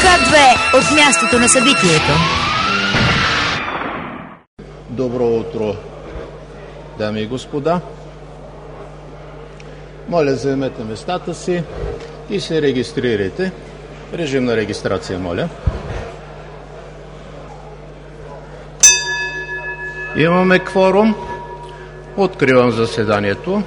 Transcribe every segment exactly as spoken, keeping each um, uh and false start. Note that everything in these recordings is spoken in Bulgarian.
К две от мястото на събитието. Добро утро, дами и господа. Моля, заемете местата си и се регистрирайте. Режим на регистрация, моля. Имаме кворум. Откривам заседанието.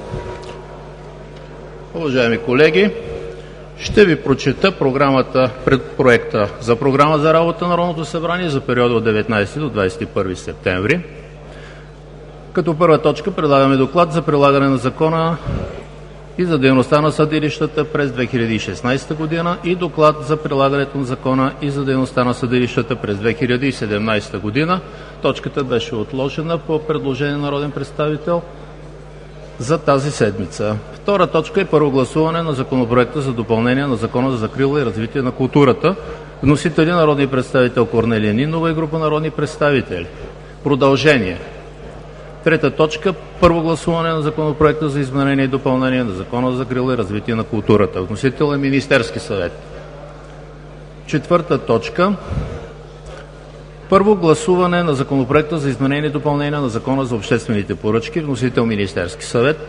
Уважаеми колеги, ще ви прочета програмата, предпроекта за програма за работа на Народното събрание за периода от деветнадесети до двадесет и първи септември. Като първа точка предлагаме доклад за прилагане на закона и за дейността на съдилищата през две хиляди и шестнадесета година и доклад за прилагането на закона и за дейността на съдилищата през две хиляди и седемнадесета година. Точката беше отложена по предложение на народен представител за тази седмица. Втора точка е първо гласуване на законопроекта за допълнение на Закона за закрила и развитие на културата. Вносители народни представител Корнелия Нинова и група народни представители. Продължение. Трета точка – първо гласуване на законопроекта за изменение и допълнение на Закона за закрила и развитие на културата. Вносител е Министерски съвет. Четвърта точка – първо гласуване на законопроекта за изменение и допълнение на Закона за обществените поръчки. Вносител Министерски съвет.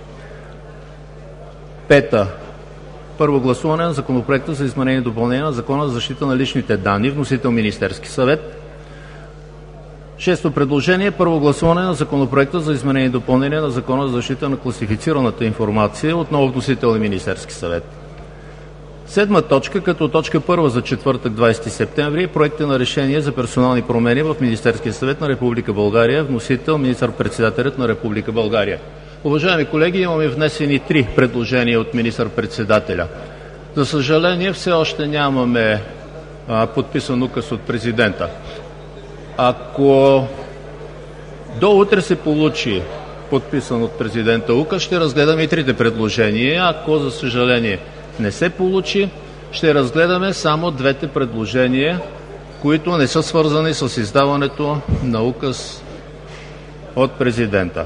Пета – първо гласуване на законопроекта за изменение и допълнение на Закона за защита на личните данни. Вносител Министерски съвет. Шесто предложение – първо гласуване на законопроекта за изменение и допълнение на Закона за защита на класифицираната информация. Отново вносител е Министерски съвет. Седма точка, като точка първа за четвъртък, двадесети септември, е проекта на решение за персонални промени в Министерския съвет на Република България. Вносител министър-председателят на Република България. Уважаеми колеги, имаме внесени три предложения от министър-председателя. За съжаление, все още нямаме а, подписан указ от президента. Ако до утре се получи подписан от президента указ, ще разгледаме и трите предложения. Ако, за съжаление, не се получи, ще разгледаме само двете предложения, които не са свързани с издаването на указ от президента.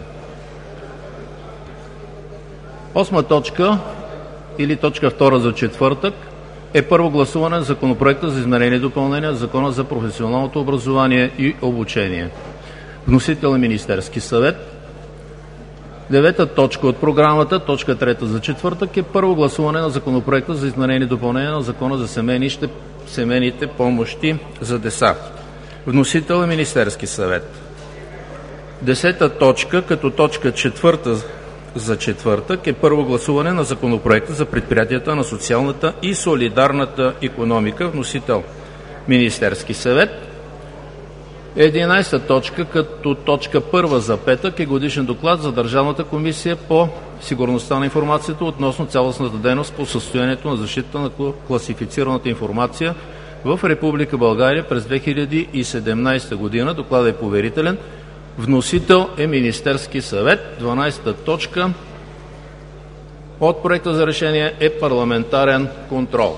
Осма точка, или точка втора за четвъртък, е първо гласуване на законопроекта за изменение и допълнение на Закона за професионалното образование и обучение. Вносител е Министерски съвет. Девета точка от програмата, точка трета за четвъртък, е първо гласуване на законопроекта за изменение и допълнение на Закона за семейните, семейните помощи за деца. Вносител е Министерски съвет. Десета точка, като точка четвърта за четвъртък, е първо гласуване на законопроекта за предприятията на социалната и солидарната икономика. Вносител Министерски съвет. Единадесета точка, като точка първа за петък, е годишен доклад за Държавната комисия по сигурността на информацията относно цялостната дейност по състоянието на защита на класифицираната информация в Република България през две хиляди и седемнадесета година. Докладът е поверителен. Вносител е Министерски съвет. дванадесета точка от проекта за решение е парламентарен контрол.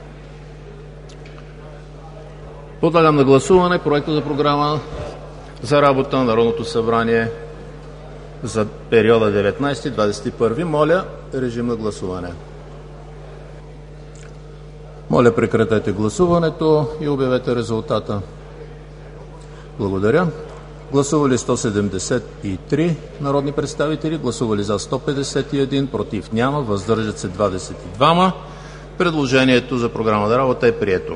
Подлагам на гласуване проекта за програма за работа на Народното събрание за периода деветнадесети до двадесет и първи. Моля, режим на гласуване. Моля, прекратете гласуването и обявете резултата. Благодаря. Гласували сто седемдесет и три народни представители, гласували за сто петдесет и един, против няма, въздържат се двадесет и двама. Предложението за програма за работа е прието.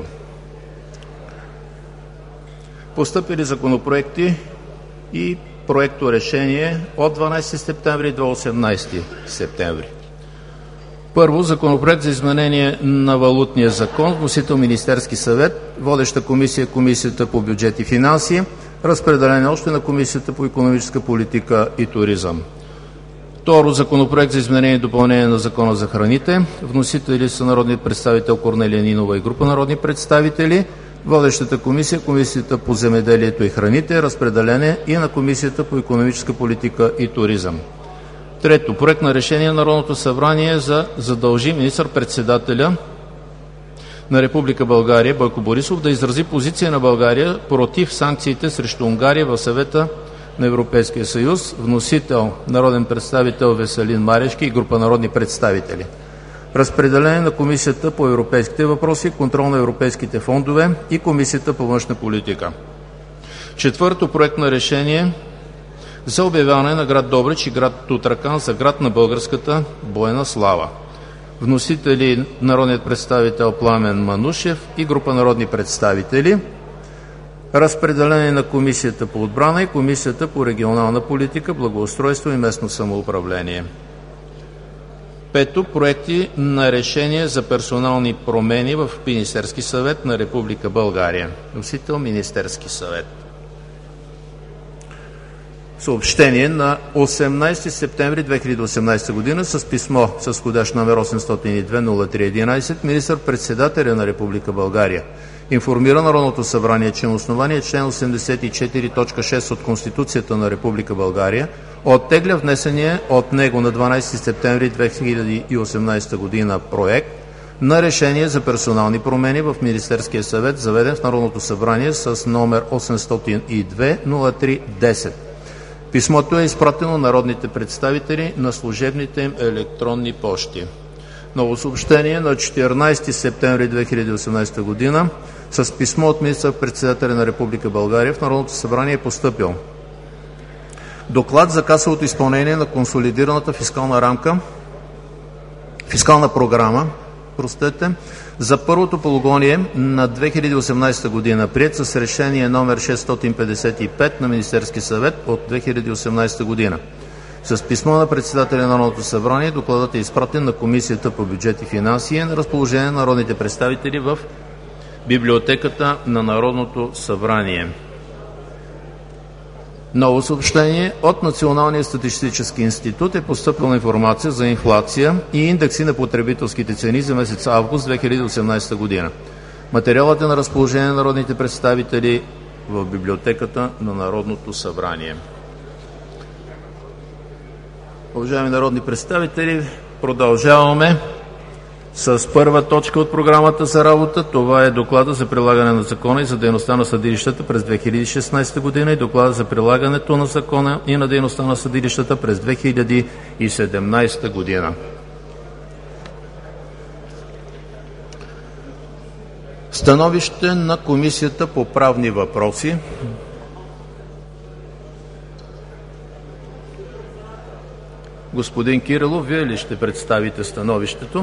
Постъпили законопроекти и проекто решение от дванадесети септември до осемнадесети септември. Първо, законопроект за изменение на валутния закон. Вносител Министерски съвет. Водеща комисия – Комисията по бюджет и финанси. Разпределение още на Комисията по икономическа политика и туризъм. Второ, законопроект за изменение и допълнение на Закона за храните. Вносители са народният представител Корнелия Нинова и група народни представители. Водещата комисия – Комисията по земеделието и храните. Разпределение и на Комисията по икономическа политика и туризъм. Трето, проект на решение на Народното събрание за задължи министър-председателя на Република България Бойко Борисов да изрази позиция на България против санкциите срещу Унгария в Съвета на Европейския съюз. Вносител народен представител Веселин Марешки и група народни представители. Разпределение на Комисията по европейските въпроси, контрол на европейските фондове и Комисията по външна политика. Четвърто, проект на решение за обявяване на град Добрич и град Тутракан за град на българската бойна слава. Вносители народният представител Пламен Манушев и група народни представители. Разпределение на Комисията по отбрана и Комисията по регионална политика, благоустройство и местно самоуправление. Пето, проекти на решение за персонални промени в Министерски съвет на Република България. Носител Министерски съвет. Съобщение на осемнадесети септември две хиляди и осемнадесета година с писмо с входящ номер осемстотин и две нула три единадесет министър-председателя на Република България информира Народното събрание, че на основание член осемдесет и четири точка шест от Конституцията на Република България оттегля внесения от него на дванадесети септември две хиляди и осемнадесета година проект на решение за персонални промени в Министерския съвет, заведен в Народното събрание с номер осемстотин и две нула три десет. Писмото е изпратено на народните представители на служебните им електронни пощи. Ново съобщение на четиринадесети септември две хиляди и осемнадесета година с писмо от министър-председателя на Република България в Народното събрание е постъпил доклад за касовото изпълнение на консолидираната фискална рамка, фискална програма, простете, за първото полугодие на две хиляди и осемнадесета година, приет с решение номер шестстотин петдесет и пет на Министерски съвет от две хиляди и осемнадесета година. С писмо на председателя на Народното събрание докладът е изпратен на Комисията по бюджет и финанси и е на разположение на народните представители в библиотеката на Народното събрание. Ново съобщение от Националния статистически институт е постъпила информация за инфлация и индекси на потребителските цени за месец август две хиляди и осемнадесета година. Материалът е на разположение на народните представители в библиотеката на Народното събрание. Уважаеми народни представители, продължаваме с първа точка от програмата за работа. Това е доклада за прилагане на закона и за дейността на съдилищата през две хиляди и шестнадесета година и доклада за прилагането на закона и на дейността на съдилищата през две хиляди и седемнадесета година. Становище на Комисията по правни въпроси. Господин Кирилов, вие ли ще представите становището?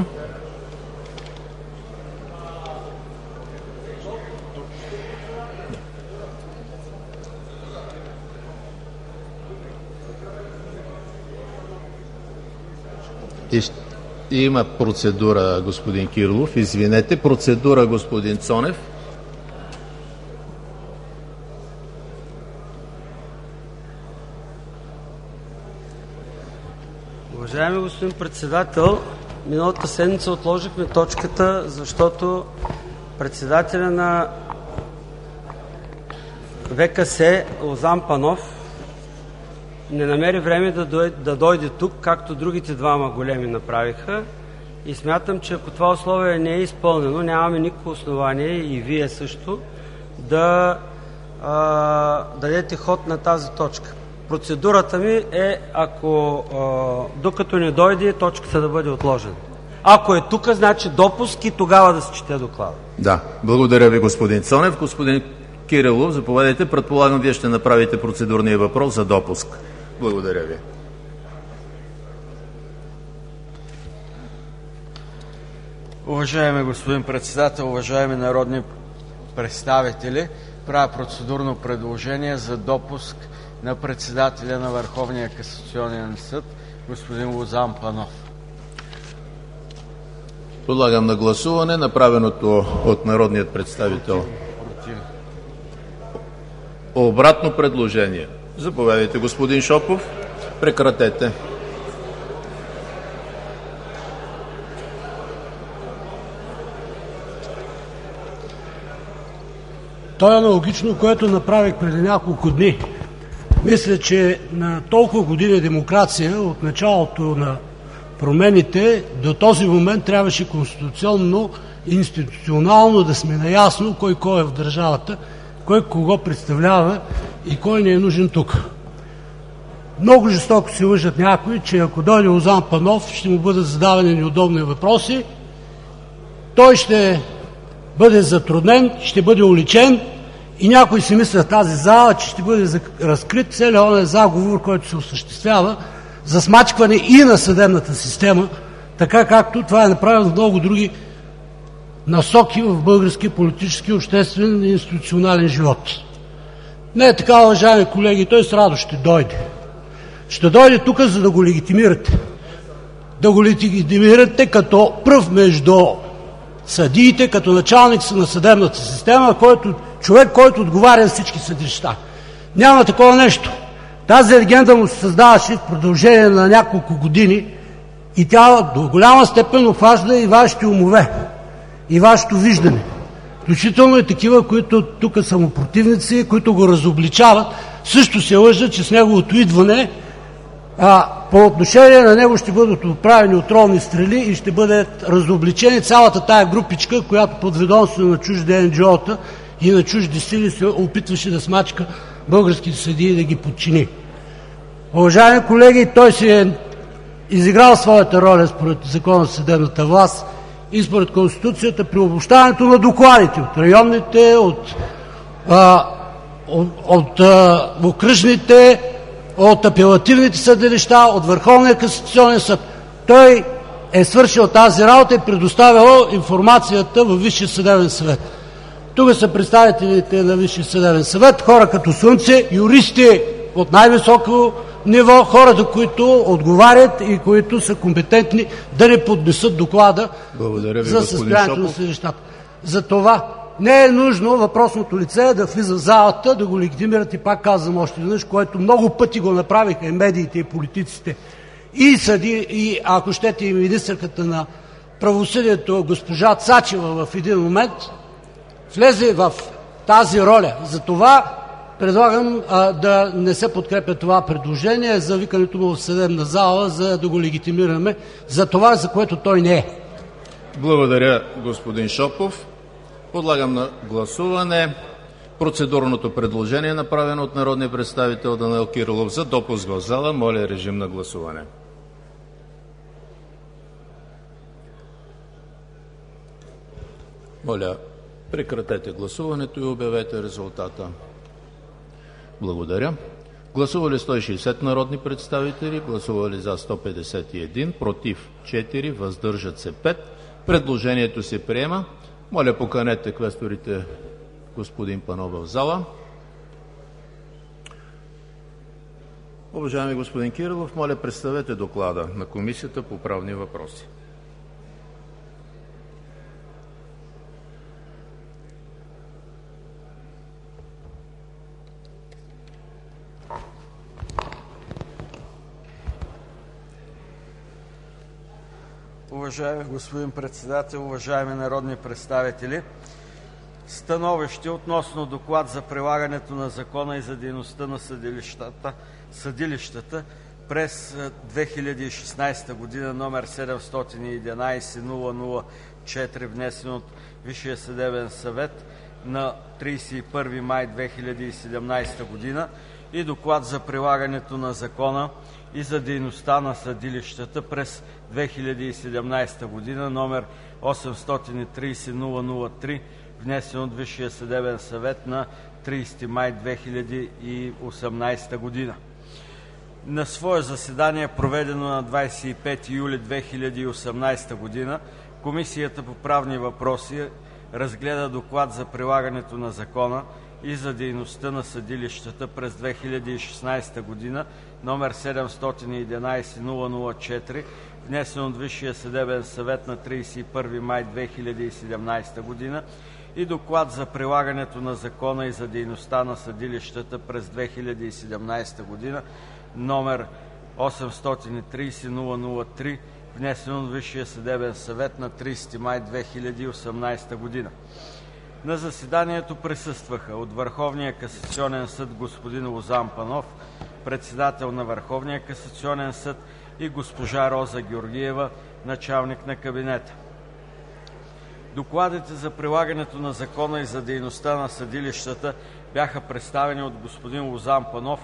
Има процедура, господин Кирилов. Извинете. Процедура, господин Цонев. Уважаеми господин председател, миналата седмица отложихме точката, защото председателя на В К С Лозан Панов не намери време да дойде, да дойде тук, както другите двама големи направиха, и смятам, че ако това условие не е изпълнено, нямаме никакво основание, и вие също, да а, дадете ход на тази точка. Процедурата ми е, ако а, докато не дойде, точката да бъде отложена. Ако е тук, значи допуск и тогава да се чете доклада. Да, благодаря ви, господин Цонев. Господин Кирилов, заповядайте. Предполагам, вие ще направите процедурния въпрос за допуск. Благодаря ви. Уважаеми господин председател, уважаеми народни представители, правя процедурно предложение за допуск на председателя на Върховния касационен съд господин Лозан Панов. Подлагам на гласуване направеното от народният представител. Против. Обратно предложение. Заповядайте, господин Шопов. Прекратете. То е аналогично, което направих преди няколко дни. Мисля, че на толкова години демокрация, от началото на промените до този момент трябваше конституционно, институционално да сме наясно кой кой е в държавата, кой кого представлява и кой не е нужен тук. Много жестоко се лъжат някои, че ако дойде Лозан Панов, ще му бъдат задавани неудобни въпроси, той ще бъде затруднен, ще бъде уличен и някои си мислят в тази зала, че ще бъде разкрит целият онен заговор, който се осъществява за смачкване и на съдебната система, така както това е направено в много други насоки в българския политически, обществен и институционален живот. Не е така, уважаеми колеги, той с радост ще дойде. Ще дойде тук, за да го легитимирате. Да го легитимирате като пръв между съдиите, като началник на съдебната система, който, човек, който отговаря на всички съдилища. Няма такова нещо. Тази легенда му се създаваше в продължение на няколко години и тя до голяма степен обхваща и вашите умове, и вашето виждане. Включително и такива, които тук са му противници, които го разобличават, също се лъжат, че с неговото идване а, по отношение на него ще бъдат отправени отровни стрели и ще бъдат разобличени цялата тая групичка, която под ведомство на чужди ен джи о-та и на чужди сили се опитваше да смачка българските съдии и да ги подчини. Уважаеми колеги, той си е изиграл своята роля според закона за съдебната власт и според Конституцията при обобщаването на докладите от районните, от, а, от, от а, окръжните, от апелативните съдилища, от Върховния касационен съд. Той е свършил тази работа и предоставил информацията във Висшия съдебен съвет. Тук са представителите на Висшия съдебен съвет, хора като Слънце, юристи от най-високо ниво, хората, които отговарят и които са компетентни да не поднесат доклада ви, за състоянието на съдилищата. За това не е нужно въпросното лице да влиза в залата, да го легитимират и пак казвам още веднъж, което много пъти го направиха и медиите, и политиците, и съди, и ако щете и министърката на правосъдието госпожа Цачева в един момент влезе в тази роля. За това предлагам а, да не се подкрепя това предложение за викането му в съдебна зала, за да го легитимираме за това, за което той не е. Благодаря, господин Шопов. Подлагам на гласуване процедурното предложение, направено от народния представител Данаил Кирилов за допуск в зала. Моля, режим на гласуване. Моля, прекратете гласуването и обявете резултата. Благодаря. Гласували сто и шейсет народни представители, гласували за сто петдесет и един, против четири, въздържат се пет. Предложението се приема. Моля, поканете квесторите господин Панов в зала. Уважаеми господин Кирилов, моля, представете доклада на Комисията по правни въпроси. Уважаеми господин председател, уважаеми народни представители! Становище относно доклад за прилагането на закона и за дейността на съдилищата, съдилищата през две хиляди и шестнадесета година, номер седемстотин и единадесет нула нула четири, внесен от Висшия съдебен съвет на тридесет и първи май две хиляди и седемнадесета година, и доклад за прилагането на закона и за дейността на съдилищата през две хиляди и седемнадесета година, номер осемстотин и тридесет нула нула три, внесен от Висшия съдебен съвет на тридесети май две хиляди и осемнадесета година. На свое заседание, проведено на двадесет и пети юли две хиляди и осемнадесета година, Комисията по правни въпроси разгледа доклад за прилагането на закона и за дейността на съдилищата през две хиляди и шестнадесета година, номер седемстотин и единадесет нула нула четири, внесен от Висшия съдебен съвет на тридесет и първи май две хиляди и седемнадесета година, и доклад за прилагането на закона и за дейността на съдилищата през две хиляди и седемнадесета година, номер осемстотин и тридесет нула нула три, внесен от Висшия съдебен съвет на тридесети май две хиляди и осемнадесета година. На заседанието присъстваха от Върховния касационен съд господин Лозан Панов, председател на Върховния касационен съд, и госпожа Роза Георгиева, началник на кабинета. Докладите за прилагането на закона и за дейността на съдилищата бяха представени от господин Лозан Панов,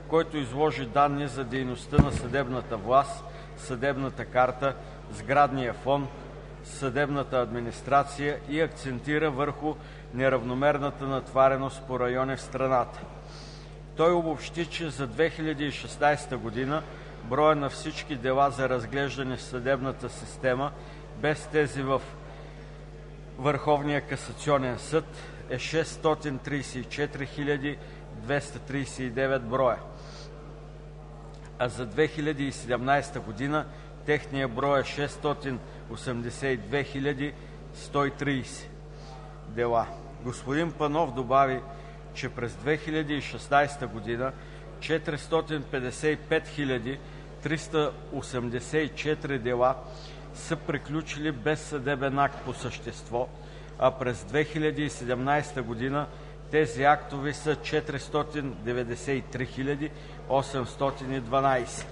който изложи данни за дейността на съдебната власт, съдебната карта, сградния фонд, съдебната администрация и акцентира върху неравномерната натовареност по райони в страната. Той обобщи, че за две хиляди и шестнадесета година броя на всички дела за разглеждане в съдебната система, без тези в Върховния касационен съд, е шестстотин тридесет и четири хиляди двеста тридесет и девет броя, а за две хиляди и седемнадесета година техният брой е шестстотин осемдесет и две хиляди сто и тридесет дела. Господин Панов добави, че през две хиляди и шестнадесета година четиристотин петдесет и пет хиляди триста осемдесет и четири дела са приключили без съдебен акт по същество, а през две хиляди и седемнадесета година тези актове са четиристотин деветдесет и три хиляди осемстотин и дванадесет.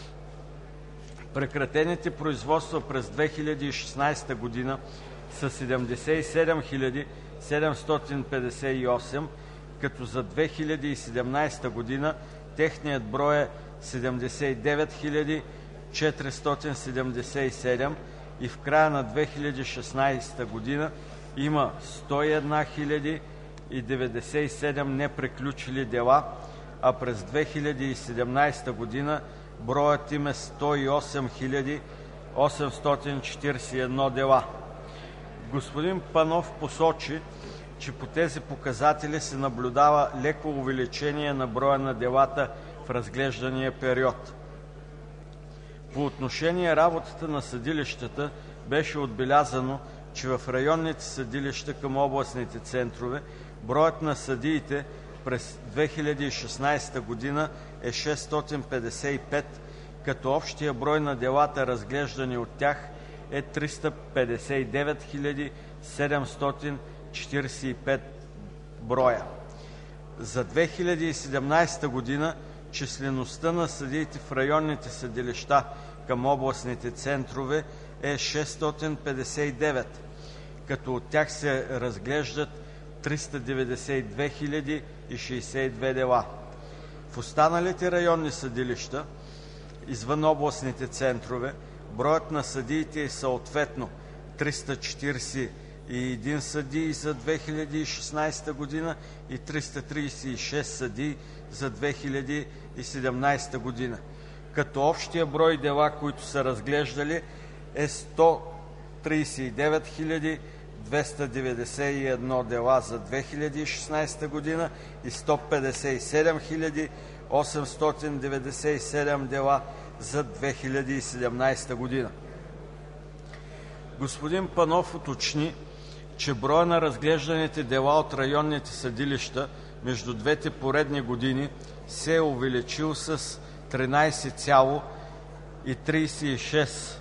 Прекратените производства през две хиляди и шестнадесета година са седемдесет и седем хиляди седемстотин петдесет и осем, като за две хиляди и седемнадесета година техният брой е седемдесет и девет хиляди четиристотин седемдесет и седем и в края на две хиляди и шестнадесета година има сто и една хиляди деветдесет и седем неприключили дела, а през две хиляди и седемнадесета година броят им е сто и осем хиляди осемстотин четиридесет и едно дела. Господин Панов посочи, че по тези показатели се наблюдава леко увеличение на броя на делата в разглеждания период. По отношение работата на съдилищата беше отбелязано, че в районните съдилища към областните центрове броят на съдиите през две хиляди и шестнадесета година е шестстотин петдесет и пет, като общия брой на делата, разглеждани от тях, е триста петдесет и девет хиляди седемстотин четиридесет и пет броя. За две хиляди и седемнадесета година числеността на съдиите в районните съдилища към областните центрове е шестстотин петдесет и девет, като от тях се разглеждат триста деветдесет и две хиляди шестдесет и две дела. В останалите районни съдилища, извън областните центрове, броят на съдиите е съответно триста четиридесет и един съдии за две хиляди и шестнадесета година и триста тридесет и шест съдии за две хиляди и седемнадесета година, като общия брой дела, които са разглеждали, е сто тридесет и девет хиляди двеста деветдесет и едно дела за две хиляди и шестнадесета година и сто петдесет и седем хиляди осемстотин деветдесет и седем дела за две хиляди и седемнадесета година. Господин Панов уточни, че броя на разглежданите дела от районните съдилища между двете поредни години се е увеличил с тринадесет цяло тридесет и шест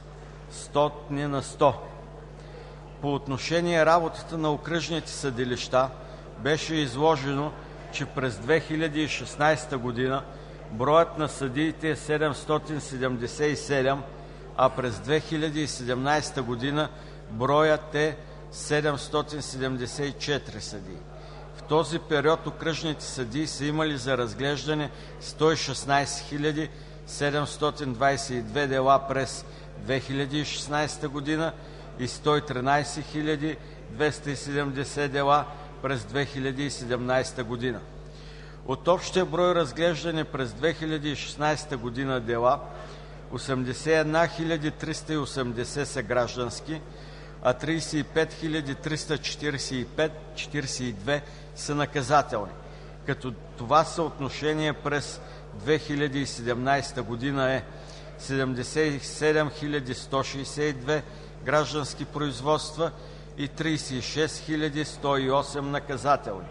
на сто. По отношение работата на окръжните съдилища беше изложено, че през две хиляди и шестнадесета година броят на съдиите е седемстотин седемдесет и седем, а през две хиляди и седемнадесета година броят е седемстотин седемдесет и четири съдии. В този период окръжните съдии са имали за разглеждане сто и шестнадесет хиляди седемстотин двадесет и две дела през две хиляди и шестнадесета година и сто и тринадесет хиляди двеста и седемдесет дела през две хиляди и седемнадесета година. От общия брой разглеждане през две хиляди и шестнадесета година дела, осемдесет и една хиляди триста и осемдесет са граждански, а тридесет и пет хиляди триста четиридесет и две са наказателни, като това съотношение през две хиляди и седемнадесета година е седемдесет и седем хиляди сто шестдесет и две граждански производства и тридесет и шест хиляди сто и осем наказателни.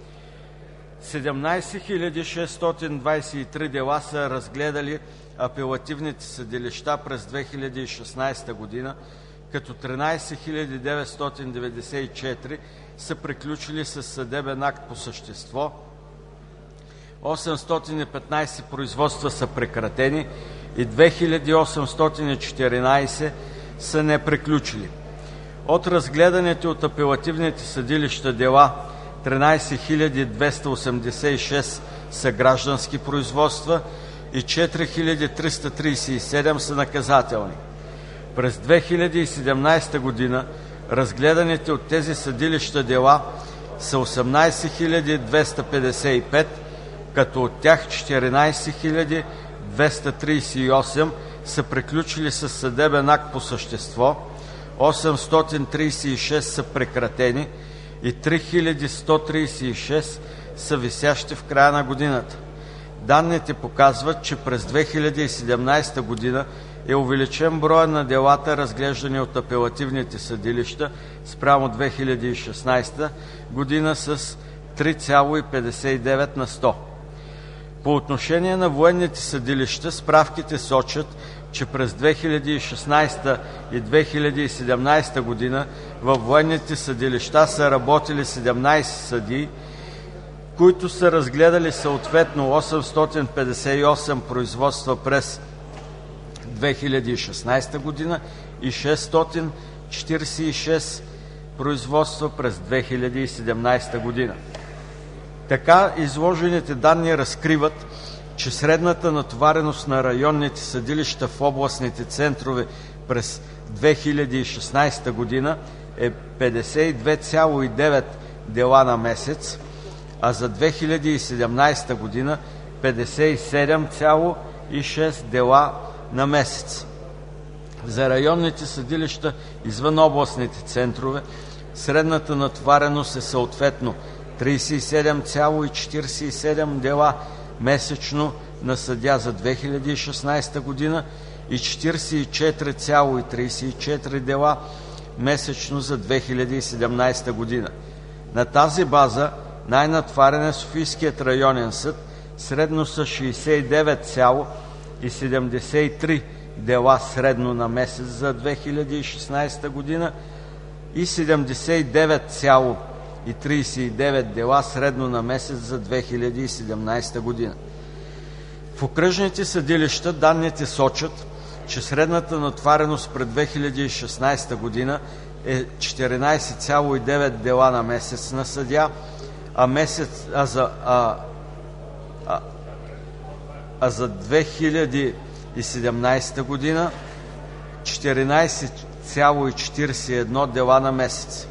седемнадесет хиляди шестстотин двадесет и три дела са разгледали апелативните съдилища през две хиляди и шестнадесета година, като тринадесет хиляди деветстотин деветдесет и четири са приключили с съдебен акт по същество, осемстотин и петнадесет производства са прекратени и две хиляди осемстотин и четиринадесет са неприключили. От разгледаните от апелативните съдилища дела тринадесет хиляди двеста осемдесет и шест са граждански производства и четири хиляди триста тридесет и седем са наказателни. През две хиляди и седемнадесета година разгледаните от тези съдилища дела са осемнадесет хиляди двеста петдесет и пет, като от тях четиринадесет хиляди двеста тридесет и осем са приключили със съдебен акт по същество, осемстотин тридесет и шест са прекратени и три хиляди сто тридесет и шест са висящи в края на годината. Данните показват, че през две хиляди и седемнадесета година е увеличен броя на делата, разглеждани от апелативните съдилища спрямо две хиляди и шестнадесета година с три цяло петдесет и девет на сто. По отношение на военните съдилища, справките сочат, че през две хиляди и шестнадесета и две хиляди и седемнадесета година във военните съдилища са работили седемнадесет съдии, които са разгледали съответно осемстотин петдесет и осем производства през две хиляди и шестнадесета година и шестстотин четиридесет и шест производства през две хиляди и седемнадесета година. Така изложените данни разкриват, че средната натовареност на районните съдилища в областните центрове през две хиляди и шестнадесета година е петдесет и две цяло и девет дела на месец, а за две хиляди и седемнадесета година петдесет и седем цяло и шест дела на месец. За районните съдилища извън областните центрове средната натовареност е съответно тридесет и седем цяло и четиридесет и седем дела месечно на съдия за две хиляди и шестнадесета година и четиридесет и четири цяло и тридесет и четири дела месечно за две хиляди и седемнадесета година. На тази база най-натварен е Софийският районен съд, средно са шестдесет и девет цяло и седемдесет и три дела средно на месец за две хиляди и шестнадесета година и седемдесет и девет цяло и тридесет и девет дела средно на месец за две хиляди и седемнадесета година. В окръжните съдилища данните сочат, че средната натвареност през две хиляди и шестнадесета година е четиринадесет цяло и девет дела на месец на съдия, а, месец, а, за, а, а, а за две хиляди и седемнадесета година четиринадесет цяло и четиридесет и едно дела на месец.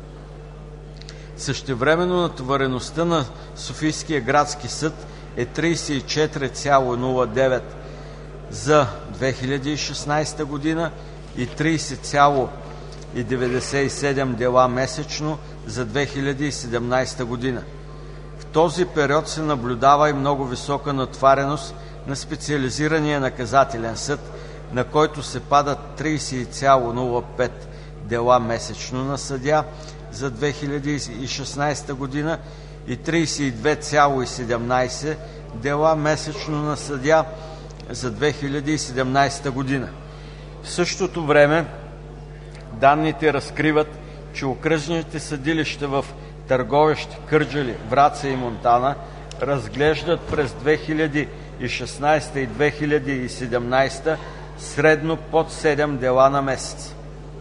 Същевременно натовареността на Софийския градски съд е тридесет и четири цяло нула девет за две хиляди и шестнадесета година и тридесет цяло и деветдесет и седем дела месечно за две хиляди и седемнадесета година. В този период се наблюдава и много висока натовареност на специализирания наказателен съд, на който се падат тридесет цяло нула пет дела месечно на съдия за две хиляди и шестнадесета година и тридесет и две цяло и седемнадесет дела месечно на съдия за две хиляди и седемнадесета година. В същото време данните разкриват, че окръжните съдилища в Търговище, Кърджали, Враца и Монтана разглеждат през две хиляди и шестнадесета и две хиляди и седемнадесета средно под седем дела на месец.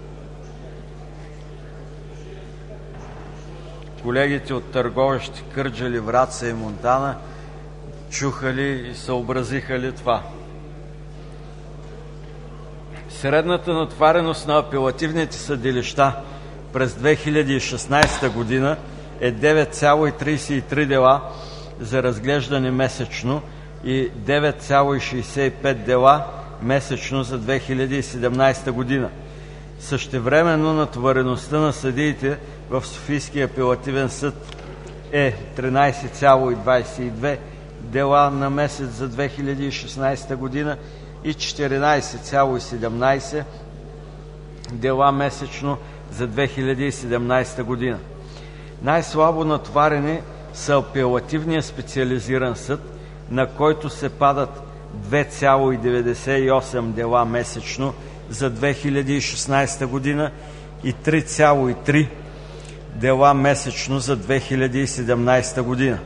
Колегите от Търговище, Кърджали, Враца и Монтана чуха ли и съобразиха ли това? Средната натовареност на апелативните съдилища през две хиляди и шестнадесета година е девет цяло и тридесет и три дела за разглеждане месечно и девет цяло и шестдесет и пет дела месечно за две хиляди и седемнадесета година. Същевременно натовареността на съдиите в Софийския апелативен съд е тринадесет цяло и двадесет и две дела на месец за две хиляди и шестнадесета година и четиринадесет цяло и седемнадесет дела месечно за две хиляди и седемнадесета година. Най-слабо натоварени са апелативния специализиран съд, на който се падат две цяло и деветдесет и осем дела месечно за две хиляди и шестнадесета година и три цяло и три дела месечно за две хиляди и седемнадесета година.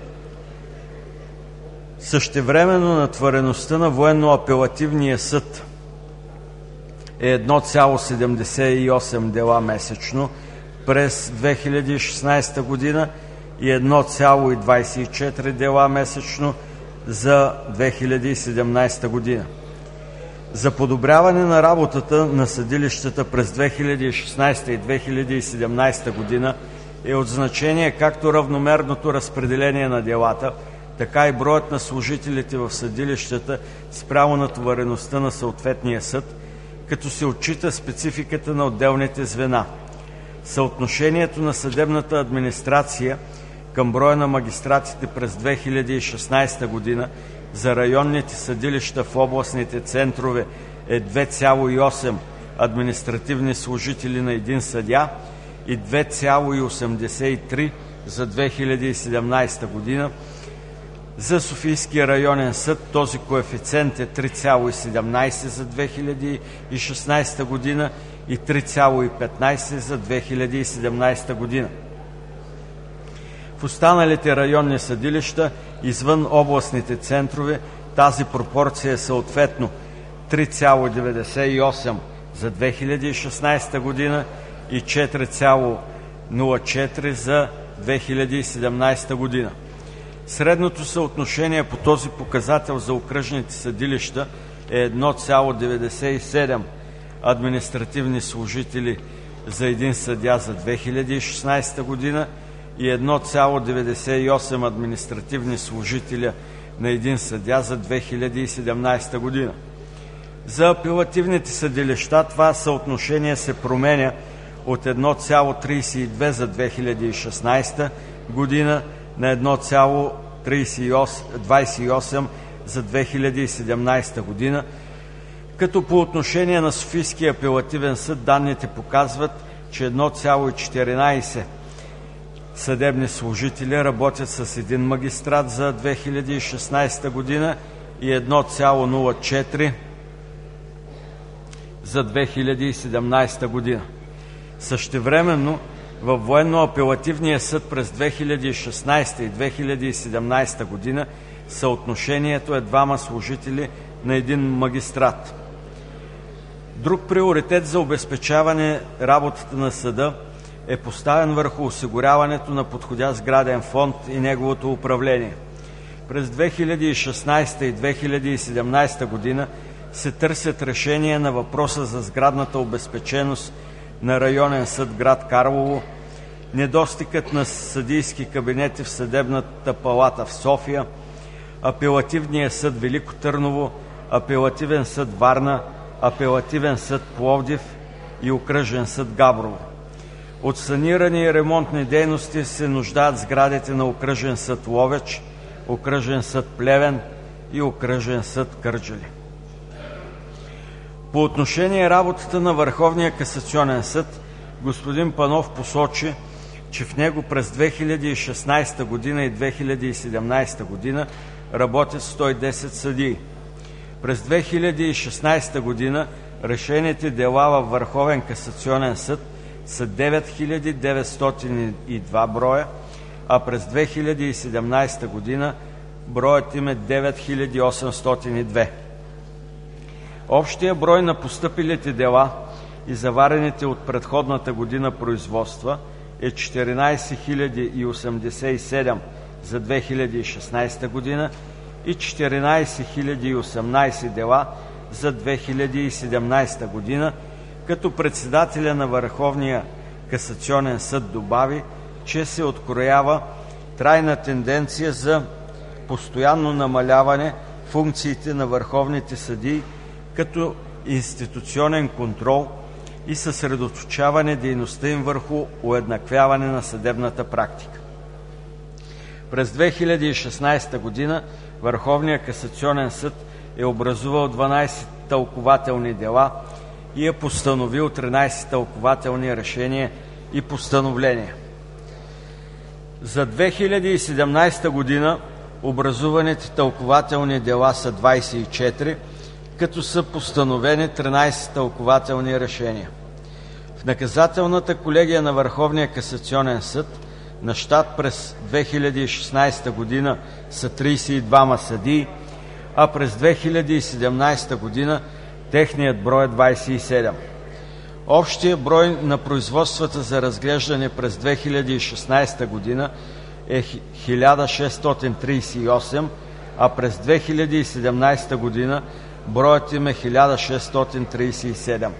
Същевременно натовареността на военно-апелативния съд е едно цяло седемдесет и осем дела месечно през две хиляди и шестнадесета година и едно цяло двадесет и четири дела месечно за две хиляди и седемнадесета година. За подобряване на работата на съдилищата през две хиляди и шестнадесета и две хиляди и седемнадесета година е от значение както равномерното разпределение на делата, така и броят на служителите в съдилищата спрямо натовареността на съответния съд, като се отчита спецификата на отделните звена. Съотношението на съдебната администрация към броя на магистратите през две хиляди и шестнадесета година за районните съдилища в областните центрове е две цяло и осем административни служители на един съдия и две цяло и осемдесет и три за две хиляди и седемнадесета година. За Софийския районен съд този коефициент е три цяло и седемнадесет за две хиляди и шестнадесета година и три цяло и петнадесет за две хиляди и седемнадесета година. В останалите районни съдилища, извън областните центрове, тази пропорция е съответно три цяло деветдесет и осем за две хиляди и шестнадесета година и четири цяло нула четири за две хиляди и седемнадесета година. Средното съотношение по този показател за окръжните съдилища е едно цяло деветдесет и седем административни служители за един съдия за две хиляди и шестнадесета година и едно цяло деветдесет и осем административни служителя на един съдия за две хиляди и седемнадесета година. За апелативните съдилища това съотношение се променя от едно цяло тридесет и две за две хиляди и шестнадесета година на едно цяло двадесет и осем за две хиляди и седемнадесета година, като по отношение на Софийския апелативен съд данните показват, че едно цяло четиринадесет съдебни служители работят с един магистрат за две хиляди и шестнадесета година и едно цяло нула четири за две хиляди и седемнадесета година. Същевременно във Военно-апелативния съд през две хиляди и шестнадесета и две хиляди и седемнадесета година съотношението е двама служители на един магистрат. Друг приоритет за обезпечаване работата на съда е поставен върху осигуряването на подходящ сграден фонд и неговото управление. През две хиляди и шестнадесета и две хиляди и седемнадесета година се търсят решения на въпроса за сградната обезпеченост на районен съд град Карлово, недостигът на съдийски кабинети в Съдебната палата в София, Апелативния съд Велико Търново, Апелативен съд Варна, Апелативен съд Пловдив и Окръжен съд Габрово. От санирани и ремонтни дейности се нуждаят сградите на Окръжен съд Ловеч, Окръжен съд Плевен и Окръжен съд Кърджали. По отношение работата на Върховния касационен съд, господин Панов посочи, че в него през две хиляди и шестнадесета година и две хиляди и седемнадесета година работят сто и десет съдии. През две хиляди и шестнадесета година решените дела във Върховен касационен съд са девет хиляди деветстотин и два броя, а през две хиляди и седемнадесета година броят им е девет хиляди осемстотин и две. Общия брой на постъпилите дела и заварените от предходната година производства е четиринадесет хиляди осемдесет и седем за две хиляди и шестнадесета година и четиринадесет хиляди и осемнадесет дела за две хиляди и седемнадесета година, като председателя на Върховния касационен съд добави, че се откроява трайна тенденция за постоянно намаляване функциите на върховните съдии като институционен контрол и съсредоточаване дейността им върху уеднаквяване на съдебната практика. През две хиляди и шестнадесета година Върховният касационен съд е образувал дванадесет тълкувателни дела и е постановил тринадесет тълкувателни решения и постановления. За две хиляди и седемнадесета година образуваните тълкувателни дела са двадесет и четири, като са постановени тринадесет тълкувателни решения. В наказателната колегия на Върховния касационен съд на щат през две хиляди и шестнадесета година са тридесет и двама съдии, а през две хиляди и седемнадесета година техният брой е двадесет и седем. Общия брой на производствата за разглеждане през две хиляди и шестнадесета година е хиляда шестстотин тридесет и осем, а през две хиляди и седемнадесета година броят им е хиляда шестстотин тридесет и седем.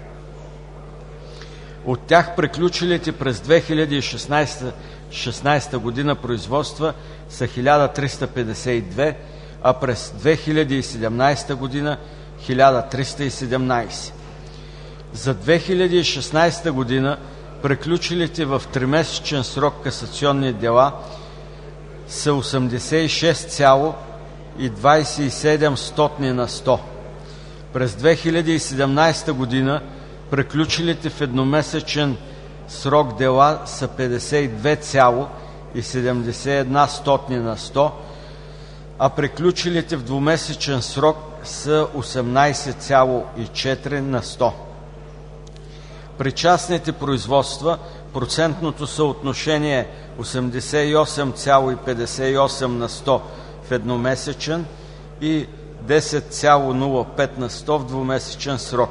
От тях приключилите през две хиляди и шестнадесета година производства са хиляда триста петдесет и две, а през две хиляди и седемнадесета година хиляда триста и седемнадесет. За две хиляди и шестнадесета година приключилите в тримесечен срок касационни дела са осемдесет и шест цяло двадесет и седем на сто. През две хиляди и седемнадесета година приключилите в едномесечен срок дела са петдесет и две цяло седемдесет и една на сто, а приключилите в двумесечен срок са осемнадесет цяло и четири на сто. При частните производства процентното съотношение е осемдесет и осем цяло петдесет и осем на сто в едномесечен и десет цяло нула пет на сто в двумесечен срок.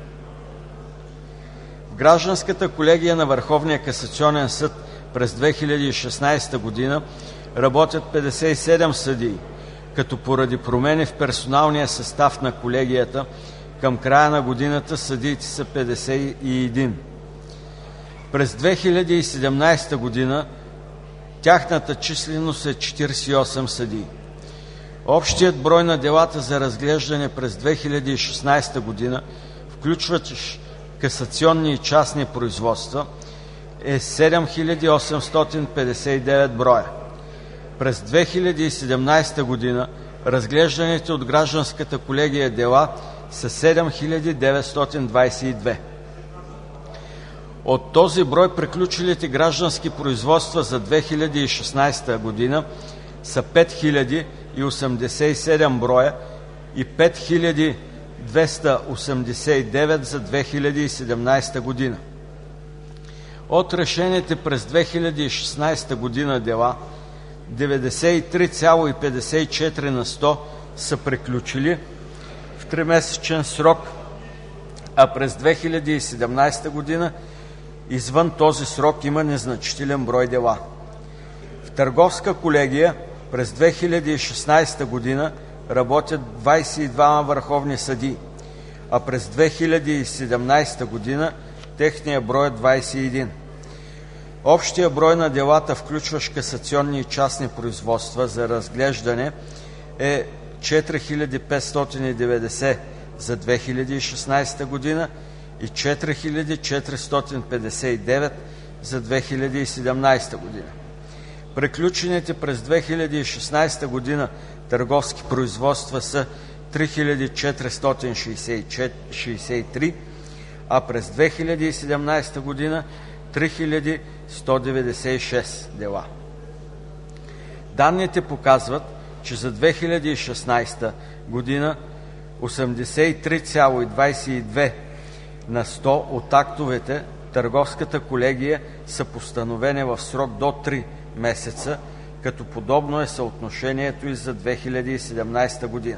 В Гражданската колегия на Върховния касационен съд през две хиляди и шестнадесета година работят петдесет и седем съдии, като поради промени в персоналния състав на колегията към края на годината съдиите са петдесет и един. През две хиляди и седемнадесета година тяхната численост е четиридесет и осем съдии. Общият брой на делата за разглеждане през две хиляди и шестнадесета година, включващ касационни и частни производства, е седем хиляди осемстотин петдесет и девет броя. През две хиляди и седемнадесета година разглежданите от Гражданската колегия дела са седем хиляди деветстотин двадесет и две. От този брой приключилите граждански производства за две хиляди и шестнадесета година са пет хиляди осемдесет и седем броя и пет хиляди двеста осемдесет и девет за две хиляди и седемнадесета година. От решените през две хиляди и шестнадесета година дела деветдесет и три цяло петдесет и четири на сто са приключили в тримесечен срок, а през две хиляди и седемнадесета година извън този срок има незначителен брой дела. В Търговска колегия през две хиляди и шестнадесета година работят двадесет и двама върховни съдии, а през две хиляди и седемнадесета година техният брой е двадесет и един. Общия брой на делата, включващ касационни и частни производства за разглеждане, е четири хиляди петстотин и деветдесет за две хиляди и шестнадесета година и четири хиляди четиристотин петдесет и девет за две хиляди и седемнадесета година. Приключените през две хиляди и шестнадесета година търговски производства са три хиляди четиристотин шестдесет и три, а през две хиляди и седемнадесета година три хиляди сто деветдесет и шест дела. Данните показват, че за две хиляди и шестнадесета година осемдесет и три цяло двадесет и две на сто от актовете Търговската колегия са постановени в срок до три месеца, като подобно е съотношението и за две хиляди и седемнадесета година.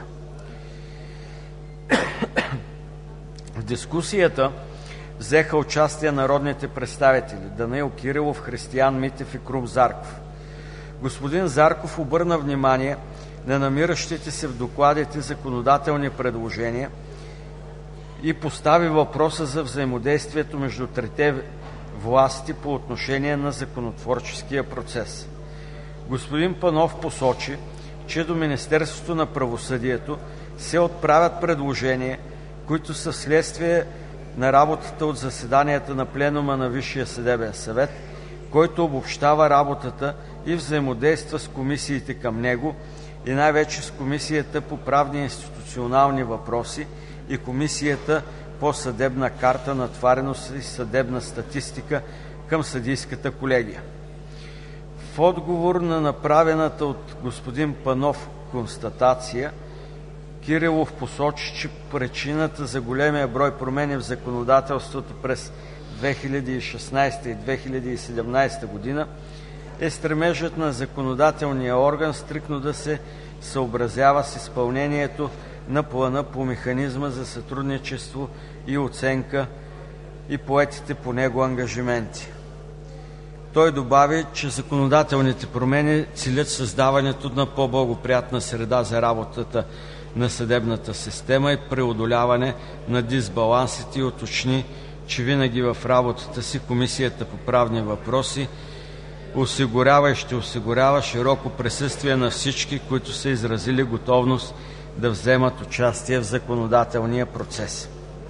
В дискусията взеха участие народните представители Данаил Кирилов, Християн Митев и Крум Зарков. Господин Зарков обърна внимание на намиращите се в докладите законодателни предложения и постави въпроса за взаимодействието между трите власти по отношение на законотворческия процес. Господин Панов посочи, че до Министерството на правосъдието се отправят предложения, които са следствие на работата от заседанията на Пленума на Висшия съдебен съвет, който обобщава работата и взаимодейства с комисиите към него и най-вече с Комисията по правни и институционални въпроси и Комисията по съдебна карта, натвареност и съдебна статистика към Съдийската колегия. В отговор на направената от господин Панов констатация, Кирилов посочи, че причината за големия брой промени в законодателството през две хиляди и шестнадесета и две хиляди и седемнадесета година е стремежът на законодателния орган стриктно да се съобразява с изпълнението на плана по механизма за сътрудничество и оценка и поетите по него ангажименти. Той добави, че законодателните промени целят създаването на по-благоприятна среда за работата на съдебната система и преодоляване на дисбалансите и уточни, че винаги в работата си Комисията по правни въпроси осигурява и ще осигурява широко присъствие на всички, които са изразили готовност да вземат участие в законодателния процес.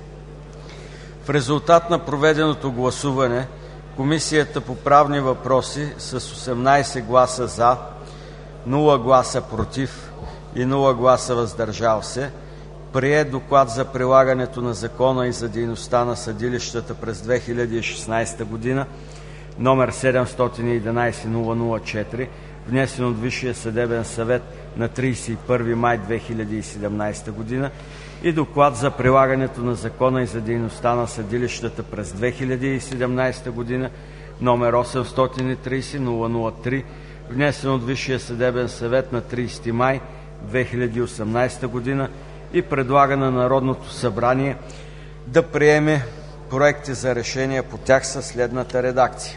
В резултат на проведеното гласуване Комисията по правни въпроси с осемнадесет гласа „за”, нула гласа „против” и нула гласа „въздържал се” прие Доклад за прилагането на Закона и за дейността на съдилищата през две хиляди и шестнадесета година, номер седемстотин и единадесет нула нула четири, внесен от Висшия съдебен съвет на тридесет и първи май две хиляди и седемнадесета година, и Доклад за прилагането на Закона и за дейността на съдилищата през две хиляди и седемнадесета година, номер осемстотин и тридесет нула нула три, внесен от Висшия съдебен съвет на тридесети май две хиляди и осемнадесета година, и предлага на Народното събрание да приеме проекти за решения по тях със следната редакция.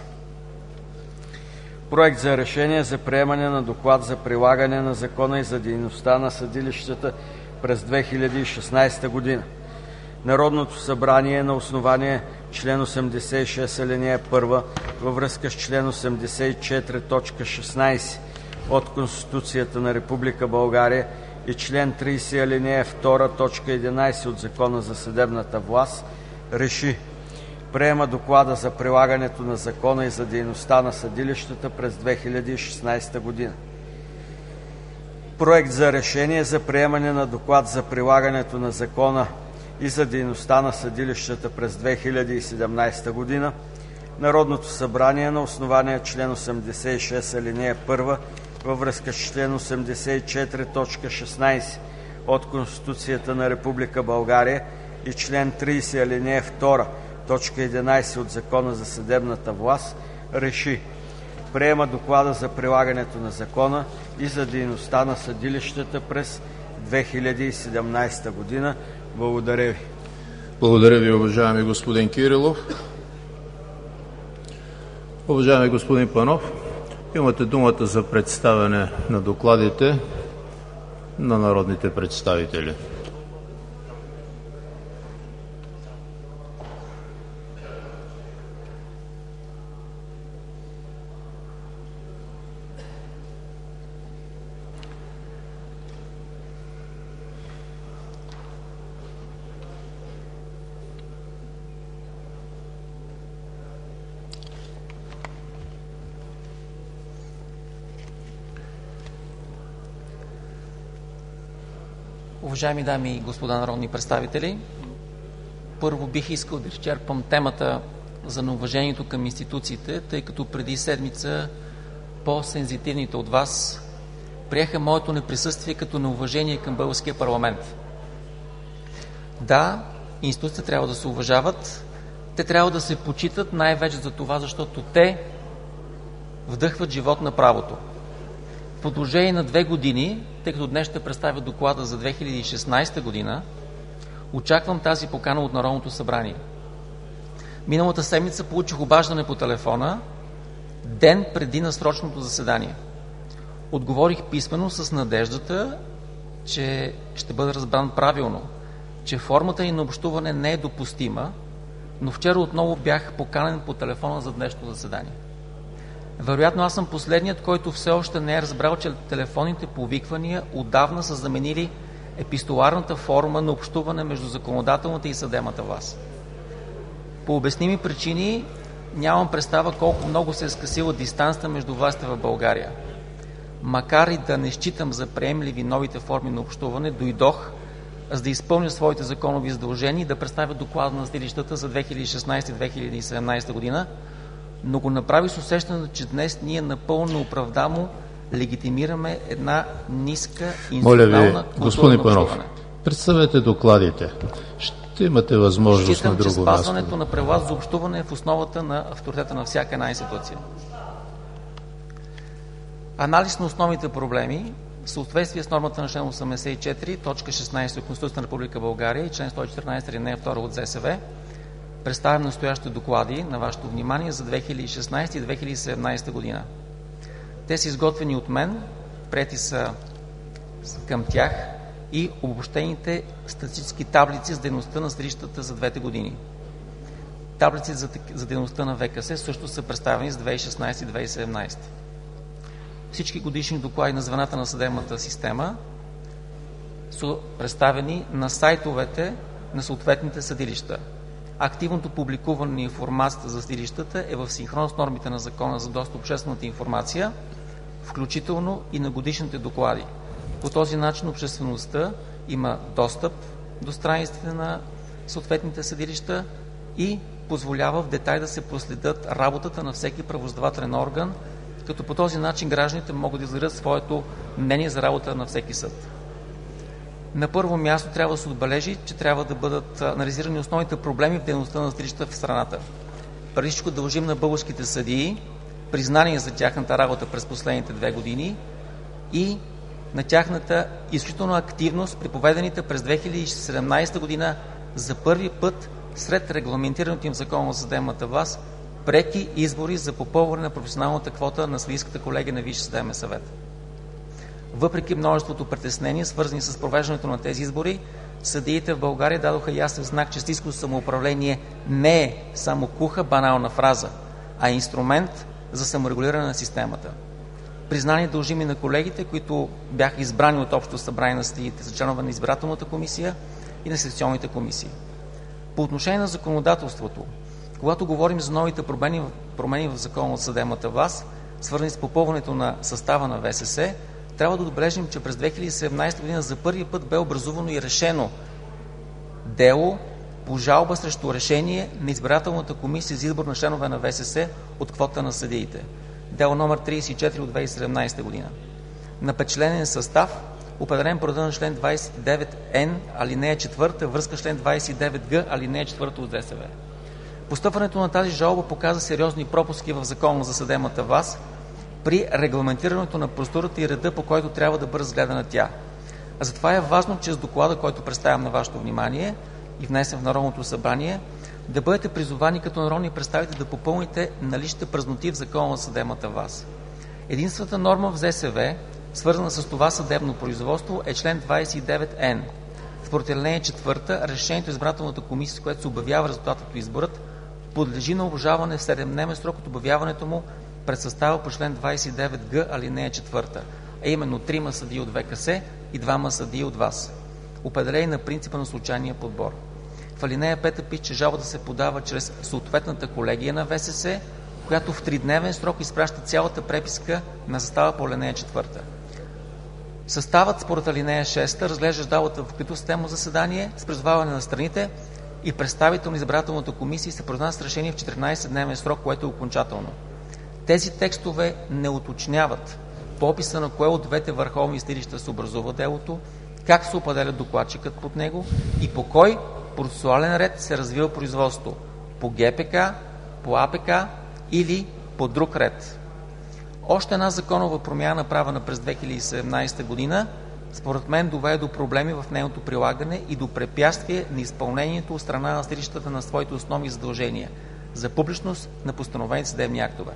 Проект за решение за приемане на Доклад за прилагане на Закона и за дейността на съдилищата през две хиляди и шестнадесета година. Народното събрание на основание член осемдесет и шест алинея първа във връзка с член осемдесет и четири точка шестнадесет от Конституцията на Република България и член тридесет алинея втора точка единадесет от Закона за съдебната власт реши: приема Доклада за прилагането на Закона и за дейността на съдилищата през две хиляди и шестнадесета година. Проект за решение за приемане на Доклад за прилагането на Закона и за дейността на съдилищата през две хиляди и седемнадесета година. Народното събрание на основание член осемдесет и шест алинея първа във връзка с член осемдесет и четири точка шестнадесет от Конституцията на Република България и член тридесет алинея втора точка единадесет от Закона за съдебната власт реши: приема Доклада за прилагането на Закона и за дейността на съдилищата през две хиляди и седемнадесета година. Благодаря ви. Благодаря ви, уважаеми господин Кирилов. Уважаеми господин Панов, имате думата за представяне на докладите на народните представители. Уважаеми дами и господа народни представители, първо бих искал да изчерпам темата за неуважението към институциите, тъй като преди седмица по-сензитивните от вас приеха моето неприсъствие като неуважение към българския парламент. Да, институциите трябва да се уважават, те трябва да се почитат най-вече за това, защото те вдъхват живот на правото. В продължение на две години, тъй като днес ще представя доклада за две хиляди и шестнадесета година, очаквам тази покана от Народното събрание. Миналата седмица получих обаждане по телефона ден преди насрочното заседание. Отговорих писмено с надеждата, че ще бъда разбран правилно, че формата ни на общуване не е допустима, но вчера отново бях поканен по телефона за днешното заседание. Вероятно аз съм последният, който все още не е разбрал, че телефонните повиквания отдавна са заменили епистоларната форма на общуване между законодателната и съдебната власт. По обясними причини нямам представа колко много се е скъсила дистанцията между властите в България. Макар и да не считам за приемливи новите форми на общуване, дойдох, за да изпълня своите законови задължения и да представя доклада на съдилищата за две хиляди и шестнадесета - две хиляди и седемнадесета година, но го направи с усещането, че днес ние напълно неоправдано легитимираме една ниска институционална култура. Господин Панов, представете докладите. Ще имате възможност Считам, на друго че място. спазването на правила за общуване е в основата на авторитета на всяка една институция. Анализ на основните проблеми в съответствие с нормата на член осемдесет и четири точка шестнадесет от Конституцията на Република България и член сто и четиринадесет алинея втора от ЗСВ представям настоящите доклади на вашето внимание за две хиляди и шестнадесета и две хиляди и седемнадесета година. Те са изготвени от мен, приети са към тях и обобщените статистически таблици за дейността на съдилищата за двете години. Таблици за, за дейността на ВКС също са представени за две хиляди и шестнадесета и две хиляди и седемнадесета. Всички годишни доклади на звената на съдебната система са представени на сайтовете на съответните съдилища. Активното публикуване на информацията за съдилищата е в синхрон с нормите на Закона за достъп до обществената информация, включително и на годишните доклади. По този начин обществеността има достъп до страниците на съответните съдилища и позволява в детай да се проследят работата на всеки правораздавателен орган, като по този начин гражданите могат да изразят своето мнение за работа на всеки съд. На първо място трябва да се отбележи, че трябва да бъдат анализирани основните проблеми в дейността на съдилищата в страната. Преди всичко дължим на българските съдии признание за тяхната работа през последните две години и на тяхната изключителна активност при проведените през две хиляди и седемнадесета година за първи път сред регламентирането им в Закона за съдебната власт преки избори за попълване на професионалната квота на съдийската колегия на Висшия съдебен съвет. Въпреки множеството притеснения, свързани с провеждането на тези избори, съдиите в България дадоха ясен знак, че съдийското самоуправление не е само куха, банална фраза, а инструмент за саморегулиране на системата. Признание дължим и на колегите, които бяха избрани от Общото събрание на съдиите за членове на избирателната комисия и на секционните комисии. По отношение на законодателството, когато говорим за новите промени, промени в Закона за съдебната власт, свързани с попълването на състава на ВСС, трябва да отбележим, че през две хиляди и седемнадесета година за първи път бе образувано и решено дело по жалба срещу решение на избирателната комисия за избор на членове на ВСС от квота на съдиите. Дело номер тридесет и четири от две хиляди и седемнадесета година. На петчленен състав, определен по реда на член двадесет и девет ен, алинея четвърта, връзка с член двадесет и девет ге, алинея четвърта от ЗСВ. Постъпването на тази жалба показа сериозни пропуски в Закона за съдебната власт при регламентирането на процедурата и реда, по който трябва да бъде разгледана тя. А затова е важно, че с доклада, който представям на вашето внимание и внесен в Народното събрание, да бъдете призовани като народни представители да попълните наличните празноти в Закона за съдебната власт. Единствената норма в ЗСВ, свързана с това съдебно производство, е член двадесет и девет ен. Според алинея четвърта, решението избирателната комисия, с което се обявява резултатът от изборът, подлежи на обжалване в седемдневен срок от обявяването му пред състава по член двадесет и девет ге, алинея четвърта, а именно трима съдии от ВКС и двама съдии от ВАС, определени на принципа на случайния подбор. В алинея пета пише, че жалбата се подава чрез съответната колегия на ВСС, която в тридневен срок изпраща цялата преписка на състава по алинея четвърта. Съставът според алинея шеста разглежда жалбата в открито системно заседание с призоваване на страните и представител на избирателната комисия се произнася с решение в четиринадесетдневен срок, което е окончателно. Тези текстове не уточняват по описа на кое от двете върховни съдилища се образува делото, как се определя докладчикът под него и по кой процесуален ред се развива производство – по ГПК, по АПК или по друг ред. Още една законова промяна, направена през две хиляди и седемнадесета година, според мен доведе до проблеми в нейното прилагане и до препятствие на изпълнението от страна на съдилищата на своите основни задължения за публичност на постановените съдебни актове.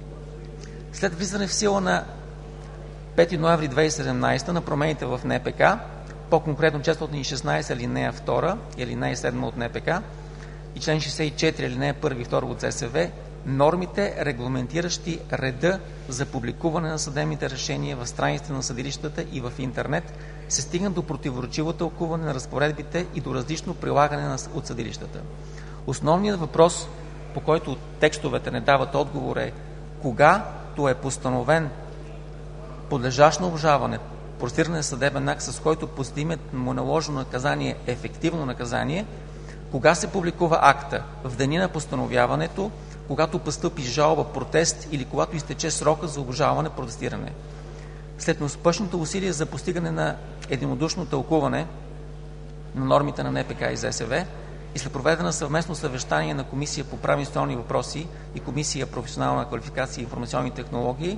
След влизане в сила на пети ноември две хиляди и седемнадесета на промените в НПК, по-конкретно четиристотин и шестнадесета алинея втора и алинея седма от НПК и член шестдесет и четири алинея първа и втора от ЗСВ, нормите, регламентиращи реда за публикуване на съдебните решения в страниците на съдилищата и в интернет, се стигнат до противоречиво тълкуване на разпоредбите и до различно прилагане от съдилищата. Основният въпрос, по който текстовете не дават отговор, е когато е постановен подлежащ на обжалване, простиране съдебен акт, с който постигнат му наложено наказание, ефективно наказание, кога се публикува акта? В деня на постановяването, когато постъпи жалба, протест или когато изтече срока за обжалване, протестиране. След неуспешното усилие за постигане на единодушно тълкуване на нормите на НПК и ЗСВ и след проведена съвместно съвещание на Комисия по правни институционални въпроси и Комисия професионална квалификация и информационни технологии,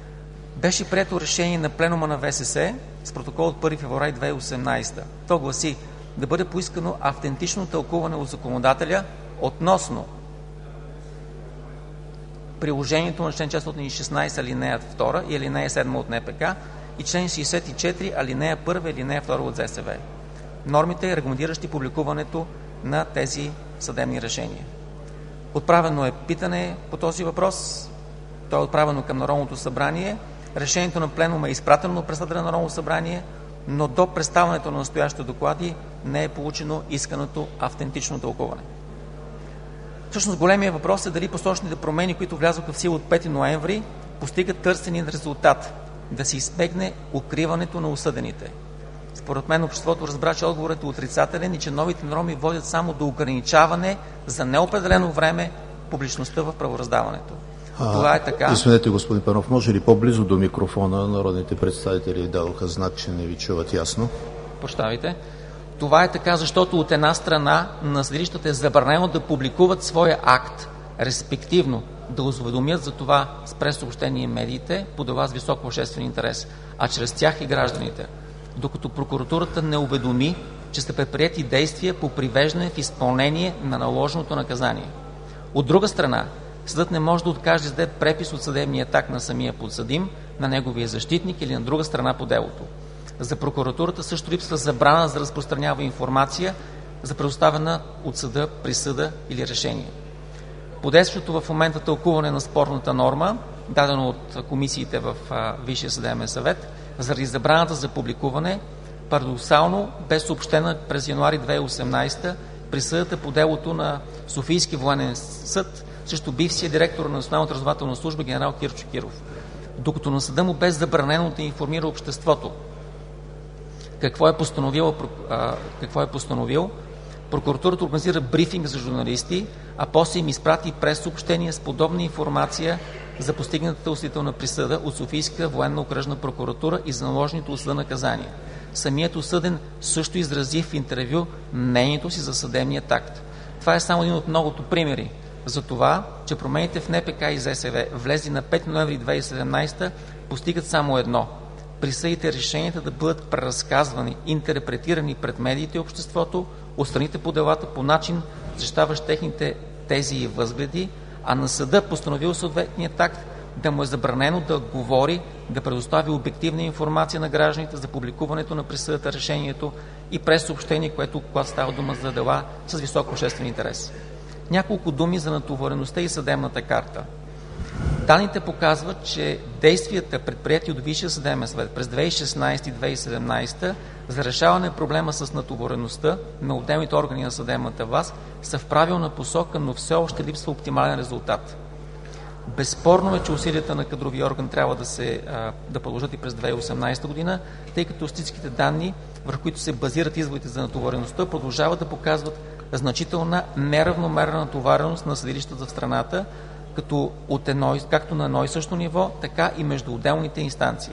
беше прието решение на пленума на ВСС с протокол от първи февруари две хиляди и осемнадесета. То гласи да бъде поискано автентично тълкуване от законодателя относно приложението на член четиристотин и шестнадесет алинея втора и алинея седма от Н П К и член шестдесет и четири алинея първа и алинея втора от З С В. Нормите, регламентиращи публикуването на тези съдебни решения. Отправено е питане по този въпрос. То е отправено към Народното събрание. Решението на пленума е изпратено на председателя на Народното събрание, но до представянето на настоящите доклади не е получено исканото автентично тълкуване. Всъщност големия въпрос е дали посочените промени, които влязоха в сила от пети ноември, постигат търсения резултат – да се избегне укриването на осъдените. Според мен обществото разбра, че отговорът е отрицателен и че новите норми водят само до ограничаване за неопределено време публичността в правораздаването. А, Това е така. Извинете, господин Панов, може ли по-близо до микрофона? Народните представители дадоха знак, че не ви чуват ясно. Прощавайте. Това е така, защото от една страна на съдилищата е забранено да публикуват своя акт, респективно да уведомят за това с прессъобщение и медиите по дела с висок обществен интерес, а чрез тях и гражданите. Докато прокуратурата не уведоми, че са предприети действия по привеждане в изпълнение на наложеното наказание. От друга страна, съдът не може да откаже да издаде препис от съдебния акт на самия подсъдим, на неговия защитник или на друга страна по делото. За прокуратурата също липсва забрана за разпространява информация за предоставена от съда присъда или решение. По действащото в момента тълкуване на спорната норма, дадено от комисиите в Висшия съдебен съвет, заради забраната за публикуване, парадоксално бе съобщена през януари две хиляди и осемнадесета присъдата по делото на Софийски военен съд срещу бившия директор на Националната разузнавателна служба генерал Кирчо Киров. Докато на съда му бе забранено да информира обществото какво е постановил, какво е постановил, прокуратурата организира брифинг за журналисти, а после им изпрати прес-съобщения с подобна информация за постигнатата осъдителна присъда от Софийска военна окръжна прокуратура и за наложените от съда наказания. Самият осъден също изрази в интервю мнението си за съдебния акт. Това е само един от многото примери за това, че промените в Н П К и З С В, влезли на пети ноември две хиляди и седемнадесета, постигат само едно – присъдите решенията да бъдат преразказвани, интерпретирани пред медиите и обществото, от страните по делата по начин, защитаващ техните тези и възгледи, а на съда, постановил съответния акт, да му е забранено да говори, да предостави обективна информация на гражданите за публикуването на присъдата, решението и прес-съобщение, което когато става дума за дела с висок обществен интерес. Няколко думи за натовареността и съдебната карта. Данните показват, че действията, предприети от Висшия съдебен съвет през две хиляди и шестнадесета и две хиляди и седемнадесета за решаване на проблема с натовареността на отделните органи на съдебната власт са в правилна посока, но все още липсва оптимален резултат. Безспорно е, че усилията на кадровия орган трябва да, се, да продължат и през две хиляди и осемнадесета година, тъй като статистическите данни, върху които се базират изводите за натовареността, продължават да показват значителна неравномерна натовареност на съдилищата в страната, като от едно, както на едно и също ниво, така и между отделните инстанции.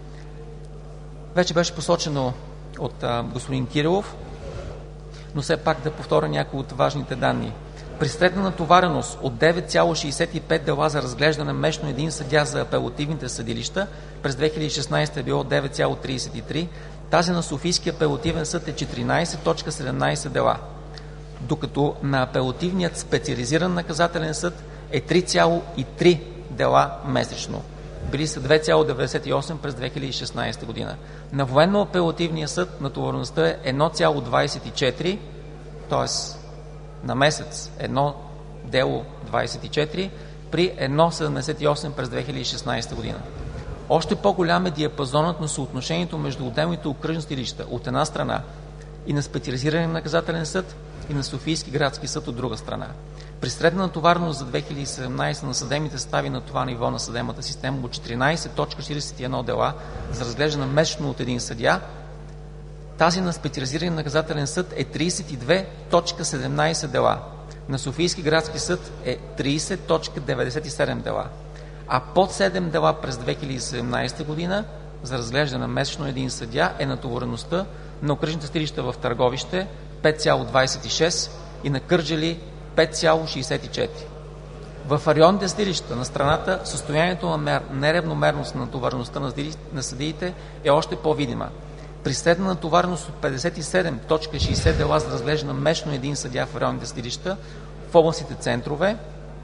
Вече беше посочено от а, господин Кирилов, но все пак да повторя някои от важните данни. При средна натовареност от девет цяло шейсет и пет дела за разглеждане месечно един съдия за апелативните съдилища, през две хиляди и шестнадесета е било девет цяло тридесет и три, тази на Софийския апелативен съд е четиринадесет цяло седемнадесет дела, докато на апелативният специализиран наказателен съд е три цяло и три дела месечно. Били са две цяло деветдесет и осем през две хиляди и шестнадесета година. На военно-апелативния съд натовареността е едно цяло двадесет и четири, т.е. на месец едно дело двадесет и четири, при едно цяло седемдесет и осем през две хиляди и шестнадесета година. Още по-голям е диапазонът на съотношението между отделните окръжни съдилища от една страна и на специализиран наказателен съд и на Софийски градски съд от друга страна. При средна натовареност за две хиляди и седемнадесета на съдебните състави на това ниво на съдебната система от четиринадесет цяло четиридесет и едно дела за разглеждане месечно от един съдия, тази на специализиран наказателен съд е тридесет и две цяло седемнадесет дела. На Софийски градски съд е тридесет цяло деветдесет и седем дела. А под седем дела през две хиляди и седемнадесета година за разглеждане месечно един съдия е натовареността на окръжните съдилища в Търговище пет цяло двадесет и шест и на Кърджали пет цяло шейсет и четири. В районните съдилища на страната състоянието на неравномерност на натовареността на съдиите е още по-видима. При средна натовареност от петдесет и седем цяло шейсет дела за разглеждане месечно един съдия в районните съдилища, в областните центрове.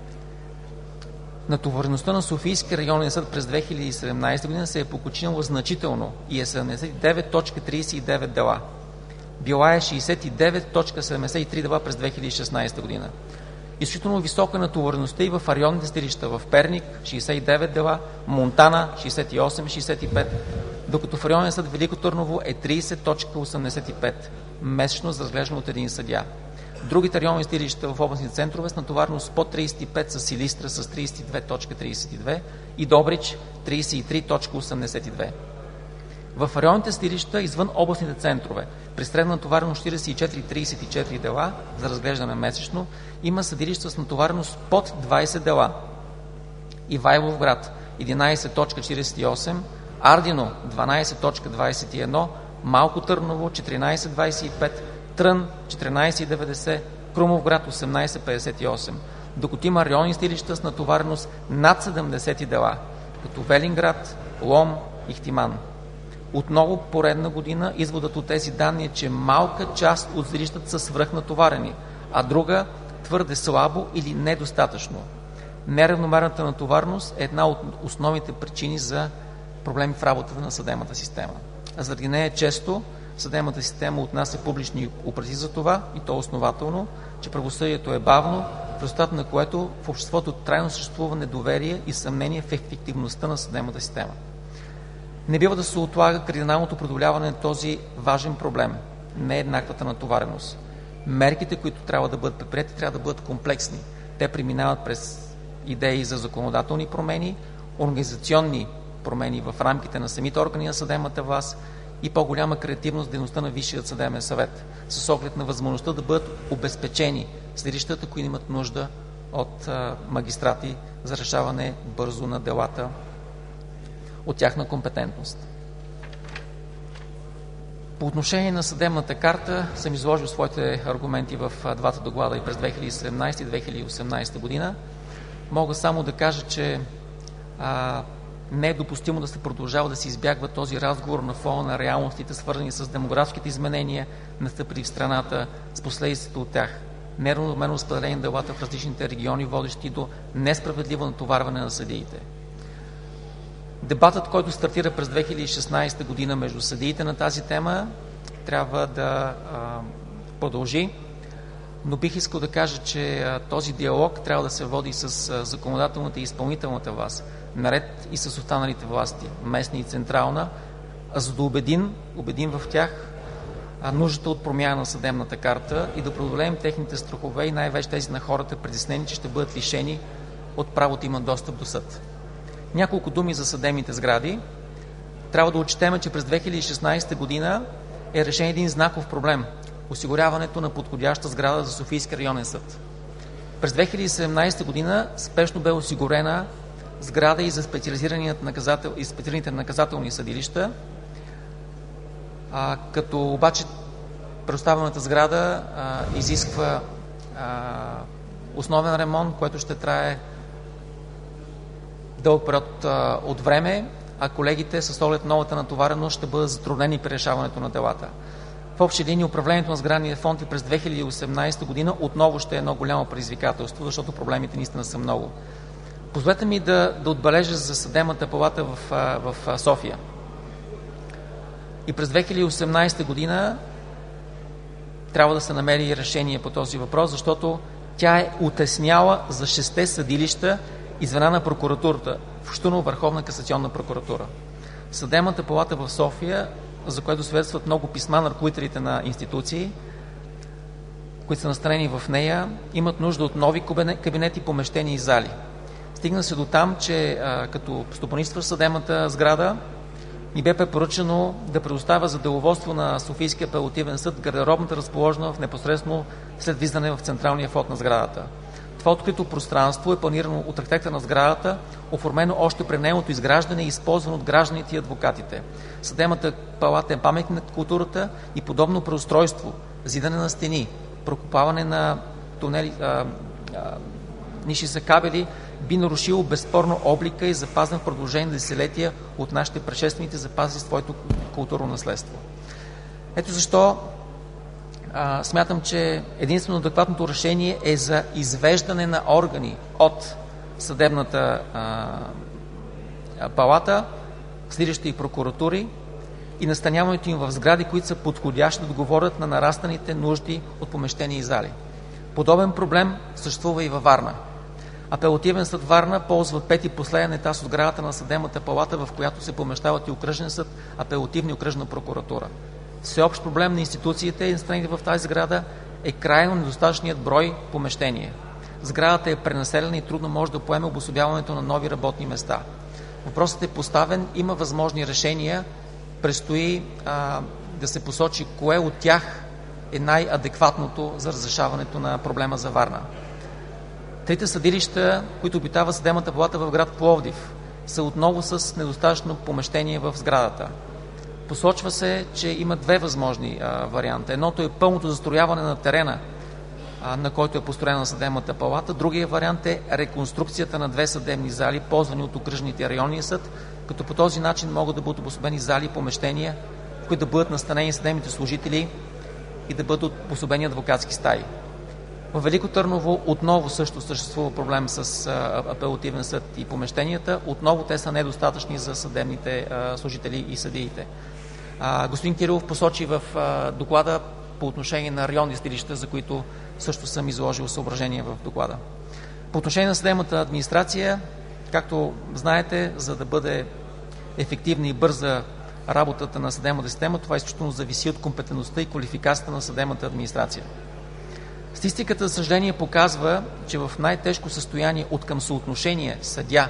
Натовареността на Софийския районен съд през две хиляди и седемнадесета година се е покачила значително и е седемдесет и девет цяло тридесет и девет дела. Била е шейсет и девет цяло седемдесет и три дела през две хиляди и шестнадесета година. Изключително висока е натовареността и в районните съдилища. В Перник шейсет и девет дела, Монтана шейсет и осем цяло шейсет и пет, докато в районен съд Велико Търново е тридесет цяло осемдесет и пет месечно за разглеждане от един съдия. Другите районни съдилища в областните центрове с натовареност под тридесет и пет са Силистра с тридесет и две цяло тридесет и две и Добрич тридесет и три цяло осемдесет и две. В районните съдилища извън областните центрове при средна натовареност четиридесет и четири цяло тридесет и четири дела за разглеждане месечно има съдилища с натовареност под двадесет дела. Ивайловград единадесет цяло четиридесет и осем, Ардино дванадесет цяло двадесет и едно, Малко Търново четиринадесет цяло двадесет и пет, Трън четиринадесет цяло деветдесет, Крумовград осемнадесет цяло петдесет и осем, докато има районни съдилища с натовареност над седемдесет дела, като Велинград, Лом, Ихтиман. Отново поредна година изводът от тези данни е, че малка част от съдилищата са свръхнатоварени, а друга твърде слабо или недостатъчно. Неравномерната натовареност е една от основните причини за проблеми в работата на съдебната система. А заради нея често съдебната система отнася публични упреци за това, и то основателно, че правосъдието е бавно, в резултат на което в обществото трайно съществува недоверие и съмнение в ефективността на съдебната система. Не бива да се отлага кардиналното преодоляване на този важен проблем – нееднаквата натовареност. Мерките, които трябва да бъдат предприети, трябва да бъдат комплексни. Те преминават през идеи за законодателни промени, организационни промени в рамките на самите органи на съдебната власт и по-голяма креативност в дейността на Висшият съдебен съвет, с оглед на възможността да бъдат обезпечени съдилищата, които имат нужда от а, магистрати за решаване бързо на делата от тяхна компетентност. По отношение на съдебната карта съм изложил своите аргументи в двата доклада и през две хиляди и седемнадесета и две хиляди и осемнадесета година. Мога само да кажа, че а, не е допустимо да се продължава да се избягва този разговор на фона на реалностите, свързани с демографските изменения, настъпили в страната, с последиците от тях. Неравномерно разпределение на делата в различните региони, водещи до несправедливо натоварване на съдиите. Дебатът, който стартира през две хиляди и шестнадесета година между съдиите на тази тема, трябва да а, продължи, но бих искал да кажа, че а, този диалог трябва да се води с а, законодателната и изпълнителната власт, наред и с останалите власти, местна и централна, а за да убедим, убедим в тях а, нуждата от промяна на съдебната карта и да преодолеем техните страхове и най-вече тези на хората, притеснени, че ще бъдат лишени от правото имат достъп до съд. Няколко думи за съдебните сгради. Трябва да отчетем, че през две хиляди и шестнадесета година е решен един знаков проблем – осигуряването на подходяща сграда за Софийски районен съд. През две хиляди и седемнадесета година спешно бе осигурена сграда и за специализираните наказател... и специализираните наказателни съдилища, а, като обаче предоставената сграда а, изисква а, основен ремонт, който ще трае дълъг период а, от време, а колегите с оглед новата натовареност ще бъдат затруднени при решаването на делата. В общи линии управлението на сградния фонд и през две хиляди и осемнадесета година отново ще е едно голямо предизвикателство, защото проблемите наистина са много. Позволете ми да, да отбележа за съдебната палата в, в София. И през две хиляди и осемнадесета година трябва да се намери решение по този въпрос, защото тя е утесняла за шесте съдилища и звена на прокуратурата, включително Върховна касационна прокуратура. Съдебната палата в София, за което свидетелстват много писма на ръководителите на институции, които са настанени в нея, имат нужда от нови кабинети, помещения и зали. Стигна се до там, че а, като стопанисващ съдебната сграда, ни бе препоръчано да предоставя за деловодство на Софийския апелативен съд гардеробната, разположена в непосредствено след влизане в централния вход на сградата. Това открито пространство е планирано от архитекта на сградата, оформено още при нейното изграждане и използвано от гражданите и адвокатите. Съдебната палата е паметник на културата и подобно преустройство, зидане на стени, прокопаване на тунели, а, а, ниши за кабели, би нарушило безспорно облика и запазен в продължение на десетилетия от нашите предшественици запази своето културно наследство. Ето защо а, смятам, че единствено адекватното решение е за извеждане на органи от съдебната а, палата, съдилища и прокуратури и настаняването им в сгради, които са подходящи да отговорят на нарастаните нужди от помещения и зали. Подобен проблем съществува и във Варна. Апелативен съд Варна ползва пети последен етаж от сградата на съдебната палата, в която се помещават и окръжен съд, апелативна и окръжна прокуратура. Всеобщ проблем на институциите и настанените в тази сграда е крайно недостатъчният брой помещения. Сградата е пренаселена и трудно може да поеме обособяването на нови работни места. Въпросът е поставен, има възможни решения, предстои а, да се посочи кое от тях е най-адекватното за разрешаването на проблема за Варна. Трите съдилища, които обитават съдебната палата в град Пловдив, са отново с недостатъчно помещение в сградата. Посочва се, че има две възможни а, варианта. Едното е пълното застрояване на терена, а, на който е построена съдебната палата. Другия вариант е реконструкцията на две съдебни зали, ползвани от окръжните районния съд, като по този начин могат да бъдат обособени зали и помещения, в които да бъдат настанени съдебните служители и да бъдат обособени адвокатски стаи. В Велико Търново отново също съществува проблем с а, апелативен съд и помещенията. Отново те са недостатъчни за съдебните а, служители и съдиите. А, господин Кирилов посочи в а, доклада по отношение на районни съдилища, за които също съм изложил съображения в доклада. По отношение на съдебната администрация, както знаете, за да бъде ефективна и бърза работата на съдебната система, това изключително зависи от компетентността и квалификацията на съдебната администрация. Статистиката, за съжаление, показва, че в най-тежко състояние от към съотношение съдя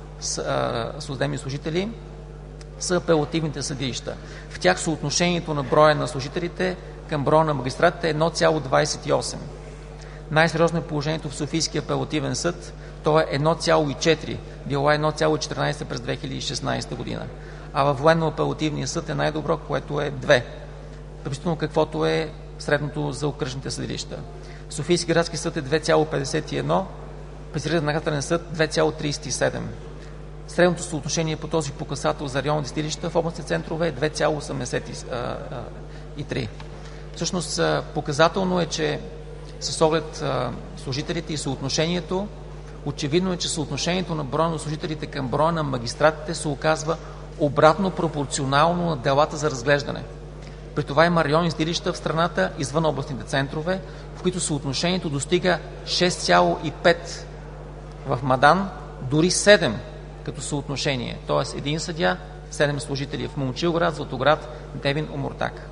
с съдебни служители са апелативните съдилища. В тях съотношението на броя на служителите към броя на магистратите е едно цяло двадесет и осем. Най-сериозно е положението в Софийския апелативен съд. То е едно цяло четири, било е едно цяло четиринадесет през две хиляди и шестнадесета година. А във военно-апелативния съд е най-добро, което е две. Приблизително каквото е средното за окръжните съдилища. Софийски градски съд е две цяло петдесет и едно, Специализиран наказателен съд две цяло тридесет и седем. Средното съотношение по този показател за районните съдилища в областните центрове е две цяло осемдесет и три. Всъщност показателно е, че с оглед служителите и съотношението, очевидно е, че съотношението на броя на служителите към броя на магистратите се оказва обратно пропорционално на делата за разглеждане. При това има районни съдилища в страната извън областните центрове, в които съотношението достига шест цяло и пет в Мадан, дори седем като съотношение, т.е. един съдия, седем служители в Момчилград, Златоград, Девин, Омуртаг.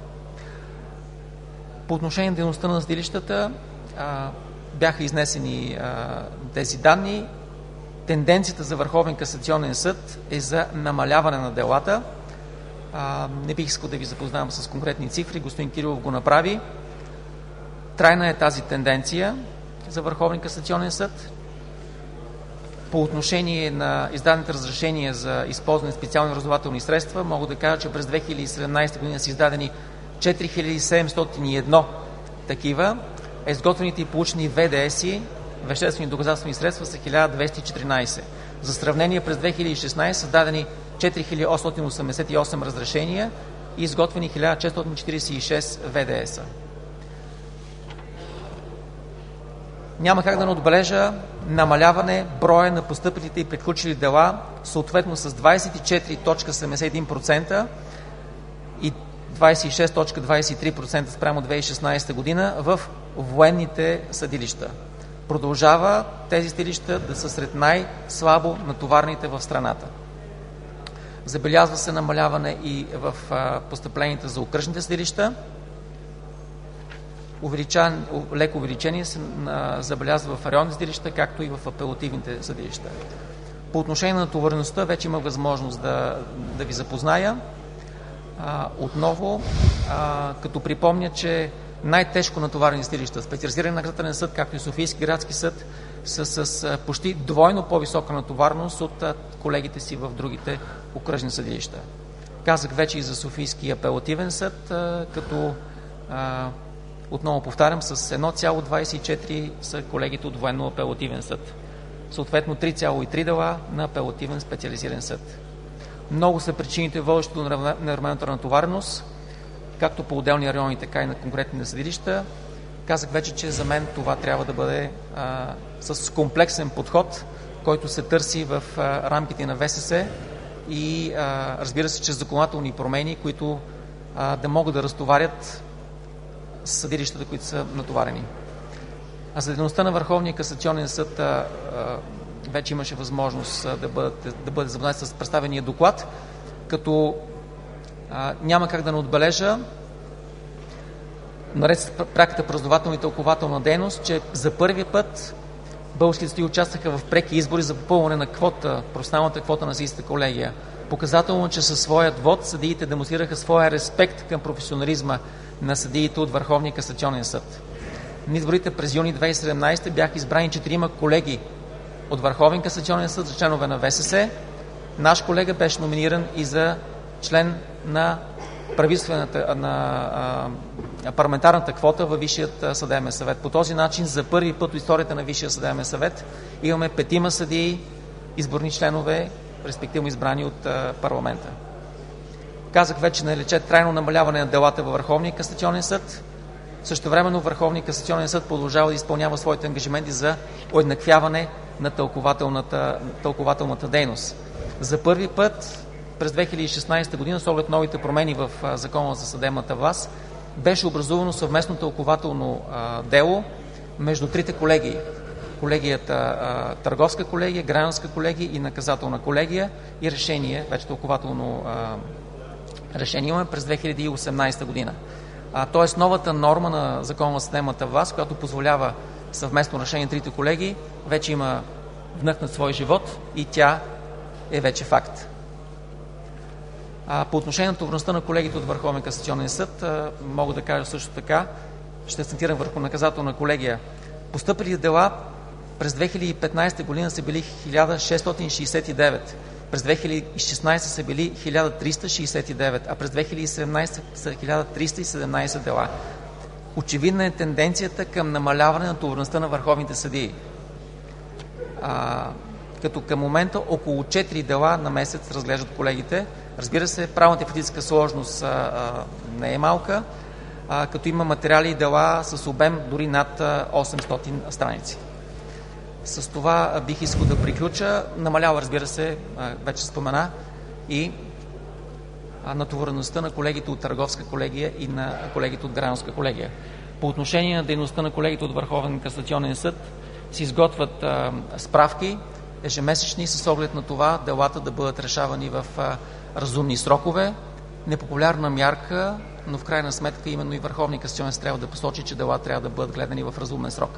По отношение на дейността на съдилищата а, бяха изнесени а, тези данни. Тенденцията за Върховен касационен съд е за намаляване на делата. А, не бих искал да ви запознавам с конкретни цифри, господин Кирилов го направи. Трайна е тази тенденция за Върховен касационен съд. По отношение на издадените разрешения за използване на специални разузнавателни средства, мога да кажа, че през две хиляди и седемнадесета година са издадени четири хиляди седемстотин и едно такива, а изготвените и получени В Д С-и, веществени доказателствени средства, са хиляда двеста и четиринадесет. За сравнение, през две хиляди и шестнадесета са дадени четири хиляди осемстотин осемдесет и осем разрешения и изготвени хиляда четиристотин четиридесет и шест В Д С-а. Няма как да не отбележа намаляване броя на постъпилите и приключили дела, съответно с двадесет и четири цяло седемдесет и един процента и двадесет и шест цяло двадесет и три процента спрямо две хиляди и шестнадесета година в военните съдилища. Продължава тези съдилища да са сред най-слабо натоварните в страната. Забелязва се намаляване и в постъпленията за окръжните съдилища. Увеличан, леко увеличение се забелязва в районни съдилища, както и в апелативните съдилища. По отношение на натовареността вече имах възможност да, да ви запозная. А, отново, а, като припомня, че най-тежко натоварени съдилища, специализиран наказателен съд, както и Софийски градски съд, са с почти двойно по-висока натовареност от колегите си в другите окръжни съдилища. Казах вече и за Софийски апелативен съд, а, като а, отново повтарям, с едно цяло двадесет и четири са колегите от военно-апелативен съд. Съответно три цяло и три дела на апелативен специализиран съд. Много са причините, водещи до неравномерната натовареност. както по отделни райони, така и на конкретни съдилища. Казах вече, че за мен това трябва да бъде а, с комплексен подход, който се търси в а, рамките на ВСС и а, разбира се, чрез законодателни промени, които а, да могат да разтоварят съдилищата, които са натоварени. А за дейността на Върховния касационен съд а, а, вече имаше възможност а, да, бъдат, да бъде запознат с представения доклад, като а, няма как да не отбележа, наред с пряката правораздавателна и тълкователна дейност, че за първи път българските съдии участваха в преки избори за попълване на квота, професионалната квота на съдийската колегия. Показателно, че със своят вод съдиите демонстрираха своя респект към професионализма на съдиите от Върховния касационен съд. На изборите през юни две хиляди и седемнадесета бяха избрани четирима колеги от Върховен касационен съд за членове на ВСС. Наш колега беше номиниран и за член на правителствената, на а, парламентарната квота във Висшият съдебен съвет. По този начин за първи път в историята на Висшия съдебен съвет имаме петима съдии, изборни членове, респективно избрани от а, парламента. Казах вече, налече трайно намаляване на делата във Върховния касационен съд. Същевременно Върховния касационен съд продължава да изпълнява своите ангажименти за уеднаквяване на тълкователната, тълкователната дейност. За първи път през две хиляди и шестнадесета година, с оглед новите промени в Закона за съдебната власт, беше образувано съвместно тълкователно а, дело между трите колегии. Колегията а, Търговска колегия, Гражданска колегия и Наказателна колегия и решение, вече тълкователно а, решение имаме през две хиляди и осемнадесета година. А, тоест новата норма на Закона за съдебната власт, която позволява съвместно решение на трите колегии, вече има вдъхнат свой живот и тя е вече факт. А, по отношение на отговорността на колегите от Върховен касационен съд, а, мога да кажа също така, ще акцентирам върху наказателна колегия. Постъпили дела през две хиляди и петнадесета година са били хиляда шестстотин шестдесет и девет, през две хиляди и шестнадесета са били хиляда триста шестдесет и девет, а през две хиляди и седемнадесета са хиляда триста и седемнадесет дела. Очевидна е тенденцията към намаляване на отговорността на върховните съдии. А, като към момента около четири дела на месец разглеждат колегите. Разбира се, правната и фактическа сложност а, а, не е малка, а, като има материали и дела с обем дори над осемстотин страници. С това а, бих искал да приключа. Намалява, разбира се, а, вече спомена, и а, натовареността на колегите от Търговска колегия и на колегите от Гражданска колегия. По отношение на дейността на колегите от Върховен касационен съд се изготвят а, справки ежемесечни с оглед на това делата да бъдат решавани в а, разумни срокове. Непопулярна мярка, но в крайна сметка именно и Върховния касационен съд трябва да посочи, че дела трябва да бъдат гледани в разумен срок.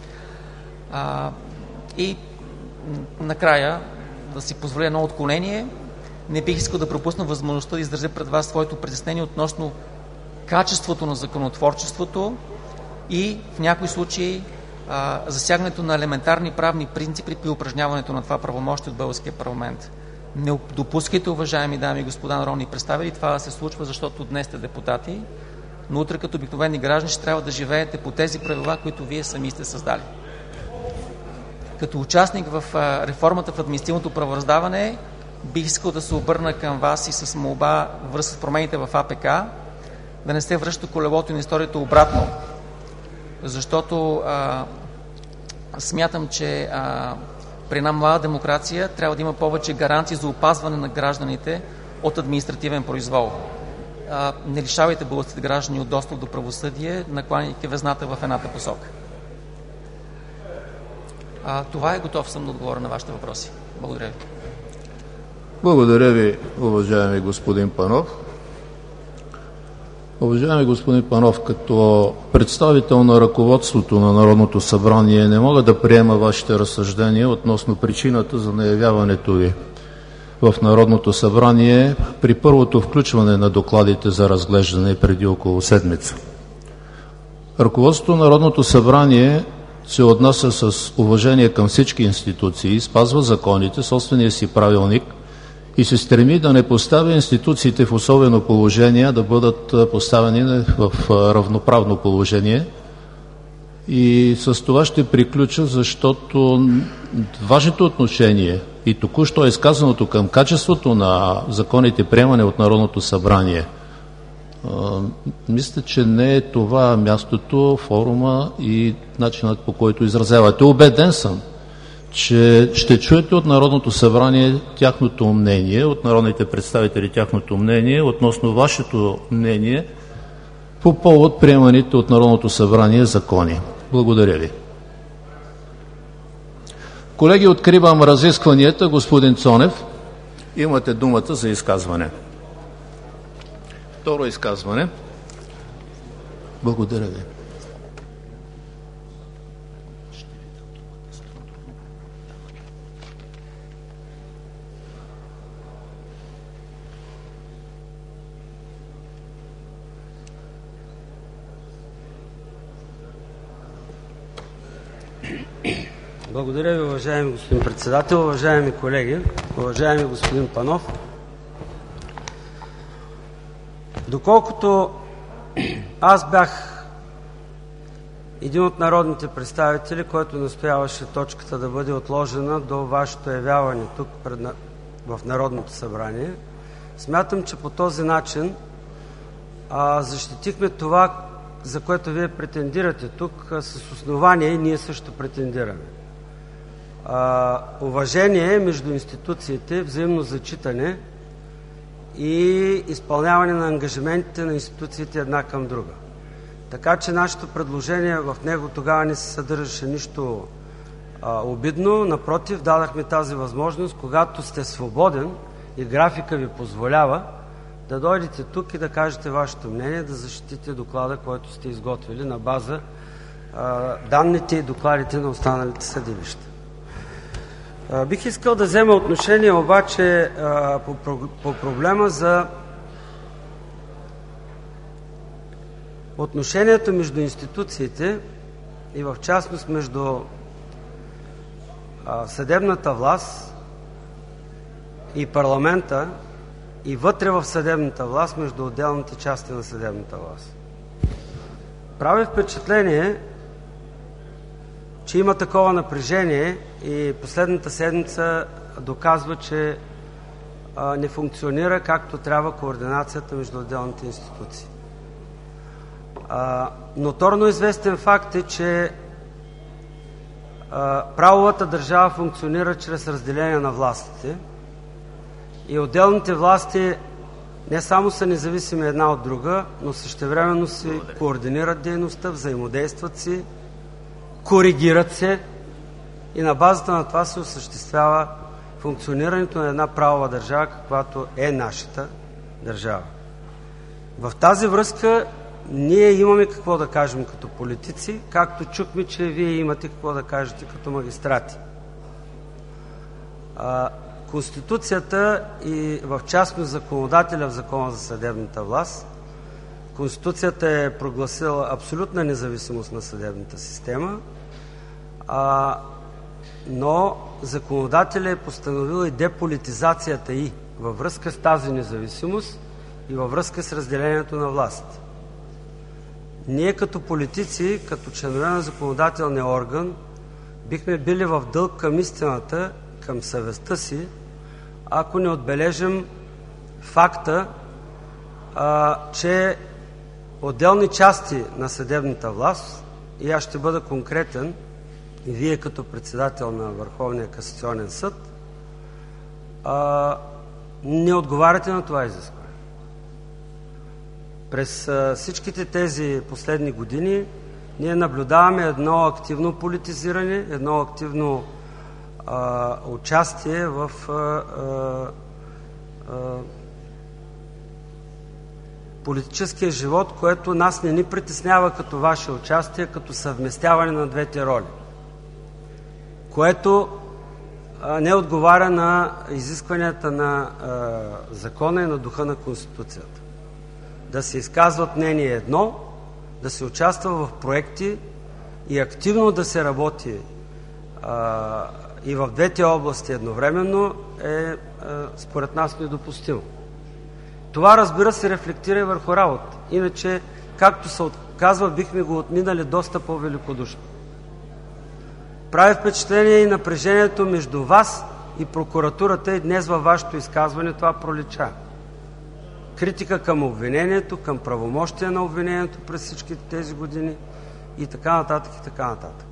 А, и накрая да си позволя едно отклонение. Не бих искал да пропусна възможността да изразя пред вас своето притеснение относно качеството на законотворчеството и в някои случаи а, засягането на елементарни правни принципи при упражняването на това правомощие от българския парламент. Не допускайте, уважаеми дами и господа народни представители, това да се случва, защото днес сте депутати, но утре като обикновени граждани ще трябва да живеете по тези правила, които вие сами сте създали. Като участник в а, реформата в административното правораздаване, бих искал да се обърна към вас и с молба във връзка с промените в А П К да не се връща колелото на историята обратно, защото а, смятам, че а, при една млада демокрация трябва да има повече гаранции за опазване на гражданите от административен произвол. А, не лишавайте българските граждани от достъп до правосъдие, накланяйки везната в едната посока. А, това е, готов съм да отговоря на вашите въпроси. Благодаря ви. Благодаря ви, уважаеми господин Панов. Уважаеми господин Панов, като представител на ръководството на Народното събрание не мога да приема вашите разсъждения относно причината за неявяването ви в Народното събрание при първото включване на докладите за разглеждане преди около седмица. Ръководството на Народното събрание се отнася с уважение към всички институции, спазва законите, собствения си правилник и се стреми да не поставя институциите в особено положение, а да бъдат поставени в равноправно положение. И с това ще приключа, защото важното отношение и току-що изказаното към качеството на законите, приемане от Народното събрание А, мисля, че не е това мястото, форума и начинът, по който изразявате. Убеден съм, че ще чуете от Народното събрание тяхното мнение, от народните представители тяхното мнение относно вашето мнение по повод приеманите от Народното събрание закони. Благодаря ви. Колеги, откривам разискванията. Господин Цонев, имате думата за изказване. Второ изказване. Благодаря ви. Благодаря ви, уважаеми господин председател, уважаеми колеги, уважаеми господин Панов. Доколкото аз бях един от народните представители, който настояваше точката да бъде отложена до вашето явяване тук пред, в Народното събрание, смятам, че по този начин а, защитихме това, за което вие претендирате тук, а, с основание и ние също претендираме. А, уважение между институциите, взаимно зачитане и изпълняване на ангажиментите на институциите една към друга. Така че нашето предложение в него тогава не се съдържаше нищо а, обидно. Напротив, дадахме тази възможност, когато сте свободен и графика ви позволява, да дойдете тук и да кажете вашето мнение, да защитите доклада, който сте изготвили на база а, данните и докладите на останалите съдилища. А, бих искал да взема отношение обаче а, по, по проблема за отношението между институциите и в частност между а, съдебната власт и парламента и вътре в съдебната власт между отделните части на съдебната власт. Прави впечатление, че има такова напрежение и последната седмица доказва, че а, не функционира както трябва координацията между отделните институции. А, ноторно известен факт е, че а, правовата държава функционира чрез разделение на властите и отделните власти не само са независими една от друга, но същевременно си координират дейността, взаимодействат си, коригират се и на базата на това се осъществява функционирането на една правова държава, каквато е нашата държава. В тази връзка ние имаме какво да кажем като политици, както чухме, че вие имате какво да кажете като магистрати. Конституцията и в частност законодателя в Закона за съдебната власт, Конституцията е прогласила абсолютна независимост на съдебната система, а, но законодателя е постановил и деполитизацията й във връзка с тази независимост и във връзка с разделението на власт. Ние като политици, като членове на законодателния орган, бихме били в дълг към истината, към съвестта си, ако не отбележим факта, а, че отделни части на съдебната власт, и аз ще бъда конкретен, и вие като председател на Върховния касационен съд, а, не отговаряте на това изискване. През а, всичките тези последни години ние наблюдаваме едно активно политизиране, едно активно а, участие в а, а, а, политическия живот, което нас не ни притеснява като ваше участие, като съвместяване на двете роли, което а, не отговаря на изискванията на а, закона и на духа на Конституцията. Да се изказват мнение едно, да се участва в проекти и активно да се работи а, и в двете области едновременно е а, според нас недопустимо. Това, разбира се, рефлектира и върху работа. Иначе, както се отказва, бихме го отминали доста по-великодушно. Прави впечатление и напрежението между вас и прокуратурата, и днес във вашето изказване това пролича. критика към обвинението, към правомощия на обвинението през всички тези години и така нататък, и така нататък.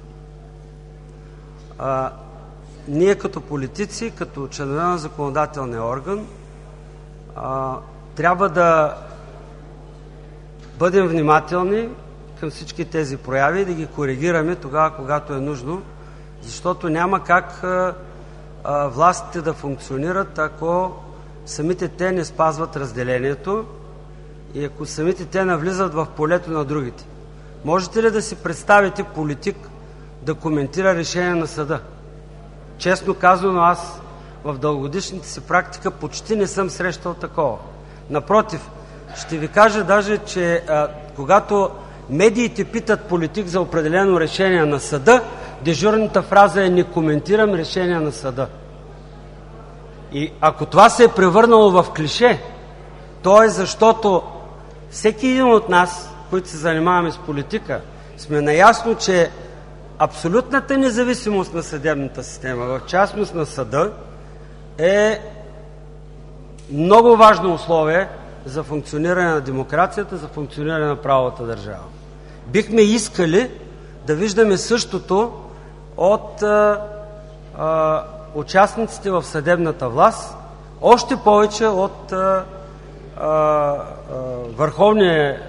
А, ние като политици, като членове на законодателния орган, а, трябва да бъдем внимателни към всички тези прояви и да ги коригираме тогава, когато е нужно, защото няма как а, а, властите да функционират, ако самите те не спазват разделението и ако самите те навлизат в полето на другите. Можете ли да си представите политик да коментира решение на съда? Честно казано, аз в дългогодишната си практика почти не съм срещал такова. Напротив, ще ви кажа даже, че а, когато медиите питат политик за определено решение на съда, дежурната фраза е: не коментирам решение на съда. И ако това се е превърнало в клише, то е защото всеки един от нас, които се занимаваме с политика, сме наясно, че абсолютната независимост на съдебната система, в частност на съда, е много важно условие за функциониране на демокрацията, за функциониране на правовата държава. Бихме искали да виждаме същото от а, а, участниците в съдебната власт, още повече от а, а, а, върховния,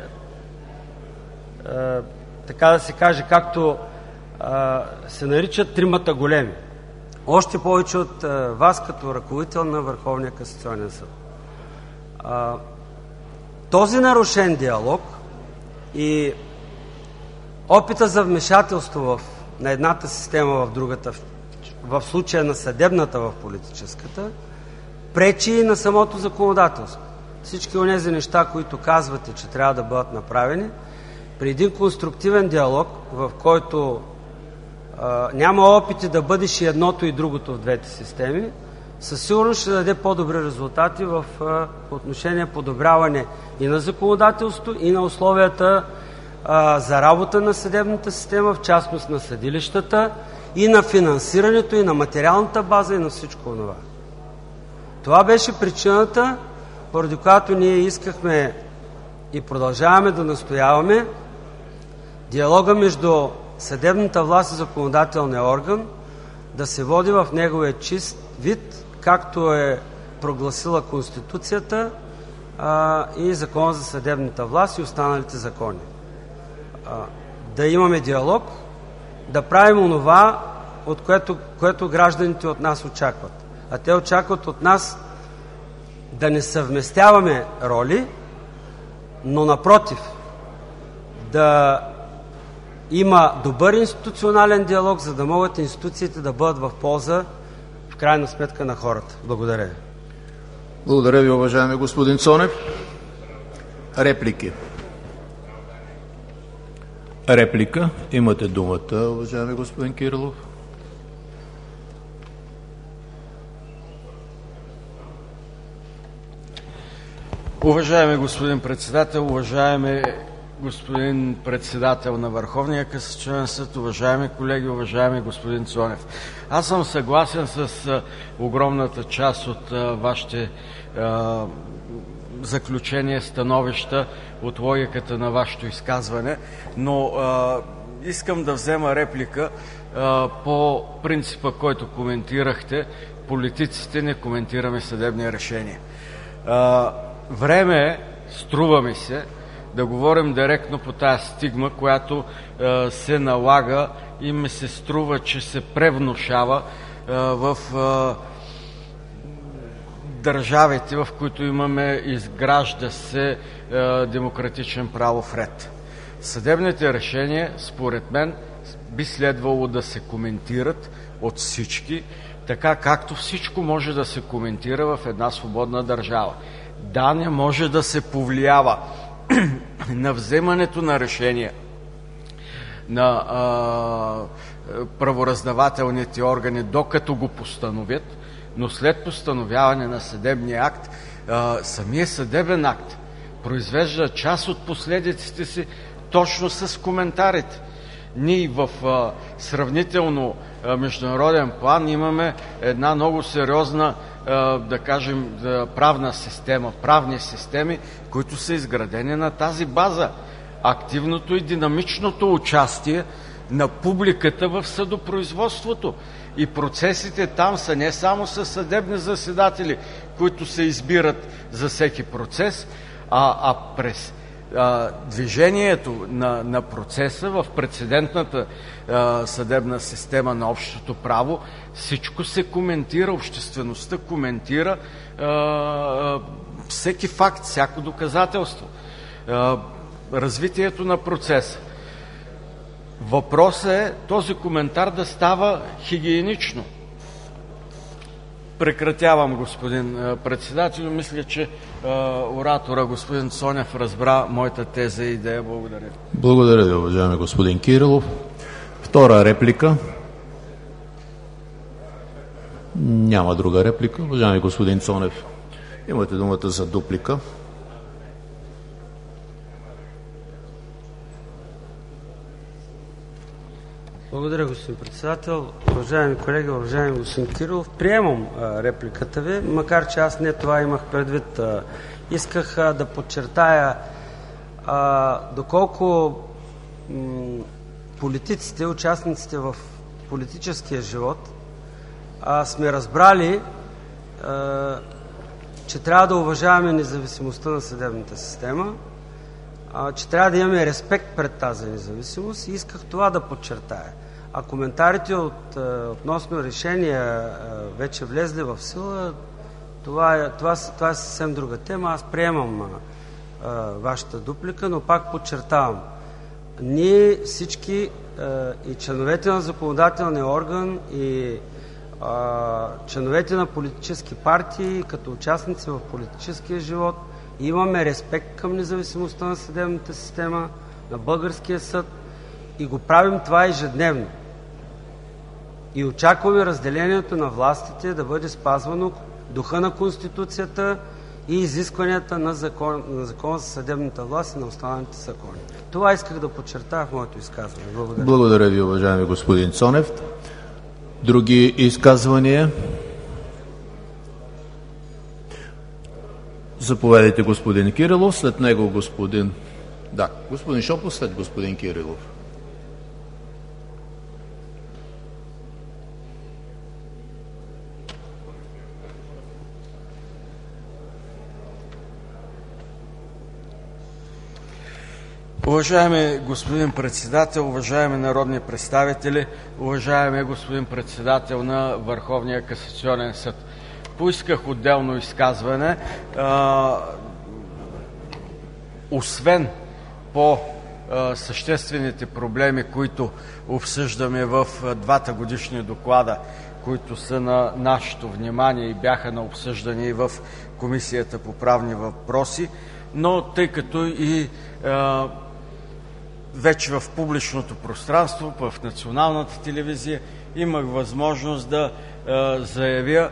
а, така да се каже, както а, се наричат тримата големи. Още повече от а, вас като ръководител на Върховния касационен съд. А, този нарушен диалог и опита за вмешателство в, на едната система в другата, в, в случая на съдебната в политическата, пречи и на самото законодателство. Всички онези неща, които казвате, че трябва да бъдат направени, при един конструктивен диалог, в който а, няма опити да бъдеш и едното и другото в двете системи, със сигурност ще даде по-добри резултати в а, отношение подобряване и на законодателството, и на условията а, за работа на съдебната система, в частност на съдилищата, и на финансирането, и на материалната база, и на всичко това. Това беше причината, поради която ние искахме и продължаваме да настояваме диалога между съдебната власт и законодателния орган да се води в неговия чист вид, както е прогласила Конституцията а, и Закона за съдебната власт и останалите закони. А, да имаме диалог, да правим онова, от което, което гражданите от нас очакват. А те очакват от нас да не съвместяваме роли, но напротив, да има добър институционален диалог, за да могат институциите да бъдат в полза, в крайна сметка, на хората. Благодаря ви. Благодаря ви, уважаеми господин Цонев. Реплики? Реплика. Имате думата, уважаеми господин Кирилов. Уважаеми господин председател, уважаеми господин председател на Върховния касационен съд, уважаеми колеги, уважаеми господин Цонев. Аз съм съгласен с а, огромната част от а, вашите а, заключения, становища, от логиката на вашето изказване, но а, искам да взема реплика а, по принципа, който коментирахте: политиците не коментираме съдебни решения. А, време е, струва ми се, да говорим директно по тая стигма, която е, се налага и ми се струва, че се превнушава е, в е, държавите, в които имаме, изгражда се е, демократичен правов ред. Съдебните решения, според мен, би следвало да се коментират от всички, така както всичко може да се коментира в една свободна държава. Да, не може да се повлиява на вземането на решения на а, правораздавателните органи, докато го постановят, но след постановяване на съдебния акт, а, самия съдебен акт произвежда част от последиците си точно с коментарите. Ние в а, сравнително а, международен план имаме една много сериозна да кажем, правна система, правни системи, които са изградени на тази база. Активното и динамичното участие на публиката в съдопроизводството. И процесите там са не само със съдебни заседатели, които се избират за всеки процес, а, а през а, движението на, на процеса в прецедентната а, съдебна система на общото право, всичко се коментира, обществеността коментира а, а, всеки факт, всяко доказателство. А, развитието на процеса. Въпросът е този коментар да става хигиенично. Прекратявам, господин председател. Мисля, че оратора господин Цонев разбра моята теза и идея. Благодаря. Благодаря ви, уважаеми господин Кирилов. Втора реплика? Няма друга реплика. Уважаеми господин Цонев, имате думата за дуплика. Благодаря, господин председател. Уважаеми колеги, уважаеми господин Кирилов, приемам а, репликата ви, макар че аз не това имах предвид. А, исках а, да подчертая а, доколко м, политиците, участниците в политическия живот а, сме разбрали, а, че трябва да уважаваме независимостта на съдебната система, а, че трябва да имаме респект пред тази независимост и исках това да подчертая. А коментарите от, относно решения, вече влезли в сила, това е, това, това е съвсем друга тема. Аз приемам а, вашата дуплика, но пак подчертавам. Ние всички а, и членовете на законодателния орган, и а, членовете на политически партии, като участници в политическия живот, имаме респект към независимостта на съдебната система, на българския съд и го правим това ежедневно. И очакваме разделението на властите да бъде спазвано духа на Конституцията и изискванията на закон, на закона за съдебната власт и на останалите закони. Това исках да подчертая в моето изказване. Благодаря. Благодаря ви, уважаеми господин Цонев. Други изказвания? Заповядайте, господин Кирилов, след него господин... Да, господин Шопов, след господин Кирилов. Уважаеми господин председател, уважаеми народни представители, уважаеми господин председател на Върховния касационен съд, поисках отделно изказване, а, освен по а, съществените проблеми, които обсъждаме в а, двата годишни доклада, които са на нашето внимание и бяха на обсъждане и в Комисията по правни въпроси, но тъй като и а, вече в публичното пространство, в националната телевизия, имах възможност да а, заявя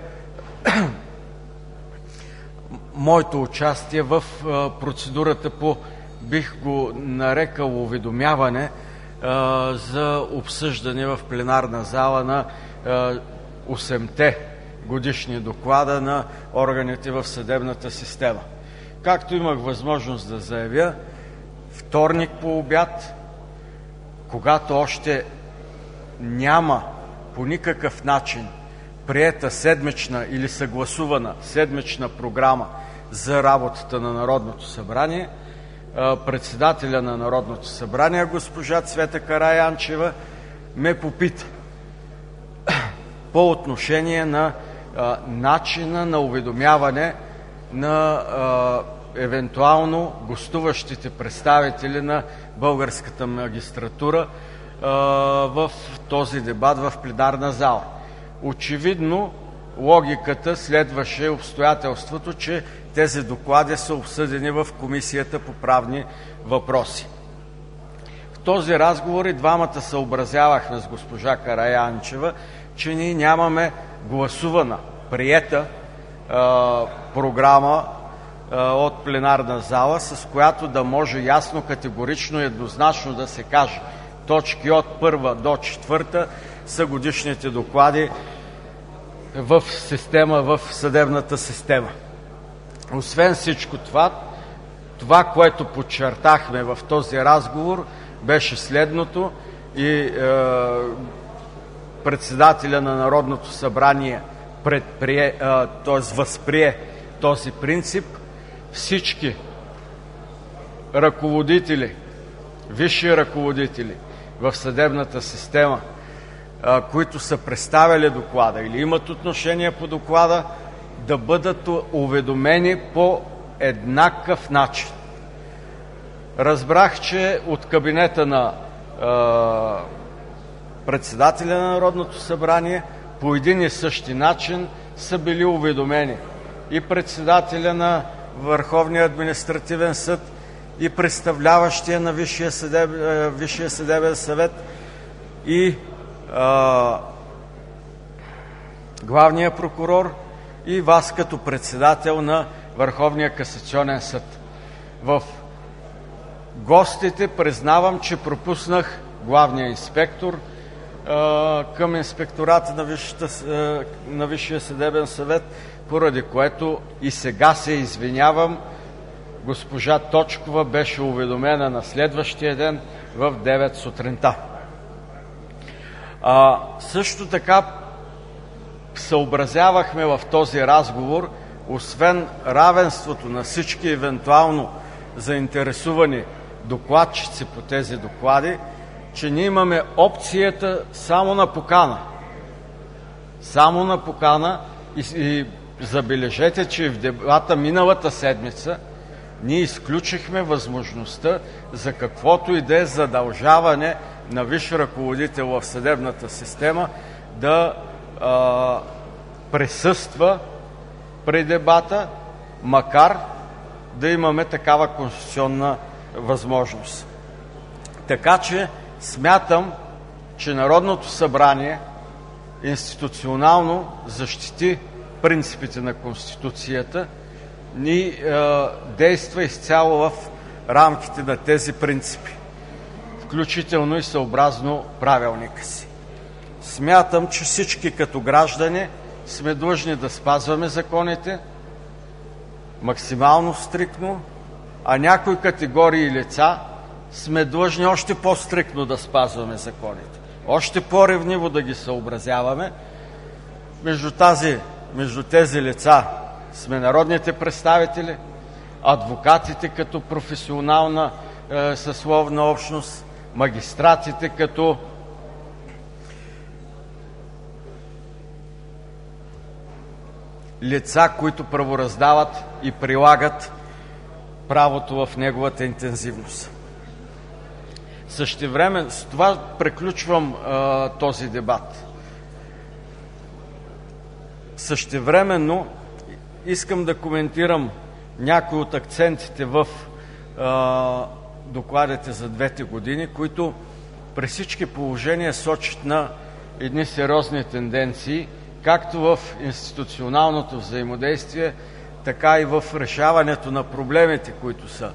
моето участие в а, процедурата по, бих го нарекал, уведомяване а, за обсъждане в пленарна зала на а, осемте годишни доклада на органите в съдебната система. Както имах възможност да заявя, вторник по обяд, когато още няма по никакъв начин приета седмична или съгласувана седмична програма за работата на Народното събрание, председателя на Народното събрание, госпожа Цвета Караянчева, ме попита по отношение на а, начина на уведомяване на а, евентуално гостуващите представители на българската магистратура а, в този дебат в пленарна зала. Очевидно, логиката следваше обстоятелството, че тези доклади са обсъдени в Комисията по правни въпроси. В този разговор и двамата съобразявахме с госпожа Караянчева, че ние нямаме гласувана, приета а, програма а, от пленарна зала, с която да може ясно, категорично и еднозначно да се каже точки от първа до четвърта са годишните доклади в система, в съдебната система. Освен всичко това, това, което подчертахме в този разговор, беше следното и е, председателя на Народното събрание предприе, т.е. възприе този принцип. Всички ръководители, висши ръководители в съдебната система, които са представили доклада или имат отношение по доклада, да бъдат уведомени по еднакъв начин. Разбрах, че от кабинета на е, председателя на Народното събрание по един и същи начин са били уведомени и председателя на Върховния административен съд, и представляващия на Висшия, съдеб, Висшия съдебен съвет, и а, главния прокурор, и вас като председател на Върховния касационен съд. В гостите признавам, че пропуснах главния инспектор а, към инспектората на, Висшата, на Висшия съдебен съвет, поради което и сега се извинявам. Госпожа Точкова беше уведомена на следващия ден в девет сутринта. А, също така съобразявахме в този разговор, освен равенството на всички евентуално заинтересувани докладчици по тези доклади, че ние имаме опцията само на покана. Само на покана и, и забележете, че в дебата миналата седмица ние изключихме възможността за каквото и да е задължаване на висш ръководител в съдебната система да а, присъства при дебата, макар да имаме такава конституционна възможност. Така че смятам, че Народното събрание институционално защити принципите на Конституцията и е, действа изцяло в рамките на тези принципи, включително и съобразно правилника си. Смятам, че всички като граждани сме длъжни да спазваме законите максимално стриктно, а някои категории лица сме длъжни още по-стриктно да спазваме законите, още по-ревниво да ги съобразяваме. Между, тази, между тези лица сме народните представители, адвокатите като професионална е, съсловна общност, магистратите като лица, които правораздават и прилагат правото в неговата интензивност. Същевременно, с това приключвам е, този дебат. Същевременно искам да коментирам някои от акцентите в а, докладите за двете години, които при всички положения сочат на едни сериозни тенденции, както в институционалното взаимодействие, така и в решаването на проблемите, които са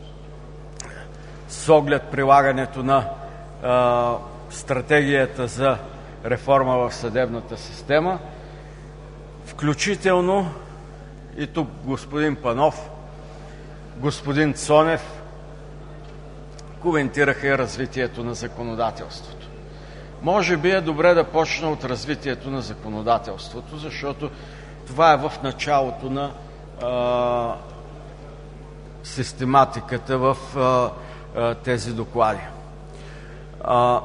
с оглед прилагането на а, стратегията за реформа в съдебната система, включително и тук господин Панов, господин Цонев коментираха и развитието на законодателството. Може би е добре да почна от развитието на законодателството, защото това е в началото на а, систематиката в а, а, тези доклади. А,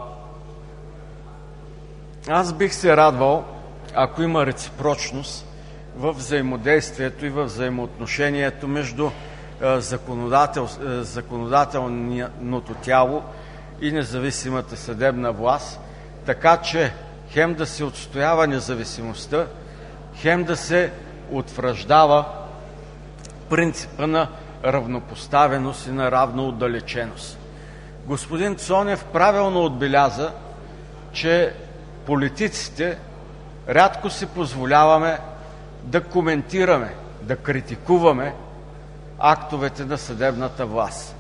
аз бих се радвал, ако има реципрочност в взаимодействието и в взаимоотношението между законодател, законодателното тяло и независимата съдебна власт, така че хем да се отстоява независимостта, хем да се утвърждава принципа на равнопоставеност и на равна отдалеченост. Господин Цонев правилно отбеляза, че политиците рядко си позволяваме да коментираме, да критикуваме актовете на съдебната власт.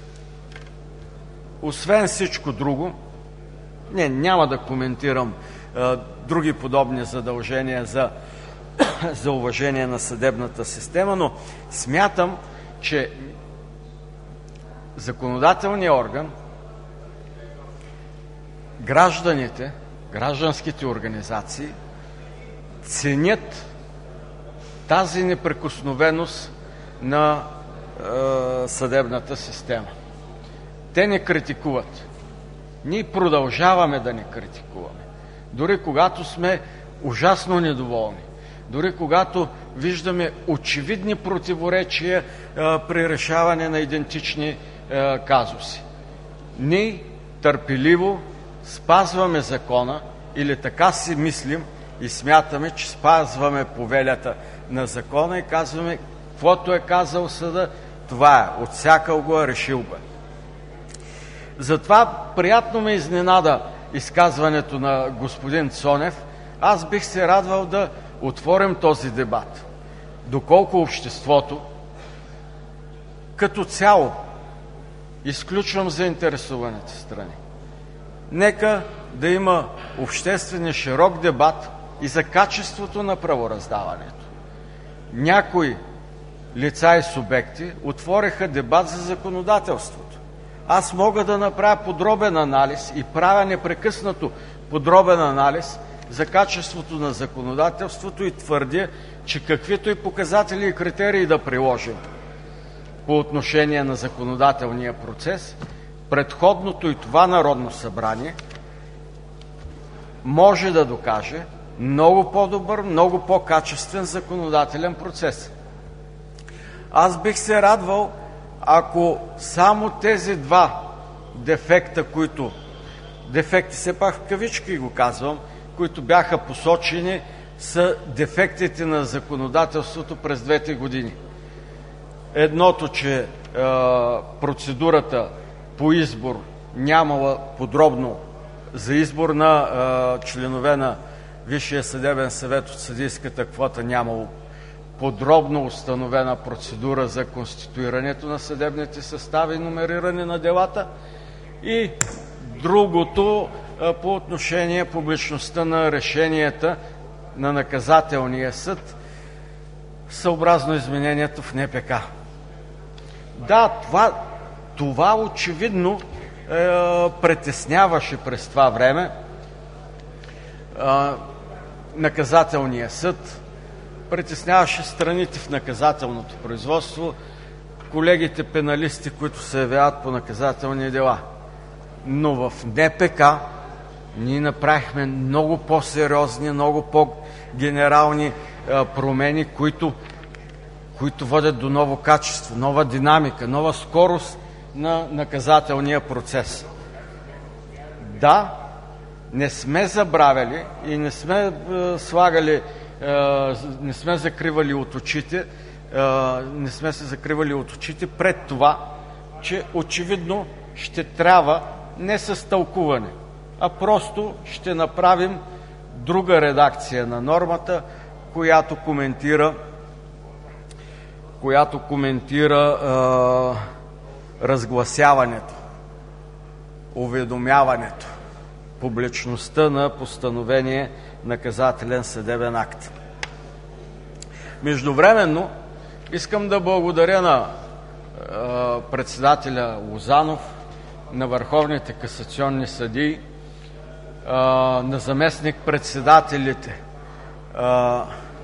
Освен всичко друго, не, няма да коментирам други подобни задължения за, за уважение на съдебната система, но смятам, че законодателният орган, гражданите, гражданските организации ценят тази неприкосновеност на е, съдебната система. Те не критикуват. Ние продължаваме да не критикуваме. Дори когато сме ужасно недоволни. Дори когато виждаме очевидни противоречия е, при решаване на идентични е, казуси. Ние търпеливо спазваме закона или така си мислим и смятаме, че спазваме повелята на закона и казваме, каквото е казал съда, това е. Отсякал го е, решил го е. Затова приятно ме изненада изказването на господин Цонев. Аз бих се радвал да отворим този дебат. Доколко обществото като цяло, изключвам заинтересованите страни, нека да има обществен и широк дебат и за качеството на правораздаването. Някои лица и субекти отвориха дебат за законодателството. Аз мога да направя подробен анализ и правя непрекъснато подробен анализ за качеството на законодателството и твърдя, че каквито и показатели и критерии да приложим по отношение на законодателния процес, предходното и това Народно събрание може да докаже много по-добър, много по-качествен законодателен процес. Аз бих се радвал, ако само тези два дефекта, които, дефекти все пак в кавички го казвам, които бяха посочени, са дефектите на законодателството през двете години. Едното, че е, процедурата по избор нямала подробно за избор на е, членове на Висшия съдебен съвет от съдийската квота, нямало подробно установена процедура за конституирането на съдебните състави и номериране на делата. И другото е, по отношение публичността на решенията на наказателния съд съобразно изменението в Н П К. Да, това, това очевидно е, притесняваше през това време е, наказателния съд, притесняваше страните в наказателното производство, колегите пеналисти, които се явяват по наказателни дела. Но в Н П К ние направихме много по-сериозни, много по-генерални е, промени, които които водят до ново качество, нова динамика, нова скорост на наказателния процес. Да, не сме забравяли и не сме е, слагали, е, не сме закривали от очите, е, не сме се закривали от очите пред това, че очевидно ще трябва не с тълкуване, а просто ще направим друга редакция на нормата, която коментира която коментира е, разгласяването, уведомяването, публичността на постановение наказателен съдебен акт. Междувременно искам да благодаря на е, председателя Лозанов, на върховните касационни съдии, е, на заместник-председателите е,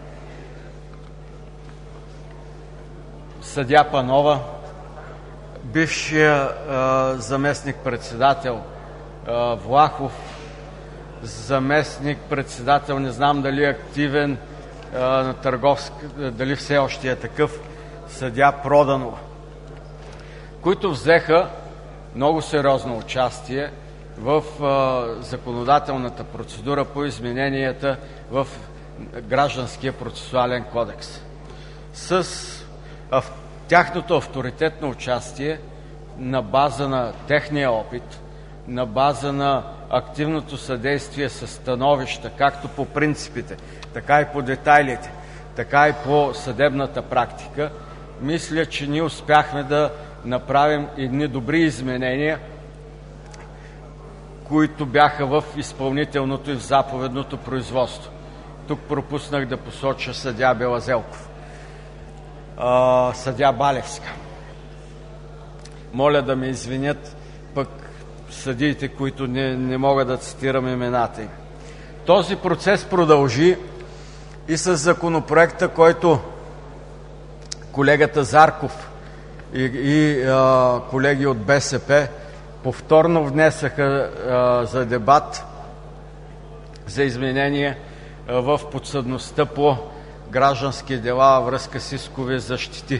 съдия Панова, бившия заместник-председател а, Влахов, заместник-председател, не знам дали е активен а, на търговски, дали все още е такъв, съдия Проданова, които взеха много сериозно участие в а, законодателната процедура по измененията в Гражданския процесуален кодекс. С в тяхното авторитетно участие на база на техния опит, на база на активното съдействие със становища, както по принципите, така и по детайлите, така и по съдебната практика, мисля, че ние успяхме да направим едни добри изменения, които бяха в изпълнителното и в заповедното производство. Тук пропуснах да посоча съдия Белазелков, а, съдия Балевска. Моля да ме извинят пък съдиите, които не, не мога да цитирам имената им. Този процес продължи и с законопроекта, който колегата Зарков и, и а, колеги от БСП повторно внесаха а, за дебат за изменение а, в подсъдността по граждански дела във връзка с искови защити,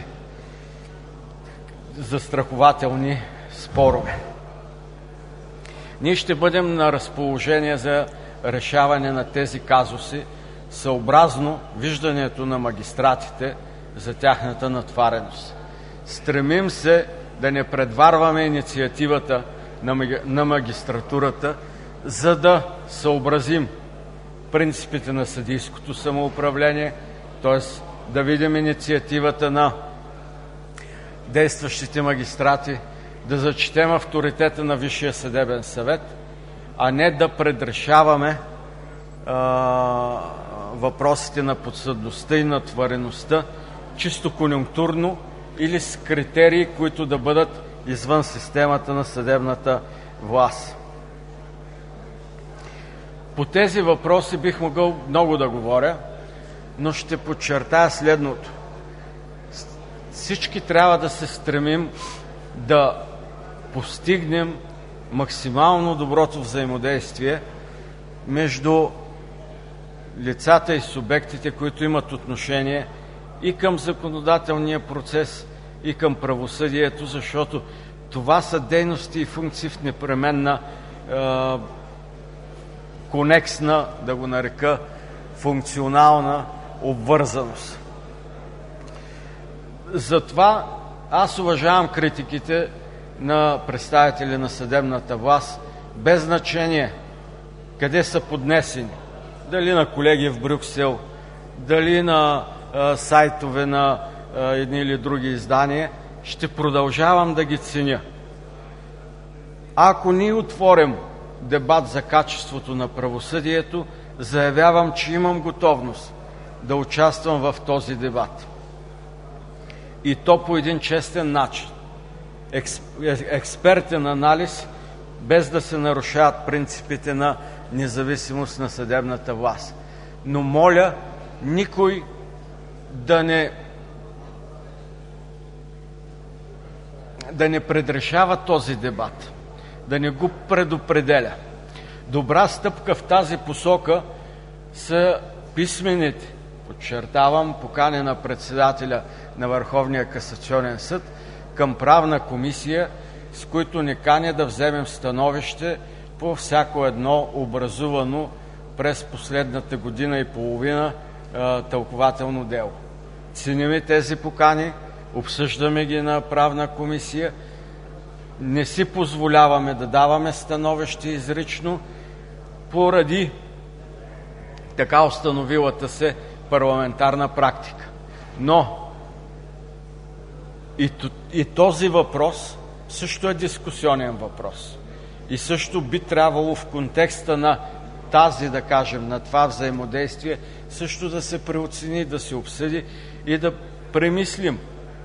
застрахователни спорове. Ние ще бъдем на разположение за решаване на тези казуси, съобразно виждането на магистратите за тяхната натвареност. Стремим се да не предварваме инициативата на магистратурата, за да съобразим принципите на съдийското самоуправление, т.е. да видим инициативата на действащите магистрати, да зачетем авторитета на Висшия съдебен съвет, а не да предрешаваме а, въпросите на подсъдността и натвареността чисто конюнктурно или с критерии, които да бъдат извън системата на съдебната власт. По тези въпроси бих могъл много да говоря, но ще подчертая следното. Всички трябва да се стремим да постигнем максимално доброто взаимодействие между лицата и субектите, които имат отношение и към законодателния процес, и към правосъдието, защото това са дейности и функции в непременна е, конексна, да го нарека, функционална обвързаност. Затова аз уважавам критиките на представители на съдебната власт, без значение къде са поднесени. Дали на колеги в Брюксел, дали на а, сайтове на а, едни или други издания, ще продължавам да ги ценя. Ако ние отворим дебат за качеството на правосъдието, заявявам, че имам готовност да участвам в този дебат. И то по един честен начин. Експертен анализ, без да се нарушават принципите на независимост на съдебната власт. Но моля никой да не да не предрешава този дебат, да не го предопределя. Добра стъпка в тази посока са писмените, подчертавам, покани на председателя на Върховния касационен съд към правна комисия, с които ни каня да вземем становище по всяко едно образувано през последната година и половина е, тълкователно дело. Ценим тези покани, обсъждаме ги на правна комисия, не си позволяваме да даваме становище изрично поради така установилата се парламентарна практика. Но и, и този въпрос също е дискусионен въпрос. И също би трябвало в контекста на тази, да кажем, на това взаимодействие, също да се преоцени, да се обсъди и да премислим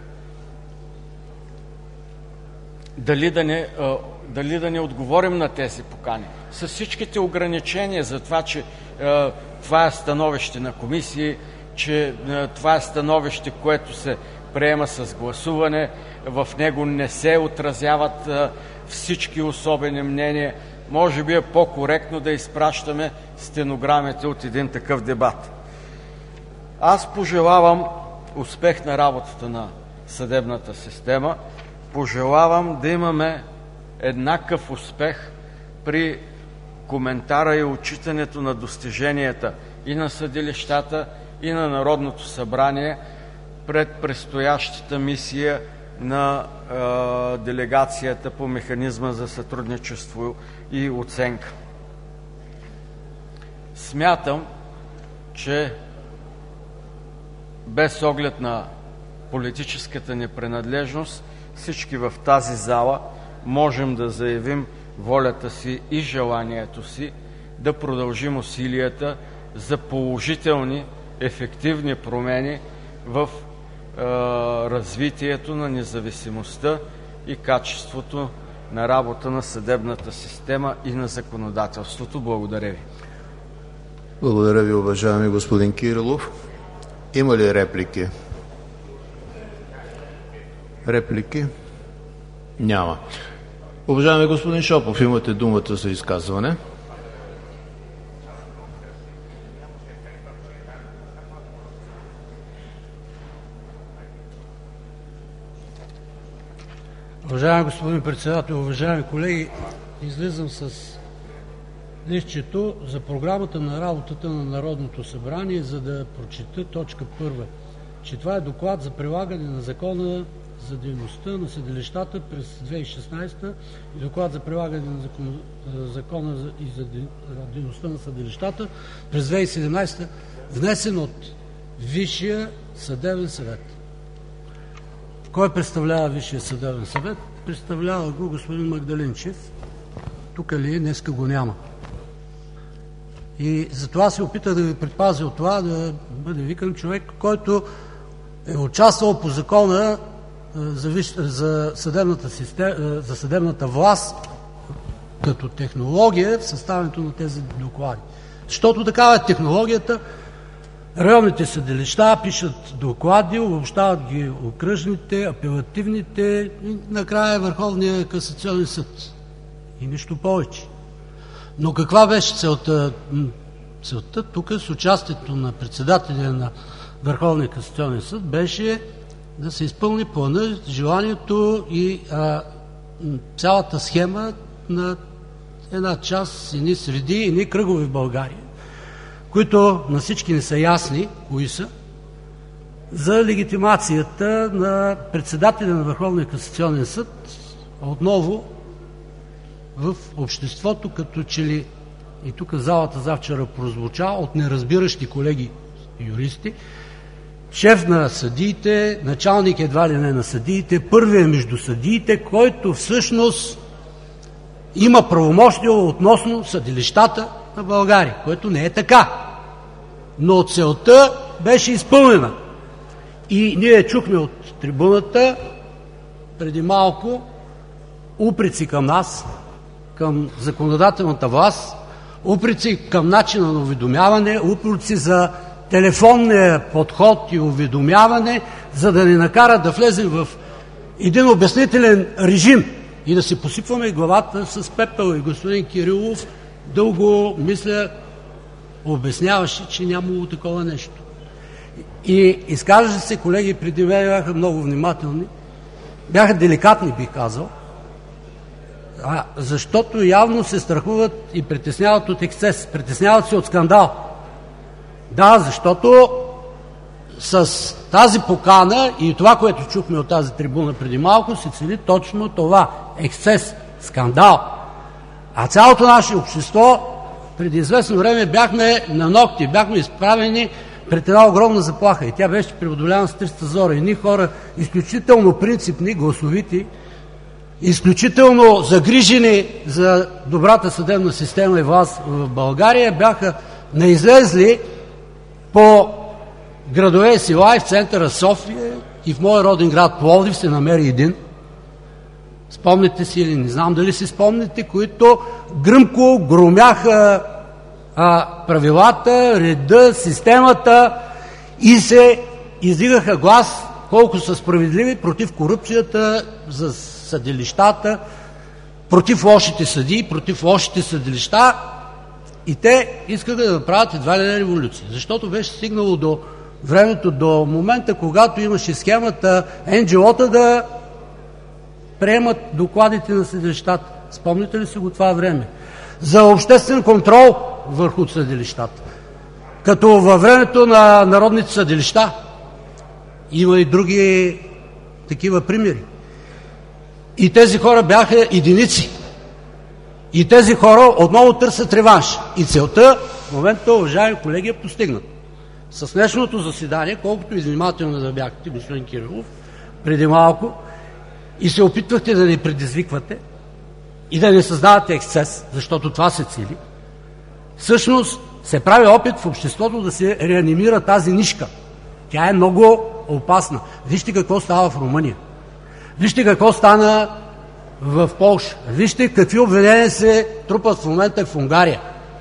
дали да не, дали да не отговорим на тези покани. С всичките ограничения за това, че е, това е становище на комисии, че е, това е становище, което се приема с гласуване, в него не се отразяват е, всички особени мнения. Може би е по-коректно да изпращаме стенограмите от един такъв дебат. Аз пожелавам успех на работата на съдебната система, пожелавам да имаме еднакъв успех при коментара и отчитането на достиженията и на съдилищата, и на Народното събрание пред предстоящата мисия на е, делегацията по механизма за сътрудничество и оценка. Смятам, че без оглед на политическата ни принадлежност, всички в тази зала можем да заявим волята си и желанието си да продължим усилията за положителни, ефективни промени в е, развитието на независимостта и качеството на работа на съдебната система и на законодателството. Благодаря ви. Благодаря ви, уважаеми господин Кирилов. Има ли реплики? Реплики? Няма. Уважаеми господин Шопов, имате думата за изказване. Уважаеми господин председател, уважаеми колеги, излизам с листчето за програмата на работата на Народното събрание, за да прочета точка първа, че това е доклад за прилагане на закона за дейността на съдилищата през две хиляди и шестнадесета и доклад за прилагане на закон, закона за, и за дейността на съдилищата през две хиляди и седемнадесета, внесен от Висшия съдебен съвет. Кой представлява Висшия съдебен съвет? Представлява го господин Магдалинчев. Тук ли е? Днеска го няма. И затова се опитах да ви предпазя от това да бъде викан човек, който е участвал по закона за, виш... за, съдебната систем... за съдебната власт като технология в съставянето на тези доклади. Защото такава е технологията. Районните съдилища пишат доклади, обобщават ги окръжните, апелативните и накрая Върховния касационен съд. И нищо повече. Но каква беше целта? Целта тук с участието на председателя на Върховния касационен съд беше да се изпълни плана, желанието и а, цялата схема на една част, едни среди, едни кръгове в България, които на всички не са ясни, кои са, за легитимацията на председателя на Върховния касационен съд отново в обществото, като че ли и тук залата завчера прозвуча от неразбиращи колеги юристи, шеф на съдиите, началник едва ли не на съдиите, първият между съдиите, който всъщност има правомощие относно съдилищата на България, което не е така. Но целта беше изпълнена. И ние чухме от трибуната преди малко упреци към нас, към законодателната власт, упреци към начина на уведомяване, упреци за телефонния подход и уведомяване, за да ни накара да влезем в един обяснителен режим и да си посипваме главата с пепел. И господин Кирилов дълго, мисля, обясняваше, че нямало такова нещо. И изказваше се, колеги преди мен бяха много внимателни, бяха деликатни, бих казал, а, защото явно се страхуват и притесняват от ексцес, притесняват се от скандал. Да, защото с тази покана и това, което чухме от тази трибуна преди малко, се цели точно това – ексцес, скандал. А цялото наше общество преди известно време бяхме на ногти, бяхме изправени пред една огромна заплаха и тя беше преодоляна с триста зора. Едни хора изключително принципни, гласовити, изключително загрижени за добрата съдебна система и власт в България бяха наизлезли по градове и села и в центъра София и в моя роден град Пловдив се намери един. Спомните си или не знам дали си спомните, които гръмко громяха а, правилата, реда, системата и се издигаха глас колко са справедливи против корупцията за съдилищата, против лошите съдии, против лошите съдилища. И те искаха да направят едва ли не революция, защото беше стигнало до времето, до момента, когато имаше схемата ен джи о-та да приемат докладите на съдилищата. Спомните ли си го това време? За обществен контрол върху съдилищата. Като във времето на народните съдилища. Има и други такива примери. И тези хора бяха единици. И тези хора отново търсят реванш. И целта в момента, уважаеми колеги, е постигнат. С днешното заседание, колкото и внимателно да бяхте, господин Кирилов, преди малко, и се опитвахте да ни предизвиквате, и да не създавате ексцес, защото това се цели, всъщност се прави опит в обществото да се реанимира тази нишка. Тя е много опасна. Вижте какво става в Румъния. Вижте какво стана в Полша. Вижте какви обвинения се трупат в момента в Унгария.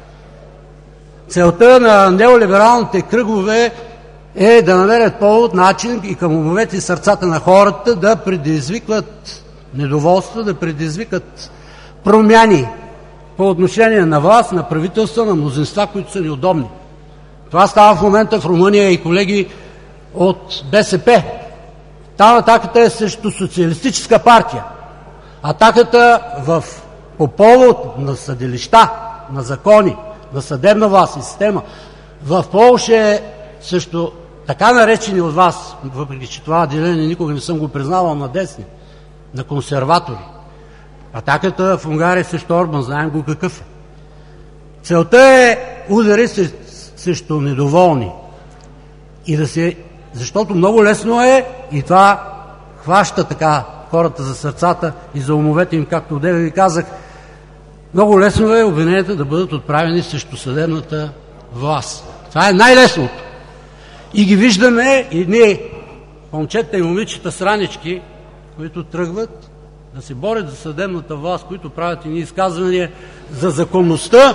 Целта на неолибералните кръгове е да намерят повод, начин и към умовете и сърцата на хората да предизвикват недоволство, да предизвикат промяни по отношение на власт, на правителства, на мнозинства, които са неудобни. Това става в момента в Румъния и колеги от БСП. Там атаката е срещу социалистическа партия. Атаката в, по повод на съдилища, на закони, на съдебна власт и система в Полша е също така наречени от вас, въпреки че това деление никога не съм го признавал, на десни, на консерватори. Атаката в Унгария срещу Орбан, знаем го какъв е. Целта е удари срещу недоволни. И да се... Защото много лесно е, и това хваща така хората за сърцата и за умовете им, както одеве ви казах, много лесно е обвиненията да бъдат отправени срещу съдебната власт. Това е най-лесното. И ги виждаме и ние, момчета и момичета сранички, които тръгват да се борят за съдебната власт, които правят едни изказвания за законността,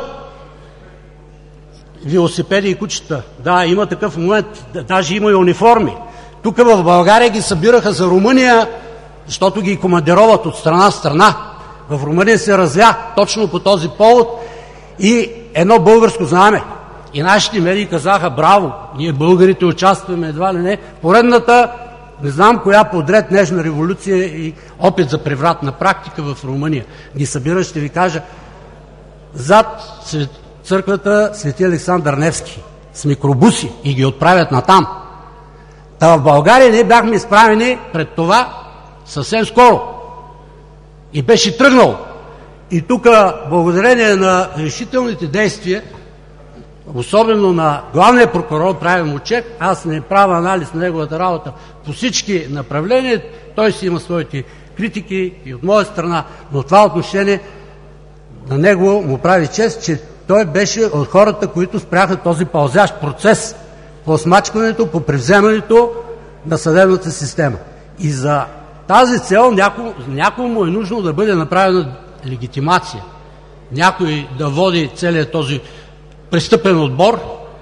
велосипеди и кучета. Да, има такъв момент, даже има и униформи. Тук в България ги събираха за Румъния, защото ги командироват от страна в страна. В Румъния се развя точно по този повод и едно българско знаме. И нашите медии казаха: браво, ние българите участваме, едва ли не. Поредната, не знам коя подред нежна революция и опит за превратна практика в Румъния. Ги събира, ще ви кажа, зад църквата Свети Александър Невски с микробуси и ги отправят натам. Та в България ние бяхме изправени пред това съвсем скоро. И беше тръгнал. И тук, благодарение на решителните действия, особено на главния прокурор, правим отчет, аз не правя анализ на неговата работа по всички направления, той си има своите критики и от моя страна, но това отношение на него му прави чест, че той беше от хората, които спряха този пълзящ процес по смачкването, по превземането на съдебната система. И за тази цел някой, някой му е нужно да бъде направена легитимация. Някой да води целият този престъпен отбор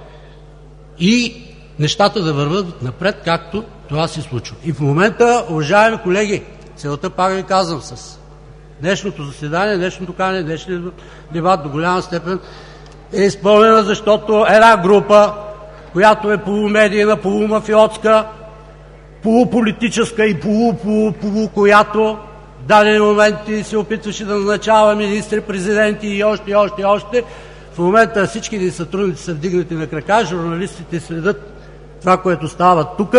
и нещата да върват напред, както това се случва. И в момента, уважаеми колеги, целта, пак ви казвам, с днешното заседание, днешното канене, днешния дебат до голяма степен е изпълнена, защото една група, която е полумедийна, полумафиотска, полуполитическа и полу-полу-полу, която в дадени моменти се опитваше да назначава министри, президенти и още, и още, и още. В момента всички ни сътрудници са вдигнати на крака, журналистите следят това, което става тук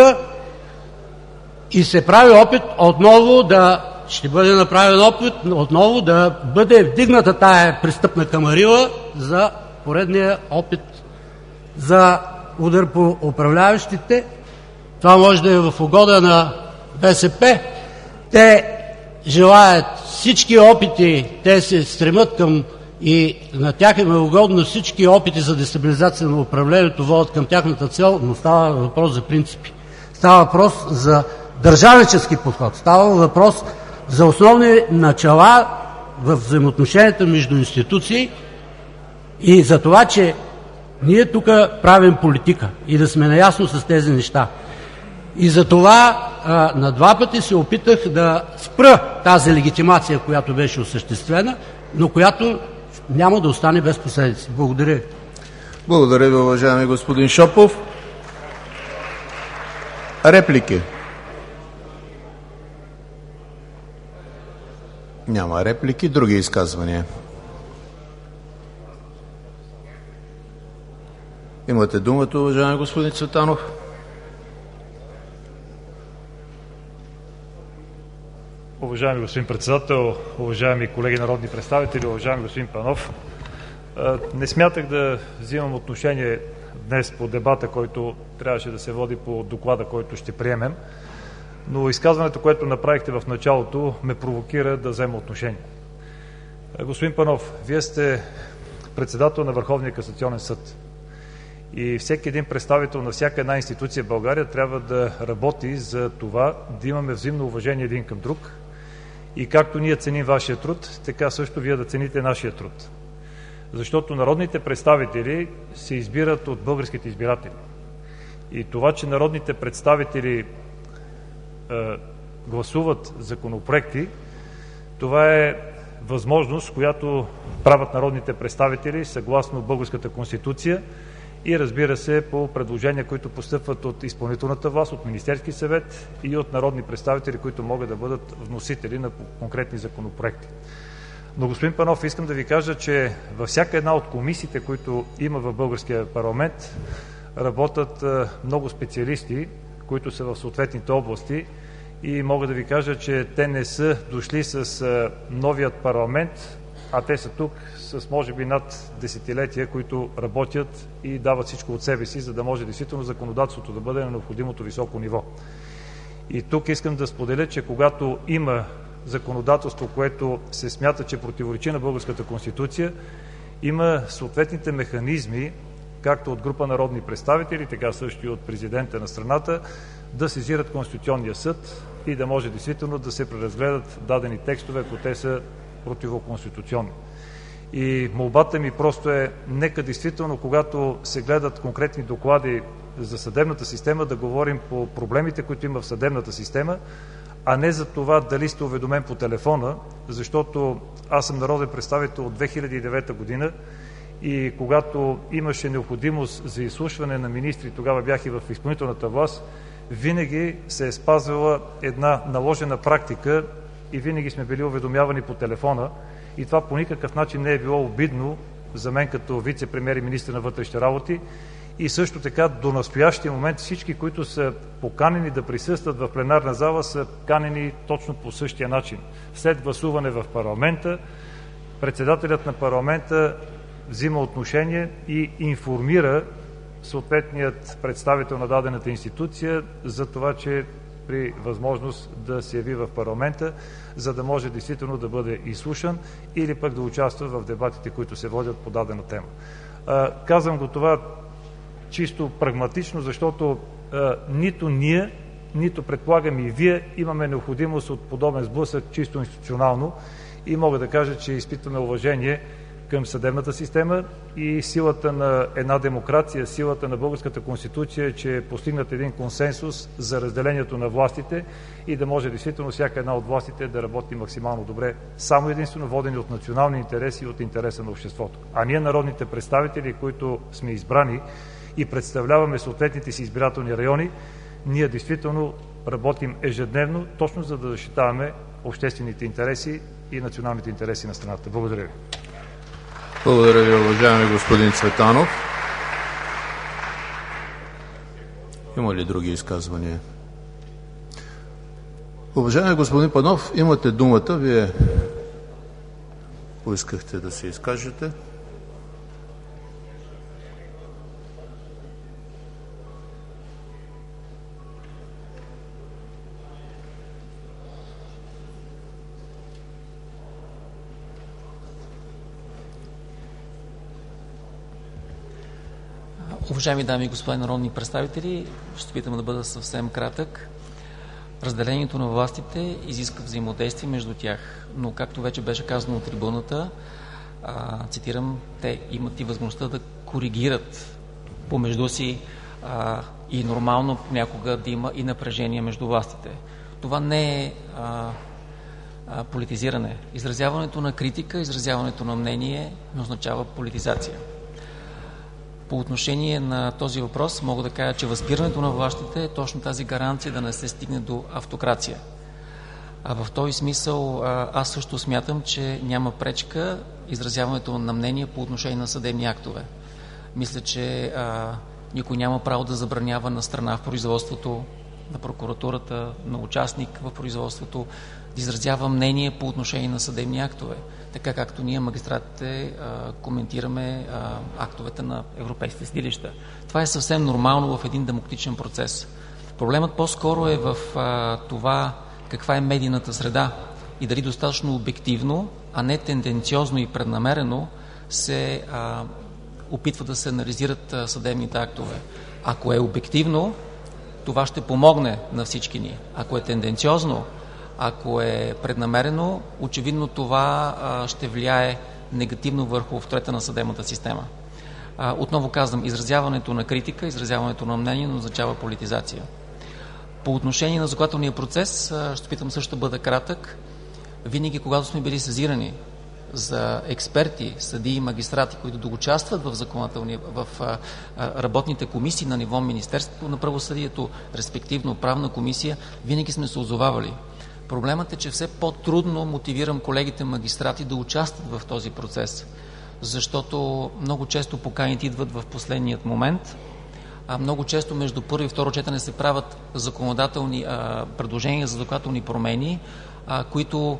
и се прави опит отново да, ще бъде направен опит отново да бъде вдигната тая престъпна камарила за поредния опит за удар по управляващите. Това може да е в угода на БСП. Те желаят всички опити, те се стремят към и на тях е угодно всички опити за дестабилизация на управлението водят към тяхната цел, но става въпрос за принципи. Става въпрос за държавнически подход. Става въпрос за основни начала в взаимоотношенията между институции и за това, че ние тук правим политика и да сме наясно с тези неща. И за това а, на два пъти се опитах да спра тази легитимация, която беше осъществена, но която няма да остане без последици. Благодаря ви. Благодаря ви, уважаеми господин Шопов. Реплики? Няма реплики. Други изказвания? Имате думата, уважаеми господин Цветанов. Уважаеми господин председател, уважаеми колеги народни представители, уважаеми господин Панов, не смятах да взимам отношение днес по дебата, който трябваше да се води по доклада, който ще приемем, но изказването, което направихте в началото, ме провокира да взема отношение. Господин Панов, Вие сте председател на Върховния касационен съд. И всеки един представител на всяка една институция в България трябва да работи за това да имаме взаимно уважение един към друг. И както ние ценим вашия труд, така също вие да цените нашия труд. Защото народните представители се избират от българските избиратели. И това, че народните представители е, гласуват законопроекти, това е възможност, която правят народните представители съгласно българската конституция и, разбира се, по предложения, които постъпват от изпълнителната власт, от Министерски съвет и от народни представители, които могат да бъдат вносители на конкретни законопроекти. Но, господин Панов, искам да ви кажа, че във всяка една от комисиите, които има в българския парламент, работят много специалисти, които са в съответните области, и мога да ви кажа, че те не са дошли с новият парламент, а те са тук с може би над десетилетия, които работят и дават всичко от себе си, за да може действително законодателството да бъде на необходимото високо ниво. И тук искам да споделя, че когато има законодателство, което се смята, че противоречи на българската конституция, има съответните механизми, както от група народни представители, така също и от президента на страната, да сезират Конституционния съд и да може действително да се преразгледат дадени текстове, ако те са противоконституционни. И молбата ми просто е, нека действително, когато се гледат конкретни доклади за съдебната система, да говорим по проблемите, които има в съдебната система, а не за това дали сте уведомен по телефона, защото аз съм народен представител от две хиляди и девета година и когато имаше необходимост за изслушване на министри, тогава бях и в изпълнителната власт, винаги се е спазвала една наложена практика и винаги сме били уведомявани по телефона, и това по никакъв начин не е било обидно за мен като вице-премиер и министър на вътрешните работи. И също така до настоящия момент всички, които са поканени да присъстват в пленарна зала, са канени точно по същия начин. След гласуване в парламента, председателят на парламента взима отношение и информира съответният представител на дадената институция за това, че при възможност да се яви в парламента, за да може действително да бъде изслушан или пък да участва в дебатите, които се водят по дадена тема. А, казвам го това чисто прагматично, защото а, нито ние, нито предполагам и вие имаме необходимост от подобен сблъсък чисто институционално, и мога да кажа, че изпитваме уважение към съдебната система и силата на една демокрация, силата на българската конституция, че е постигнат един консенсус за разделението на властите и да може действително всяка една от властите да работи максимално добре, само единствено водени от национални интереси и от интереса на обществото. А ние, народните представители, които сме избрани и представляваме съответните си избирателни райони, ние действително работим ежедневно, точно за да защитаваме обществените интереси и националните интереси на страната. Благодаря ви. Благодаря ви, уважаеми господин Цветанов. Има ли други изказвания? Уважаеми господин Панов, имате думата. Вие поискахте да се изкажете. Уважаеми дами и господа народни представители, ще опитам да бъда съвсем кратък. Разделението на властите изисква взаимодействие между тях, но както вече беше казано от трибуната, а, цитирам, те имат и възможността да коригират помежду си а, и нормално някога да има и напрежение между властите. Това не е а, а, политизиране. Изразяването на критика, изразяването на мнение не означава политизация. По отношение на този въпрос мога да кажа, че възпирането на властите е точно тази гаранция да не се стигне до автокрация. А в този смисъл аз също смятам, че няма пречка изразяването на мнение по отношение на съдебни актове. Мисля, че а, никой няма право да забранява на страна в производството, на прокуратурата, на участник в производството, да изразява мнение по отношение на съдебни актове, така както ние, магистратите, коментираме актовете на европейските съдилища. Това е съвсем нормално в един демократичен процес. Проблемът по-скоро е в това каква е медийната среда, и дали достатъчно обективно, а не тенденциозно и преднамерено се а, опитва да се анализират а, съдебните актове. Ако е обективно, това ще помогне на всички ни. Ако е тенденциозно, ако е преднамерено, очевидно това а, ще влияе негативно върху авторитета на съдебната система. А, отново казвам, изразяването на критика, изразяването на мнение не означава политизация. По отношение на законодателния процес, а, ще питам също да бъда кратък. Винаги, когато сме били сезирани за експерти, съдии и магистрати, които да участват в законодателния, в а, а, работните комисии на ниво Министерството на правосъдието, респективно правна комисия, винаги сме се озовавали. Проблемът е, че все по-трудно мотивирам колегите магистрати да участват в този процес, защото много често поканите идват в последният момент, а много често между първо и второ четене се правят законодателни а, предложения за законодателни промени, а, които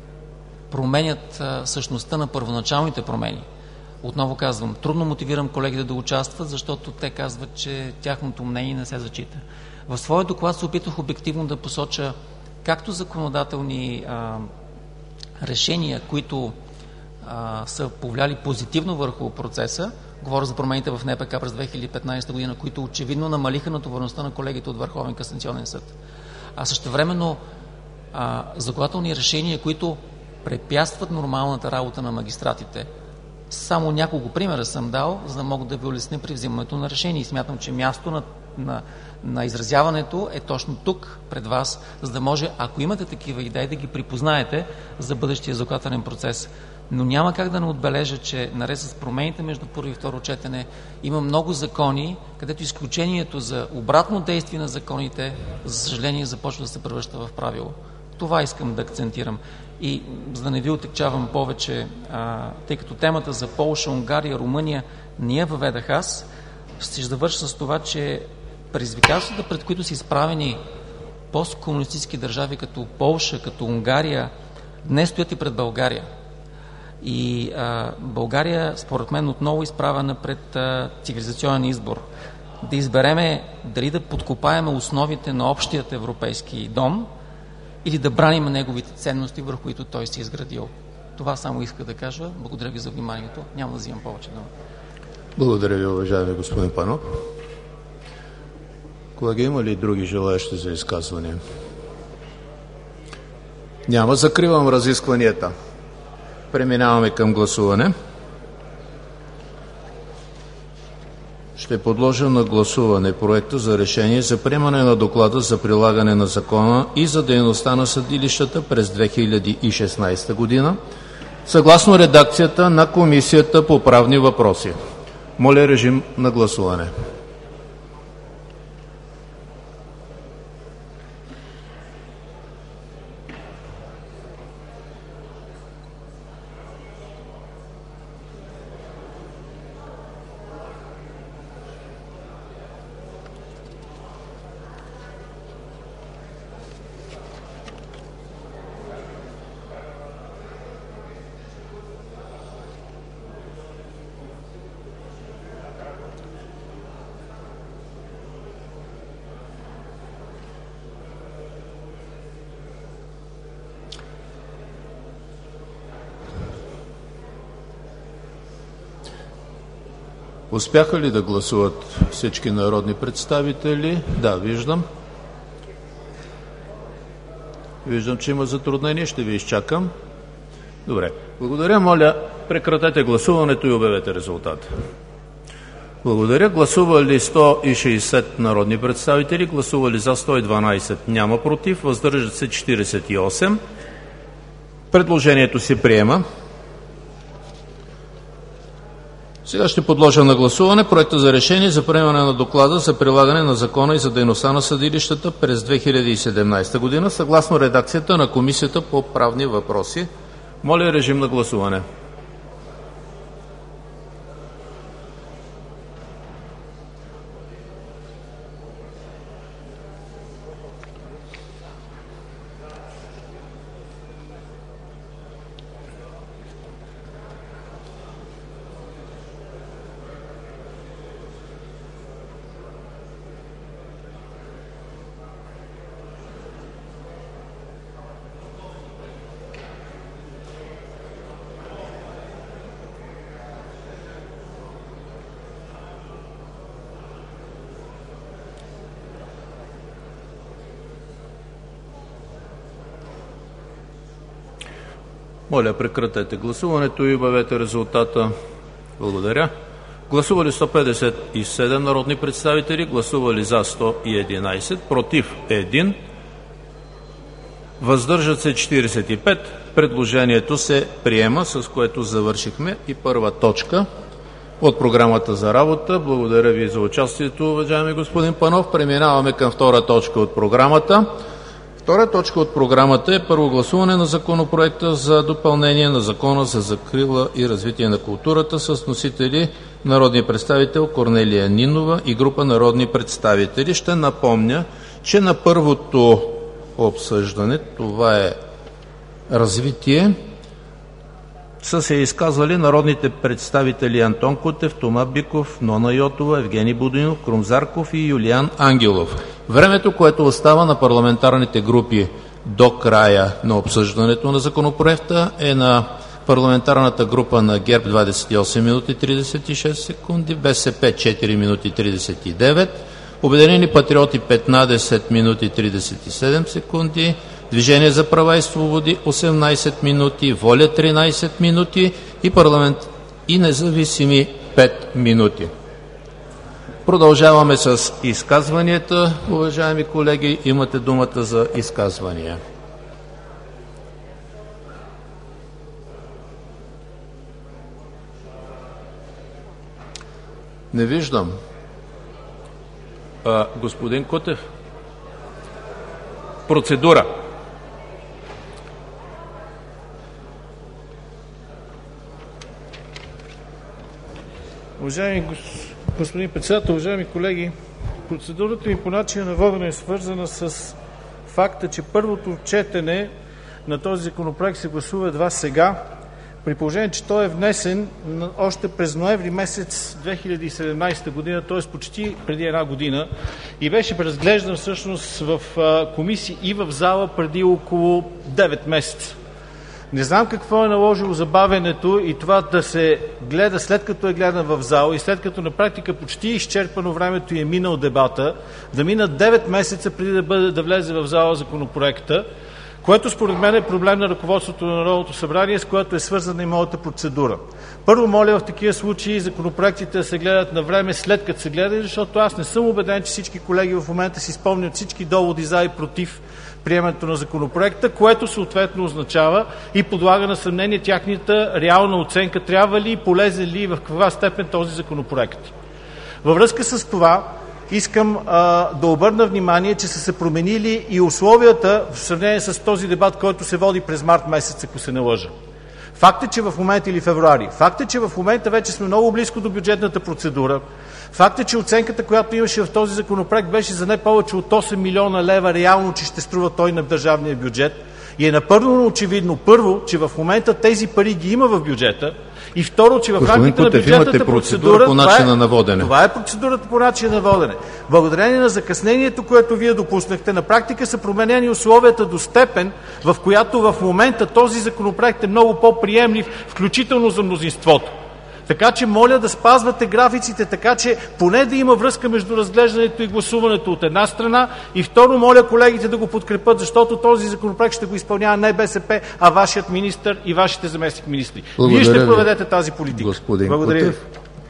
променят а, същността на първоначалните промени. Отново казвам, трудно мотивирам колегите да участват, защото те казват, че тяхното мнение не се зачита. В своя доклад се опитах обективно да посоча както законодателни а, решения, които а, са повлияли позитивно върху процеса, говоря за промените в Н П К през две хиляди и петнадесета година, които очевидно намалиха натовареността на колегите от Върховен касационен съд, а същевременно а, законодателни решения, които препятстват нормалната работа на магистратите. Само няколко примера съм дал, за да мога да ви улесня при взимането на решение. И смятам, че място на, на, на изразяването е точно тук, пред вас, за да може, ако имате такива идеи, да ги припознаете за бъдещия законодателен процес. Но няма как да не отбележа, че наред с промените между първо и второ четене има много закони, където изключението за обратно действие на законите, за съжаление, започва да се превръща в правило. Това искам да акцентирам. И за да не ви отекчавам повече, а, тъй като темата за Полша, Унгария, Румъния не я въведах аз, ще завърша с това, че предизвикателствата, пред които са изправени посткомунистически държави като Полша, като Унгария, днес стоят и пред България. И а, България, според мен, отново изправена пред а, цивилизационен избор. Да избереме дали да подкопаеме основите на общият европейски дом или да браним неговите ценности, върху които той се е изградил. Това само иска да кажа. Благодаря ви за вниманието. Няма да взимам повече дума. Благодаря ви, уважаеми господин Панов. Колеги, има ли други желаящи за изказване? Няма. Закривам разискванията. Преминаваме към гласуване. Ще подложа на гласуване проекта за решение за приемане на доклада за прилагане на закона и за дейността на съдилищата през две хиляди и шестнадесета година, съгласно редакцията на Комисията по правни въпроси. Моля, режим на гласуване. Успяха ли да гласуват всички народни представители? Да, виждам. Виждам, че има затруднение. Ще ви изчакам. Добре. Благодаря. Моля, прекратете гласуването и обявете резултата. Благодаря. Гласували сто и шестдесет народни представители, гласували за сто и дванадесет, няма против, въздържат се четиридесет и осем. Предложението се приема. Сега ще подложа на гласуване проекта за решение за приемане на доклада за прилагане на закона и за дейността на съдилищата през две хиляди и седемнадесета година, съгласно редакцията на Комисията по правни въпроси. Моля, режим на гласуване. Моля, прекратете гласуването и обявете резултата. Благодаря. Гласували сто петдесет и седем народни представители, гласували за сто и единадесет, против един, въздържат се четиридесет и пет. Предложението се приема, с което завършихме и първа точка от програмата за работа. Благодаря ви за участието, уважаеми господин Панов. Преминаваме към втора точка от програмата. Втора точка от програмата е първо гласуване на Законопроекта за допълнение на Закона за закрила и развитие на културата с носители народния представител Корнелия Нинова и група народни представители. Ще напомня, че на първото обсъждане, това е развитие, са се изказвали народните представители Антон Кутев, Тома Биков, Нона Йотова, Евгений Будинов, Крум Зарков и Юлиан Ангелов. Времето, което остава на парламентарните групи до края на обсъждането на Законопроекта, е на парламентарната група на ГЕРБ двадесет и осем минути тридесет и шест секунди, БСП четири минути тридесет и девет, Обединени патриоти петнадесет минути тридесет и седем секунди, Движение за права и свободи осемнадесет минути, Воля тринадесет минути и парламент и независими пет минути. Продължаваме с изказванията. Уважаеми колеги, имате думата за изказвания. Не виждам. А, господин Кутев. Процедура. Уважаеми господин председател, уважаеми колеги, процедурата ми по начина на водене е свързана с факта, че първото четене на този законопроект се гласува едва сега, при положение, че той е внесен още през ноември месец две хиляди и седемнадесета година, т.е. почти преди една година, и беше разглеждан всъщност в комисии и в зала преди около девет месеца. Не знам какво е наложило забавянето и това да се гледа след като е гледан в зала и след като на практика почти е изчерпано времето и е минал дебата, да минат девет месеца преди да, бъде, да влезе в зала законопроекта, което според мен е проблем на ръководството на Народното събрание, с което е свързана и моята процедура. Първо, моля в такива случаи законопроектите да се гледат на време след като се гледат, защото аз не съм убеден, че всички колеги в момента си спомнят всички доводи за и против приемането на законопроекта, което съответно означава и подлага на съмнение тяхната реална оценка трябва ли, полезен ли и в каква степен този законопроект. Във връзка с това искам а, да обърна внимание, че са се променили и условията в сравнение с този дебат, който се води през март месец, ако се не лъжа. Факт е, че в момента или февруари, факт е, че в момента вече сме много близко до бюджетната процедура. Факт е, че оценката, която имаше в този законопроект, беше за не повече от осем милиона лева реално, че ще струва той на държавния бюджет. И е напълно очевидно, първо, че в момента тези пари ги има в бюджета, и второ, че в рамките на бюджетната процедура, по начина на водене. Това е процедурата по начина на водене. Благодарение на закъснението, което вие допуснахте, на практика са променени условията до степен, в която в момента този законопроект е много по-приемлив, включително за мнозинството. Така че моля да спазвате графиците, така че поне да има връзка между разглеждането и гласуването от една страна, и второ, моля колегите да го подкрепят, защото този законопроект ще го изпълнява не БСП, а вашият министър и вашите заместник-министри. Вие ще проведете тази политика. Господин Благодаря ви.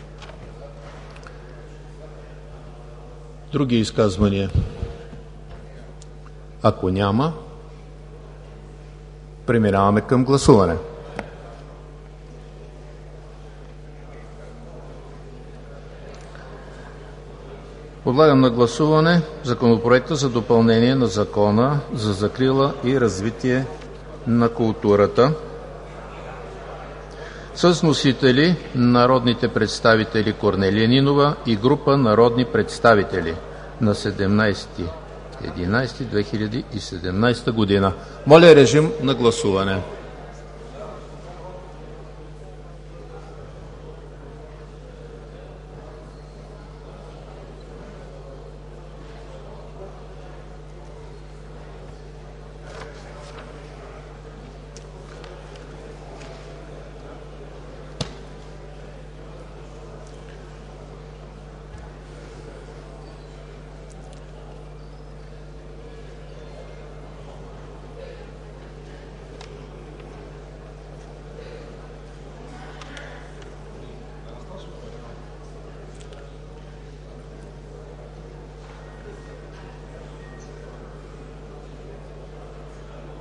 Други изказвания? Ако няма, преминаваме към гласуване. Подлагам на гласуване Законопроекта за допълнение на Закона за закрила и развитие на културата с носители народните представители Корнелия Нинова и група народни представители на седемнадесети ноември две хиляди и седемнадесета година. Моля, режим на гласуване.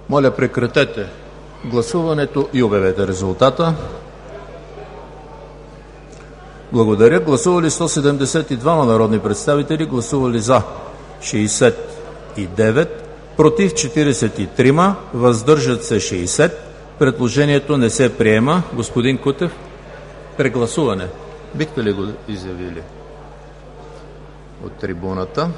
Моля, прекратете гласуването и обявете резултата. Благодаря. Гласували сто седемдесет и двама народни представители, гласували за шейсет и девет, против четиридесет и три, въздържат се шейсет. Предложението не се приема. Господин Кутев, прегласуване. Бихте ли го изявили от трибуната?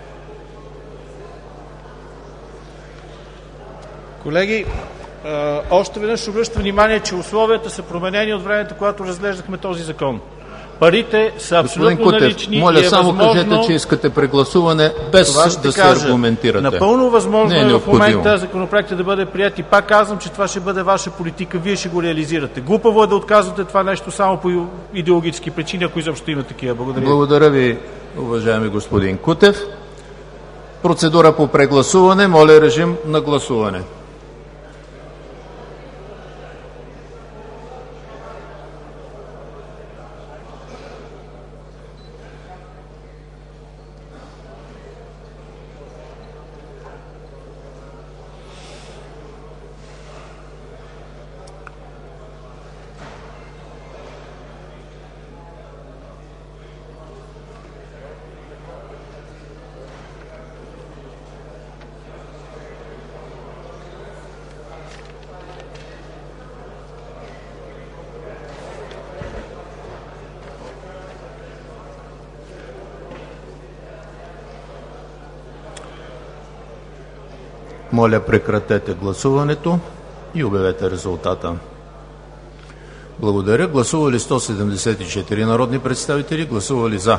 Колеги, още веднъж обръщам внимание, че условията са променени от времето, когато разглеждахме този закон. Парите са абсолютно Кутев, налични. моля, и е само възможно... кажете, че искате прегласуване, без да се кажа. аргументирате. Напълно възможно е е в момента законопроектът да бъде прият и пак казвам, че това ще бъде ваша политика, вие ще го реализирате. Глупаво е да отказвате това нещо само по идеологически причини, ако изобщо има такива. Благодаря. Благодаря ви, уважаеми господин Кутев. Процедура по прегласуване. Моля, режим на гласуване. Моля, прекратете гласуването и обявете резултата. Благодаря. Гласували сто седемдесет и четири народни представители, гласували за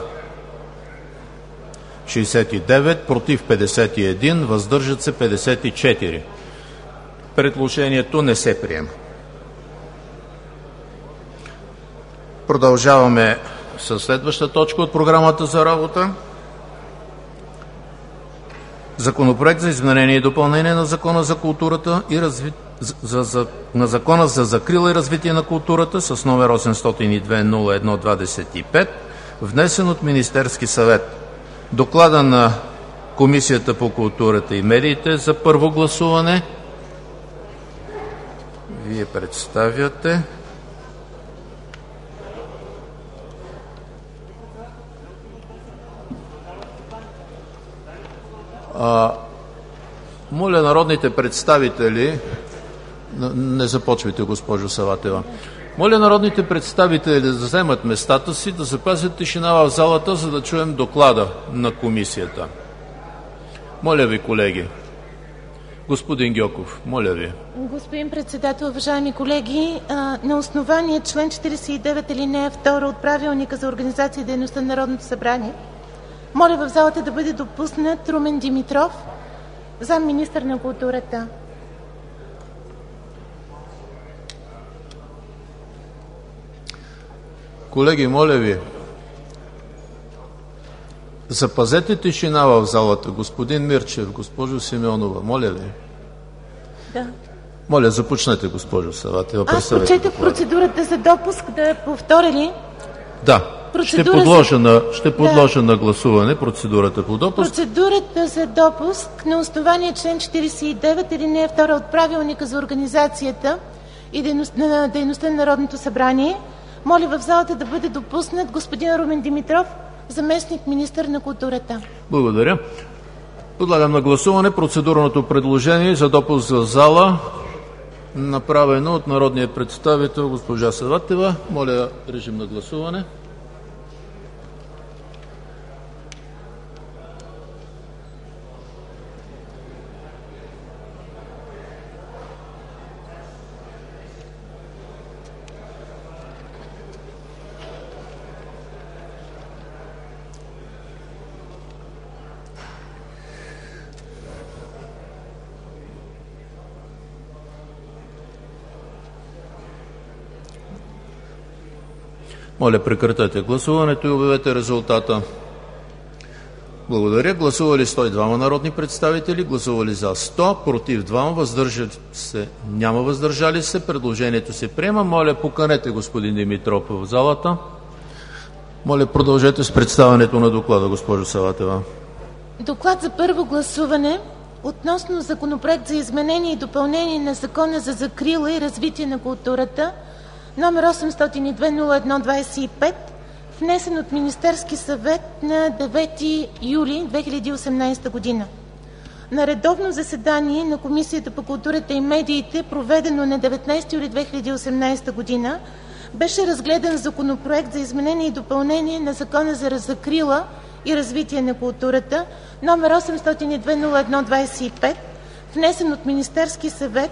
шейсет и девет, против петдесет и един, въздържат се петдесет и четири. Предложението не се приема. Продължаваме с следваща точка от програмата за работа. Законопроект за изменение и допълнение на Закона за културата и разви... за, за... на Закона за закрила и развитие на културата с номер осемстотин и две нула едно двадесет и пет, внесен от Министерски съвет. Доклада на Комисията по културата и медиите за първо гласуване вие представяте. А, моля народните представители, не започвайте, госпожо Саватева, моля народните представители да вземат местата си, да запазят тишина в залата, за да чуем доклада на комисията. Моля ви, колеги. Господин Гьоков, моля ви. Господин председател, уважаеми колеги, на основание член четиридесет и девет алинея втора от Правилника за организация и дейността на Народното събрание, моля в залата да бъде допуснат Румен Димитров, заместник-министър на културата. Колеги, моля ви, запазете тишина в залата. Господин Мирчев, госпожо Симеонова, моля ви. Да. Моля, започнете, госпожо Саватева. Аз прочетох процедурата за допуск, да я повторя ли? Да. Ще подложа, на, ще подложа да. на гласуване процедурата по допуск. Процедурата за допуск на основание член четиридесет и девет алинея втора от Правилника за организацията и дейност, на дейността на Народното събрание. Моля в залата да бъде допуснат господин Румен Димитров, заместник-министър на културата. Благодаря. Подлагам на гласуване процедурното предложение за допуск за зала, направено от народния представител госпожа Саватева. Моля, режим на гласуване. Моля, прекратете гласуването и обявете резултата. Благодаря. Гласували сто и двама народни представители, гласували за сто, против двама, въздържали се няма въздържали се. Предложението се приема. Моля, поканете господин Димитров в залата. Моля, продължете с представянето на доклада, госпожо Саватева. Доклад за първо гласуване относно Законопроект за изменение и допълнение на Закона за закрила и развитие на културата, номер осемстотин и две нула едно двадесет и пет, внесен от Министерски съвет на девети юли две хиляди и осемнадесета година. На редовно заседание на Комисията по културата и медиите, проведено на деветнадесети юли две хиляди и осемнадесета година, беше разгледан Законопроект за изменение и допълнение на Закона за закрила и развитие на културата, номер осемстотин и две нула едно двадесет и пет, внесен от Министерски съвет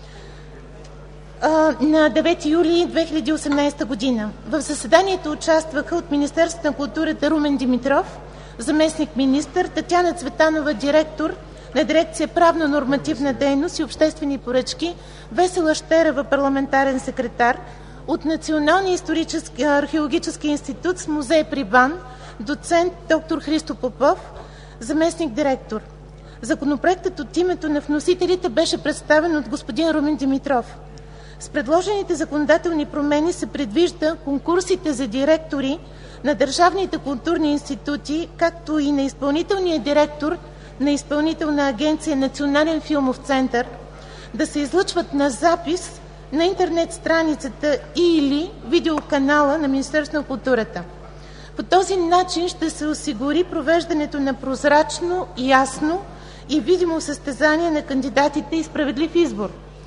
а, на девети юли две хиляди и осемнадесета година. В заседанието участваха от Министерството на културата Румен Димитров, заместник-министър, Татяна Цветанова, директор на дирекция Правно-нормативна дейност и обществени поръчки, Весела Щерева, парламентарен секретар, от Националния исторически археологически институт с музей при БАН, доцент доктор Христо Попов, заместник-директор. Законопроектът от името на вносителите беше представен от господин Румен Димитров. С предложените законодателни промени се предвижда конкурсите за директори на държавните културни институти, както и на изпълнителния директор на Изпълнителна агенция Национален филмов център, да се излъчват на запис на интернет страницата или видеоканала на Министерството на културата. По този начин ще се осигури провеждането на прозрачно, ясно и видимо състезание на кандидатите и справедлив избор.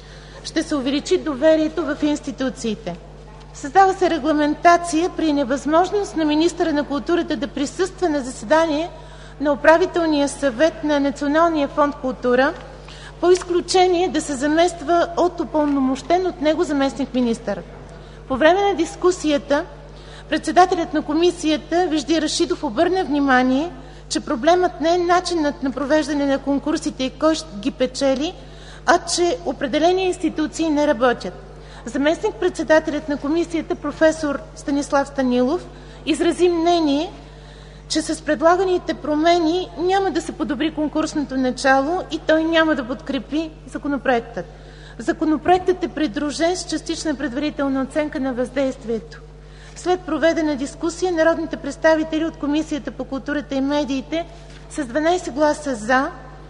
Ще се увеличи доверието в институциите. Създава се регламентация при невъзможност на министъра на културата да присъства на заседание на управителния съвет на Националния фонд култура, по изключение да се замества от упълномощен от него заместник-министър. По време на дискусията председателят на комисията Вежди Рашидов обърна внимание, че проблемът не е начинът на провеждане на конкурсите и кой ще ги печели, а че определени институции не работят. Заместник-председателят на комисията професор Станислав Станилов изрази мнение, че с предлаганите промени няма да се подобри конкурсното начало и той няма да подкрепи законопроектът. Законопроектът е придружен с частична предварителна оценка на въздействието. След проведена дискусия, народните представители от Комисията по културата и медиите с дванадесет гласа „за“,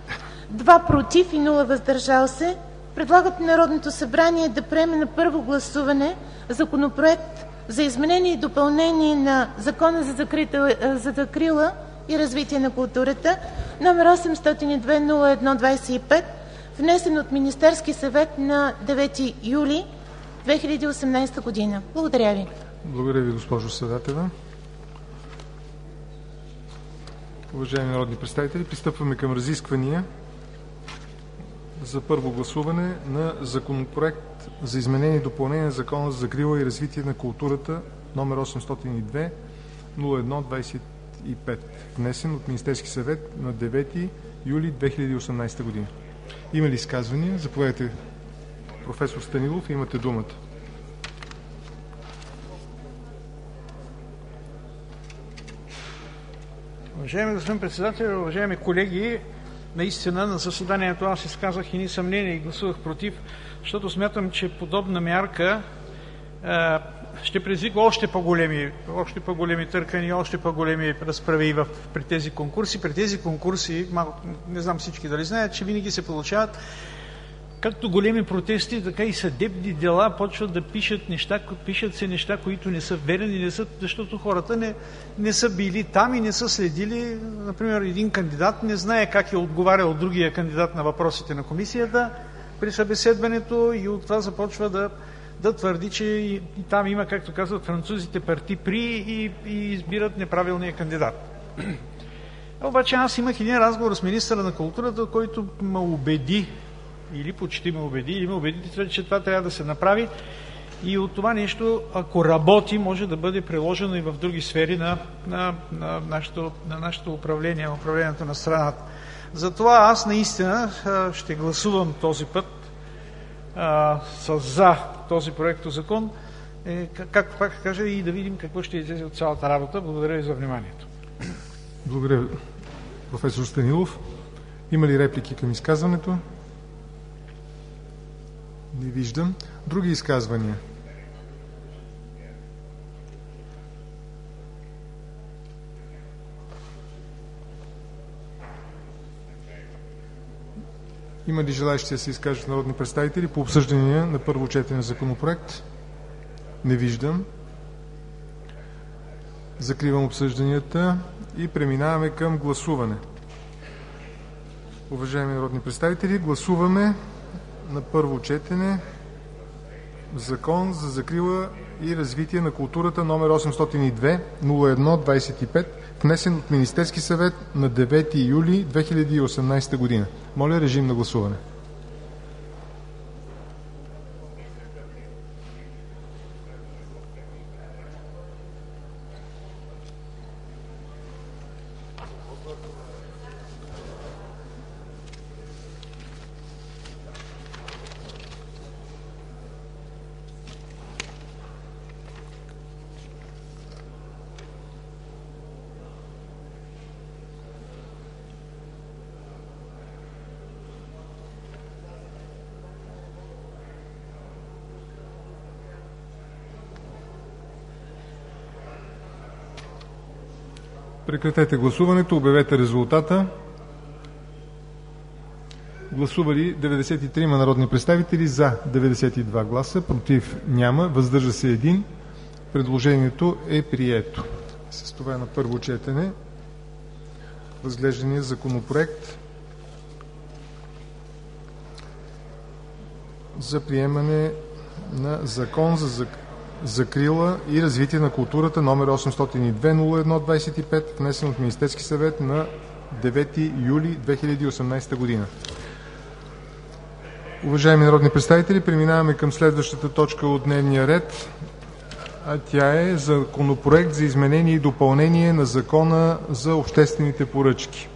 два „против“ и нула „въздържал се“ предлагат на Народното събрание да приеме на първо гласуване Законопроект за изменение и допълнение на Закона за, закрита, за закрила и развитие на културата, номер осемстотин и две нула едно двадесет и пет, внесен от Министерски съвет на девети юли две хиляди и осемнадесета година. Благодаря ви. Благодаря ви, госпожо Саватева. Уважаеми народни представители, пристъпваме към разисквания за първо гласуване на Законопроект за изменение и допълнение на Закона за закрила и развитие на културата, номер осемстотин и две нула едно двадесет и пет, внесен от Министерски съвет на девети юли две хиляди и осемнадесета година. Има ли изказвания? Заповядайте, професор Станилов, имате думата. Уважаеми господин председател, уважаеми колеги, наистина на заседанието аз изказах и ни съмнение и гласувах против, защото смятам, че подобна мярка а, ще предизвиква още по-големи, още по-големи търкания, още по-големи разправи в, при тези конкурси. При тези конкурси, малко, не знам всички дали знаят, че винаги се получават както големи протести, така и съдебни дела почват да пишат неща, пишат се неща, които не са верни, не са, защото хората не, не са били там и не са следили. Например, един кандидат не знае как е отговарял другия кандидат на въпросите на комисията при събеседването и от това започва да, да твърди, че и, и там има, както казват французите, парти при и, и избират неправилния кандидат. Обаче аз имах един разговор с министъра на културата, който ме убеди, или почти ме убеди, или ме убеди, че това трябва да се направи и от това нещо, ако работи, може да бъде приложено и в други сфери на, на, на, нашето, на нашето управление, на управлението на страната. Затова аз наистина ще гласувам този път а, с за този проектозакон, е, както пак кажа, и да видим какво ще излезе от цялата работа. Благодаря ви за вниманието. Благодаря, професор Станилов. Има ли реплики към изказването? Не виждам. Други изказвания? Има ли желаещи да се изкажат народни представители по обсъждания на първо четене законопроект? Не виждам. Закривам обсъжданията и преминаваме към гласуване. Уважаеми народни представители, гласуваме на първо четене Закон за закрила и развитие на културата номер осемстотин и две нула едно двадесет и пет, внесен от Министерски съвет на девети юли две хиляди и осемнадесета година. Моля, режим на гласуване. Прекратете гласуването, обявете резултата. Гласували деветдесет и трима народни представители, за деветдесет и два гласа, против няма, въздържа се един. Предложението е прието. С това е на първо четене разглеждания законопроект за приемане на Закон за закрила и развитие на културата номер осемстотин и две нула едно двадесет и пет, внесен от Министерски съвет на девети юли две хиляди и осемнадесета година. Уважаеми народни представители, преминаваме към следващата точка от дневния ред, а тя е Законопроект за изменение и допълнение на Закона за обществените поръчки.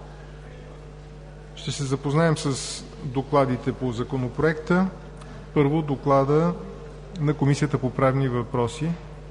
Ще се запознаем с докладите по законопроекта. Първо доклада на Комисията по правни въпроси.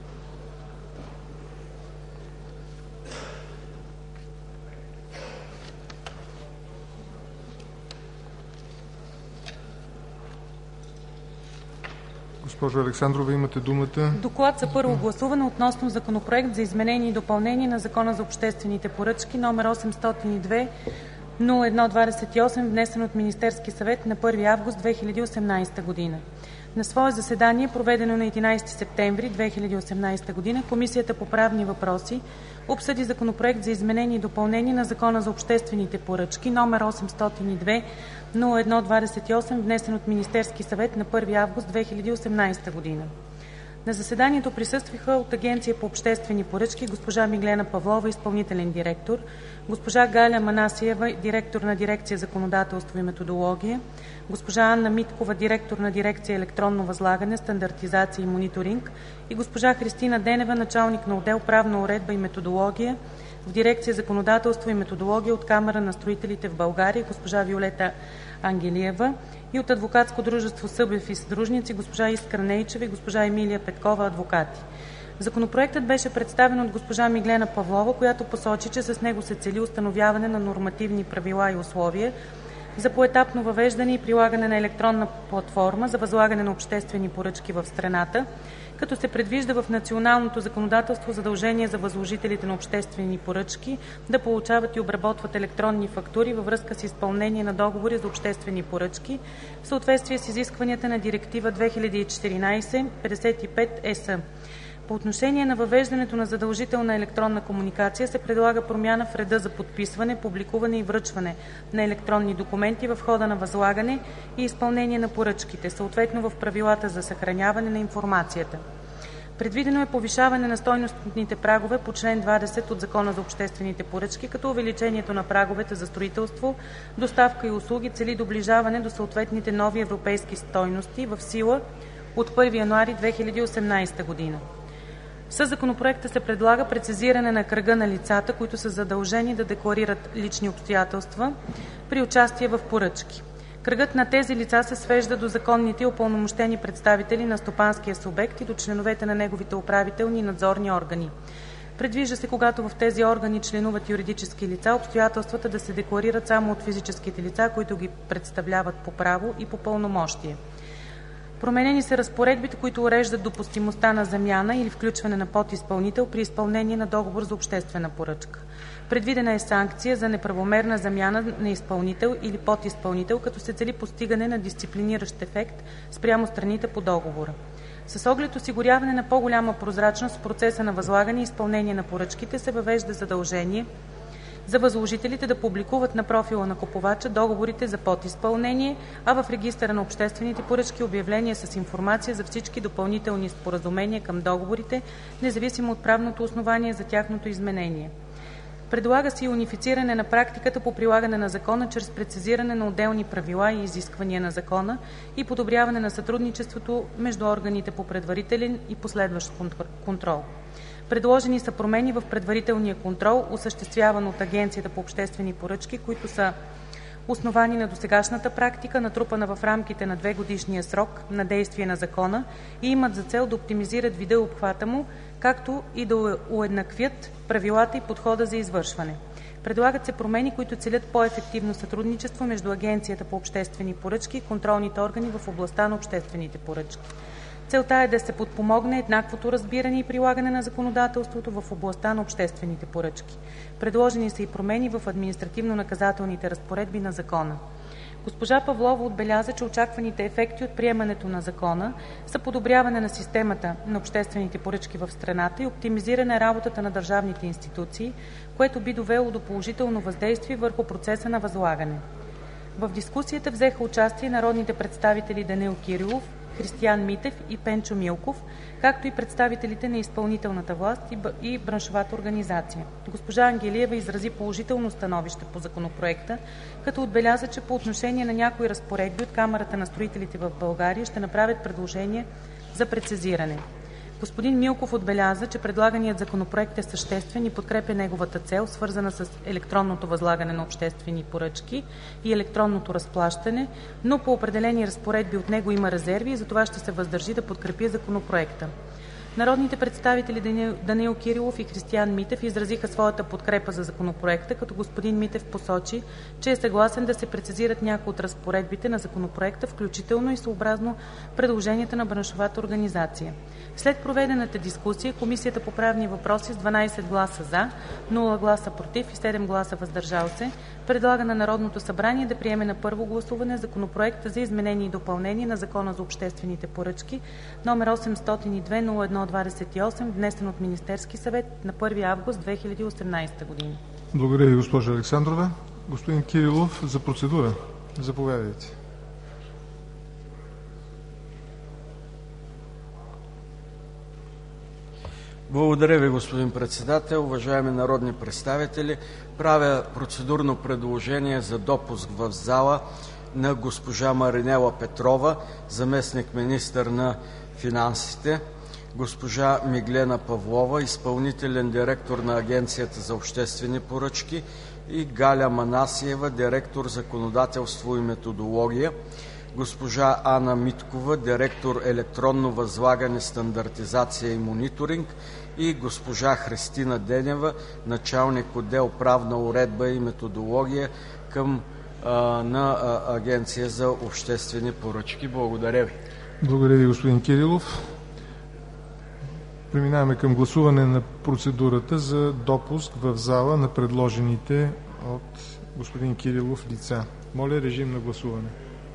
Госпожо Александрова, имате думата. Доклад за първо гласуване относно Законопроект за изменение и допълнение на Закона за обществените поръчки, номер осемстотин и две нула едно двадесет и осем, внесен от Министерски съвет на първи август две хиляди и осемнадесета година. На свое заседание, проведено на единадесети септември две хиляди и осемнадесета година, Комисията по правни въпроси обсъди Законопроект за изменение и допълнение на Закона за обществените поръчки, номер осемстотин и две нула едно двадесет и осем, внесен от Министерски съвет на първи август две хиляди и осемнадесета година. На заседанието присъстваха от Агенция по обществени поръчки госпожа Миглена Павлова, изпълнителен директор, госпожа Галя Манасиева, директор на дирекция законодателство и методология, госпожа Анна Миткова, директор на дирекция електронно възлагане, стандартизация и мониторинг, и госпожа Христина Денева, началник на отдел правна уредба и методология в дирекция законодателство и методология от Камара на строителите в България, госпожа Виолета Ангелиева, и от адвокатско дружество Събев и съдружници госпожа Искра Нейчева и госпожа Емилия Петкова, адвокати. Законопроектът беше представен от госпожа Миглена Павлова, която посочи, че с него се цели установяване на нормативни правила и условия за поетапно въвеждане и прилагане на електронна платформа за възлагане на обществени поръчки в страната, като се предвижда в националното законодателство задължение за възложителите на обществени поръчки да получават и обработват електронни фактури във връзка с изпълнение на договори за обществени поръчки в съответствие с изискванията на Директива две хиляди и четиринадесет петдесет и пет Е С. По отношение на въвеждането на задължителна електронна комуникация се предлага промяна в реда за подписване, публикуване и връчване на електронни документи в хода на възлагане и изпълнение на поръчките, съответно в правилата за съхраняване на информацията. Предвидено е повишаване на стойностните прагове по член двадесет от Закона за обществените поръчки, като увеличението на праговете за строителство, доставка и услуги цели доближаване до съответните нови европейски стойности в сила от първи януари две хиляди и осемнадесета година. Със законопроекта се предлага прецизиране на кръга на лицата, които са задължени да декларират лични обстоятелства при участие в поръчки. Кръгът на тези лица се свежда до законните и упълномощени представители на стопанския субект и до членовете на неговите управителни и надзорни органи. Предвижда се, когато в тези органи членуват юридически лица, обстоятелствата да се декларират само от физическите лица, които ги представляват по право и по пълномощие. Променени са разпоредбите, които уреждат допустимостта на замяна или включване на подизпълнител при изпълнение на договор за обществена поръчка. Предвидена е санкция за неправомерна замяна на изпълнител или подизпълнител, като се цели постигане на дисциплиниращ ефект спрямо страните по договора. С оглед осигуряване на по-голяма прозрачност в процеса на възлагане и изпълнение на поръчките се въвежда задължение за възложителите да публикуват на профила на купувача договорите за подизпълнение, а в регистъра на обществените поръчки обявления с информация за всички допълнителни споразумения към договорите, независимо от правното основание за тяхното изменение. Предлага се и унифициране на практиката по прилагане на закона чрез прецизиране на отделни правила и изисквания на закона и подобряване на сътрудничеството между органите по предварителен и последващ контрол. Предложени са промени в предварителния контрол, осъществяван от Агенцията по обществени поръчки, които са основани на досегашната практика, натрупана в рамките на двегодишния срок на действие на закона, и имат за цел да оптимизират вида и обхвата му, както и да уеднаквят правилата и подхода за извършване. Предлагат се промени, които целят по-ефективно сътрудничество между Агенцията по обществени поръчки и контролните органи в областта на обществените поръчки. Целта е да се подпомогне еднаквото разбиране и прилагане на законодателството в областта на обществените поръчки. Предложени са и промени в административно-наказателните разпоредби на закона. Госпожа Павлова отбеляза, че очакваните ефекти от приемането на закона са подобряване на системата на обществените поръчки в страната и оптимизиране работата на държавните институции, което би довело до положително въздействие върху процеса на възлагане. В дискусията взеха участие народните представители Данаил Кирилов, Християн Митев и Пенчо Милков, както и представителите на изпълнителната власт и браншовата организация. Госпожа Ангелиева изрази положително становище по законопроекта, като отбеляза, че по отношение на някои разпоредби от Камарата на строителите в България ще направят предложения за прецизиране. Господин Милков отбеляза, че предлаганият законопроект е съществен и подкрепя неговата цел, свързана с електронното възлагане на обществени поръчки и електронното разплащане, но по определени разпоредби от него има резерви и затова ще се въздържи да подкрепи законопроекта. Народните представители Данаил Кирилов и Християн Митев изразиха своята подкрепа за законопроекта, като господин Митев посочи, че е съгласен да се прецизират някои от разпоредбите на законопроекта, включително и съобразно предложенията на браншовата организация. След проведената дискусия, Комисията по правни въпроси с дванадесет гласа „за“, нула гласа „против“ и седем гласа „въздържал се“ предлага на Народното събрание да приеме на първо гласуване Законопроект за изменение и допълнение на Закона за обществените поръчки, номер осемстотин и две нула едно двадесет и осем, внесен от Министерския съвет на първи август две хиляди и осемнадесета година. Благодаря ви, госпожо Александрова. Господин Кирилов, за процедура. Заповядайте. Благодаря ви, господин председател. Уважаеми народни представители, правя процедурно предложение за допуск в зала на госпожа Маринела Петрова, заместник-министър на финансите, госпожа Миглена Павлова, изпълнителен директор на Агенцията за обществени поръчки, и Галя Манасиева, директор законодателство и методология, госпожа Ана Миткова, директор електронно възлагане, стандартизация и мониторинг, и госпожа Христина Денева, началник отдел правна уредба и методология към а, на а, Агенция за обществени поръчки. Благодаря ви. Благодаря ви, господин Кирилов. Преминаваме към гласуване на процедурата за допуск в зала на предложените от господин Кирилов лица. Моля, режим на гласуване.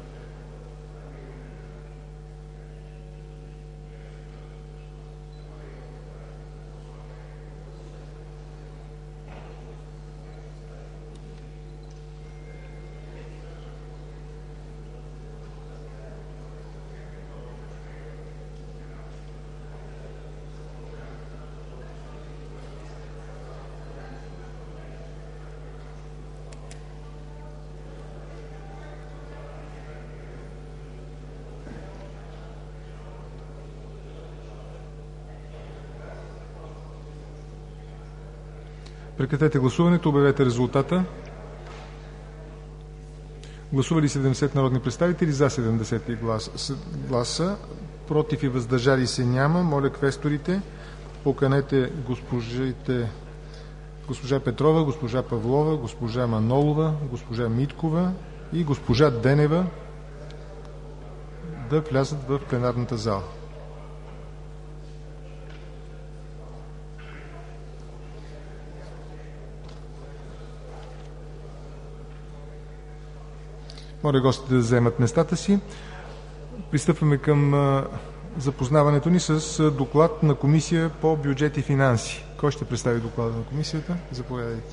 Прекратете гласуването, обявете резултата. Гласували седемдесет народни представители, за седемдесет гласа, против и въздържали се няма. Моля квесторите, поканете госпожите, госпожа Петрова, госпожа Павлова, госпожа Манолова, госпожа Миткова и госпожа Денева да влязат в пленарната зала. Моля гостите да вземат местата си. Пристъпваме към запознаването ни с доклад на Комисия по бюджет и финанси. Кой ще представи доклада на комисията? Заповядайте.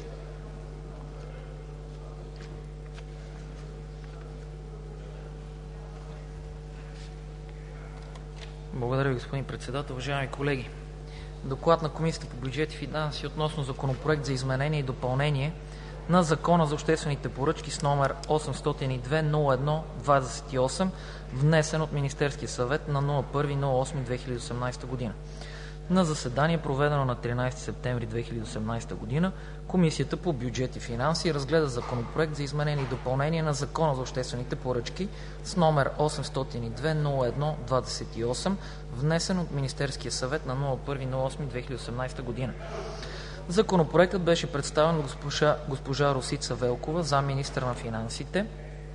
Благодаря ви, господин председател. Уважаеми колеги, доклад на Комисията по бюджет и финанси относно Законопроект за изменение и допълнение на Закона за обществените поръчки с номер осемстотин и две нула едно двадесет и осем, внесен от Министерския съвет на първи август две хиляди и осемнадесета година. На заседание, проведено на тринадесети септември две хиляди и осемнадесета година, Комисията по бюджет и финанси разгледа Законопроект за изменение и допълнение на Закона за обществените поръчки с номер осемстотин и две нула едно двадесет и осем, внесен от Министерския съвет на първи август две хиляди и осемнадесета година. Законопроектът беше представен от госпожа, госпожа Росица Велкова, заместник-министър на финансите.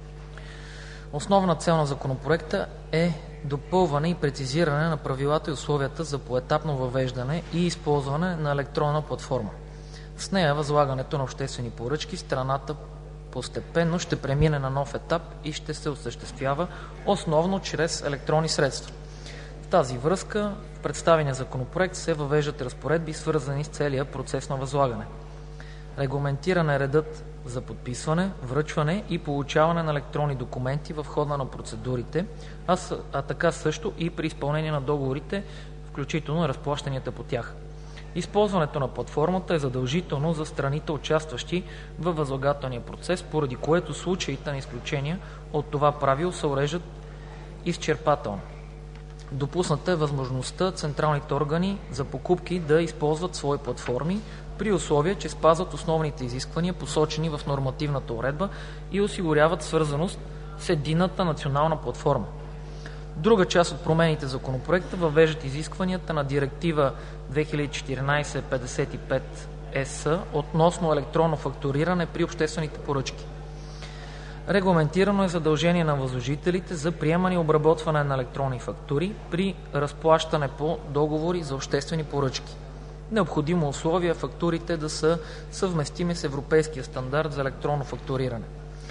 Основна цел на Законопроекта е допълване и прецизиране на правилата и условията за поетапно въвеждане и използване на електронна платформа. С нея възлагането на обществени поръчки в страната постепенно ще премине на нов етап и ще се осъществява основно чрез електронни средства. В тази връзка в представения Законопроект се въвеждат разпоредби, свързани с целия процес на възлагане. Регламентиран е редът за подписване, връчване и получаване на електронни документи в хода на процедурите, а, а така също и при изпълнение на договорите, включително разплащанията по тях. Използването на платформата е задължително за страните, участващи във възлагателния процес, поради което случаите на изключения от това правило се уреждат изчерпателно. Допусната е възможността централните органи за покупки да използват свои платформи, при условие че спазват основните изисквания, посочени в нормативната уредба, и осигуряват свързаност с единната национална платформа. Друга част от промените в Законопроекта въвеждат изискванията на Директива две хиляди и четиринадесет петдесет и пет Е С относно електронно фактуриране при обществените поръчки. Регламентирано е задължение на възложителите за приемане и обработване на електронни фактури при разплащане по договори за обществени поръчки. Необходимо условие е фактурите да са съвместими с Европейския стандарт за електронно фактуриране.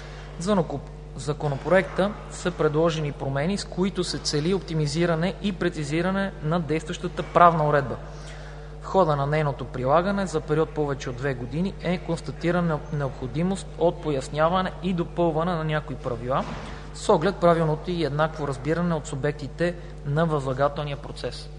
В Законопроекта са предложени промени, с които се цели оптимизиране и прецизиране на действащата правна уредба. В хода на нейното прилагане за период повече от две години е констатирана необходимост от поясняване и допълване на някои правила с оглед правилното и еднакво разбиране от субектите на възлагателния процес.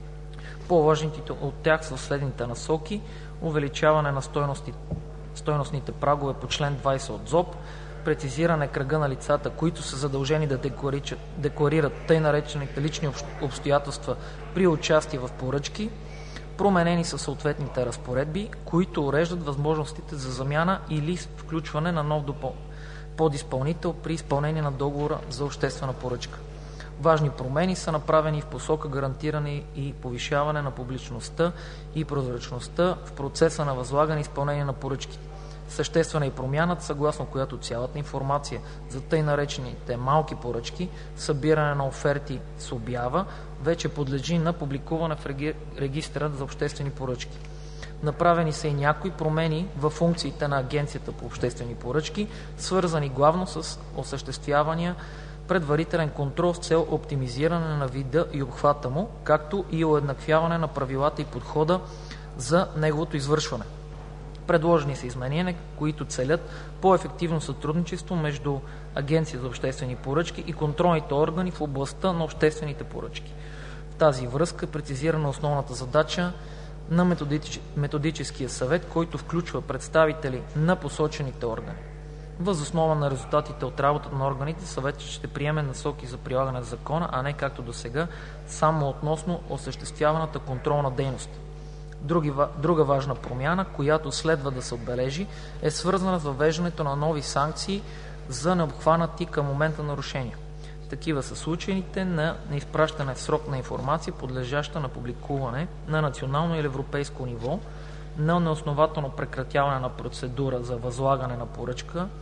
По-важните от тях са следните насоки: увеличаване на стойностните прагове по член двадесет от ЗОП, прецизиране кръга на лицата, които са задължени да декларират тъй наречените лични обстоятелства при участие в поръчки. Променени са съответните разпоредби, които уреждат възможностите за замяна или включване на нов подизпълнител при изпълнение на договора за обществена поръчка. Важни промени са направени в посока гарантиране и повишаване на публичността и прозрачността в процеса на възлагане и изпълнение на поръчки. Съществена е промяната, съгласно която цялата информация за тъй наречените малки поръчки, събиране на оферти с обява, вече подлежи на публикуване в регистъра за обществени поръчки. Направени са и някои промени във функциите на Агенцията по обществени поръчки, свързани главно с осъществявания предварителен контрол с цел оптимизиране на вида и обхвата му, както и уеднаквяване на правилата и подхода за неговото извършване. Предложени са изменения, които целят по-ефективно сътрудничество между Агенция за обществени поръчки и контролните органи в областта на обществените поръчки. В тази връзка е прецизирана основната задача на методич... методическия съвет, който включва представители на посочените органи. Въз основа на резултатите от работата на органите, съветът ще приеме насоки за прилагане на закона, а не както досега, само относно осъществяваната контролна дейност. Други, друга важна промяна, която следва да се отбележи, е свързана с въвеждането на нови санкции за необхванати към момента нарушения. Такива са случаите на неизпращане в срок на информация, подлежаща на публикуване на национално или европейско ниво, на неоснователно прекратяване на процедура за възлагане на поръчка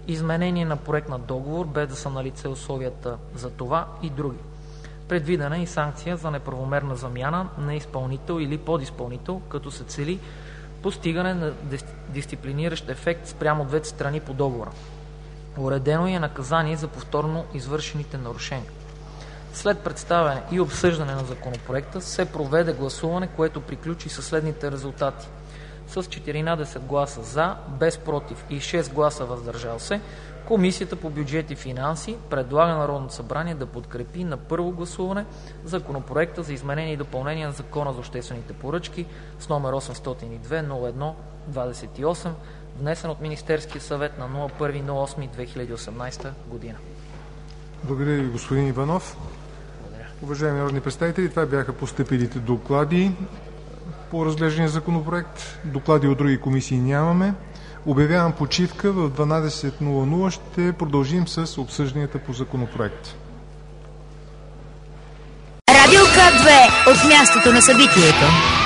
изменение на проект на договор, без да са налице условията за това и други. Предвидена е и санкция за неправомерна замяна на изпълнител или подизпълнител, като се цели постигане на дисциплиниращ ефект спрямо двете страни по договора. Уредено е наказание за повторно извършените нарушения. След представяне и обсъждане на законопроекта се проведе гласуване, което приключи със следните резултати. С четиринадесет гласа „за“, без „против“ и шест гласа „въздържал се“, Комисията по бюджет и финанси предлага на Народното събрание да подкрепи на първо гласуване Законопроекта за изменение и допълнение на Закона за обществените поръчки с номер осемстотин и две нула едно двадесет и осем, внесен от Министерския съвет на първи август две хиляди и осемнадесета година. Благодаря ви, господин Иванов. Благодаря. Уважаеми народни представители, това бяха постъпилите доклади по разглеждания законопроект. Доклади от други комисии нямаме. Обявявам почивка. В дванадесет нула нула ще продължим с обсъжданията по законопроект. Радио К две от мястото на събитието.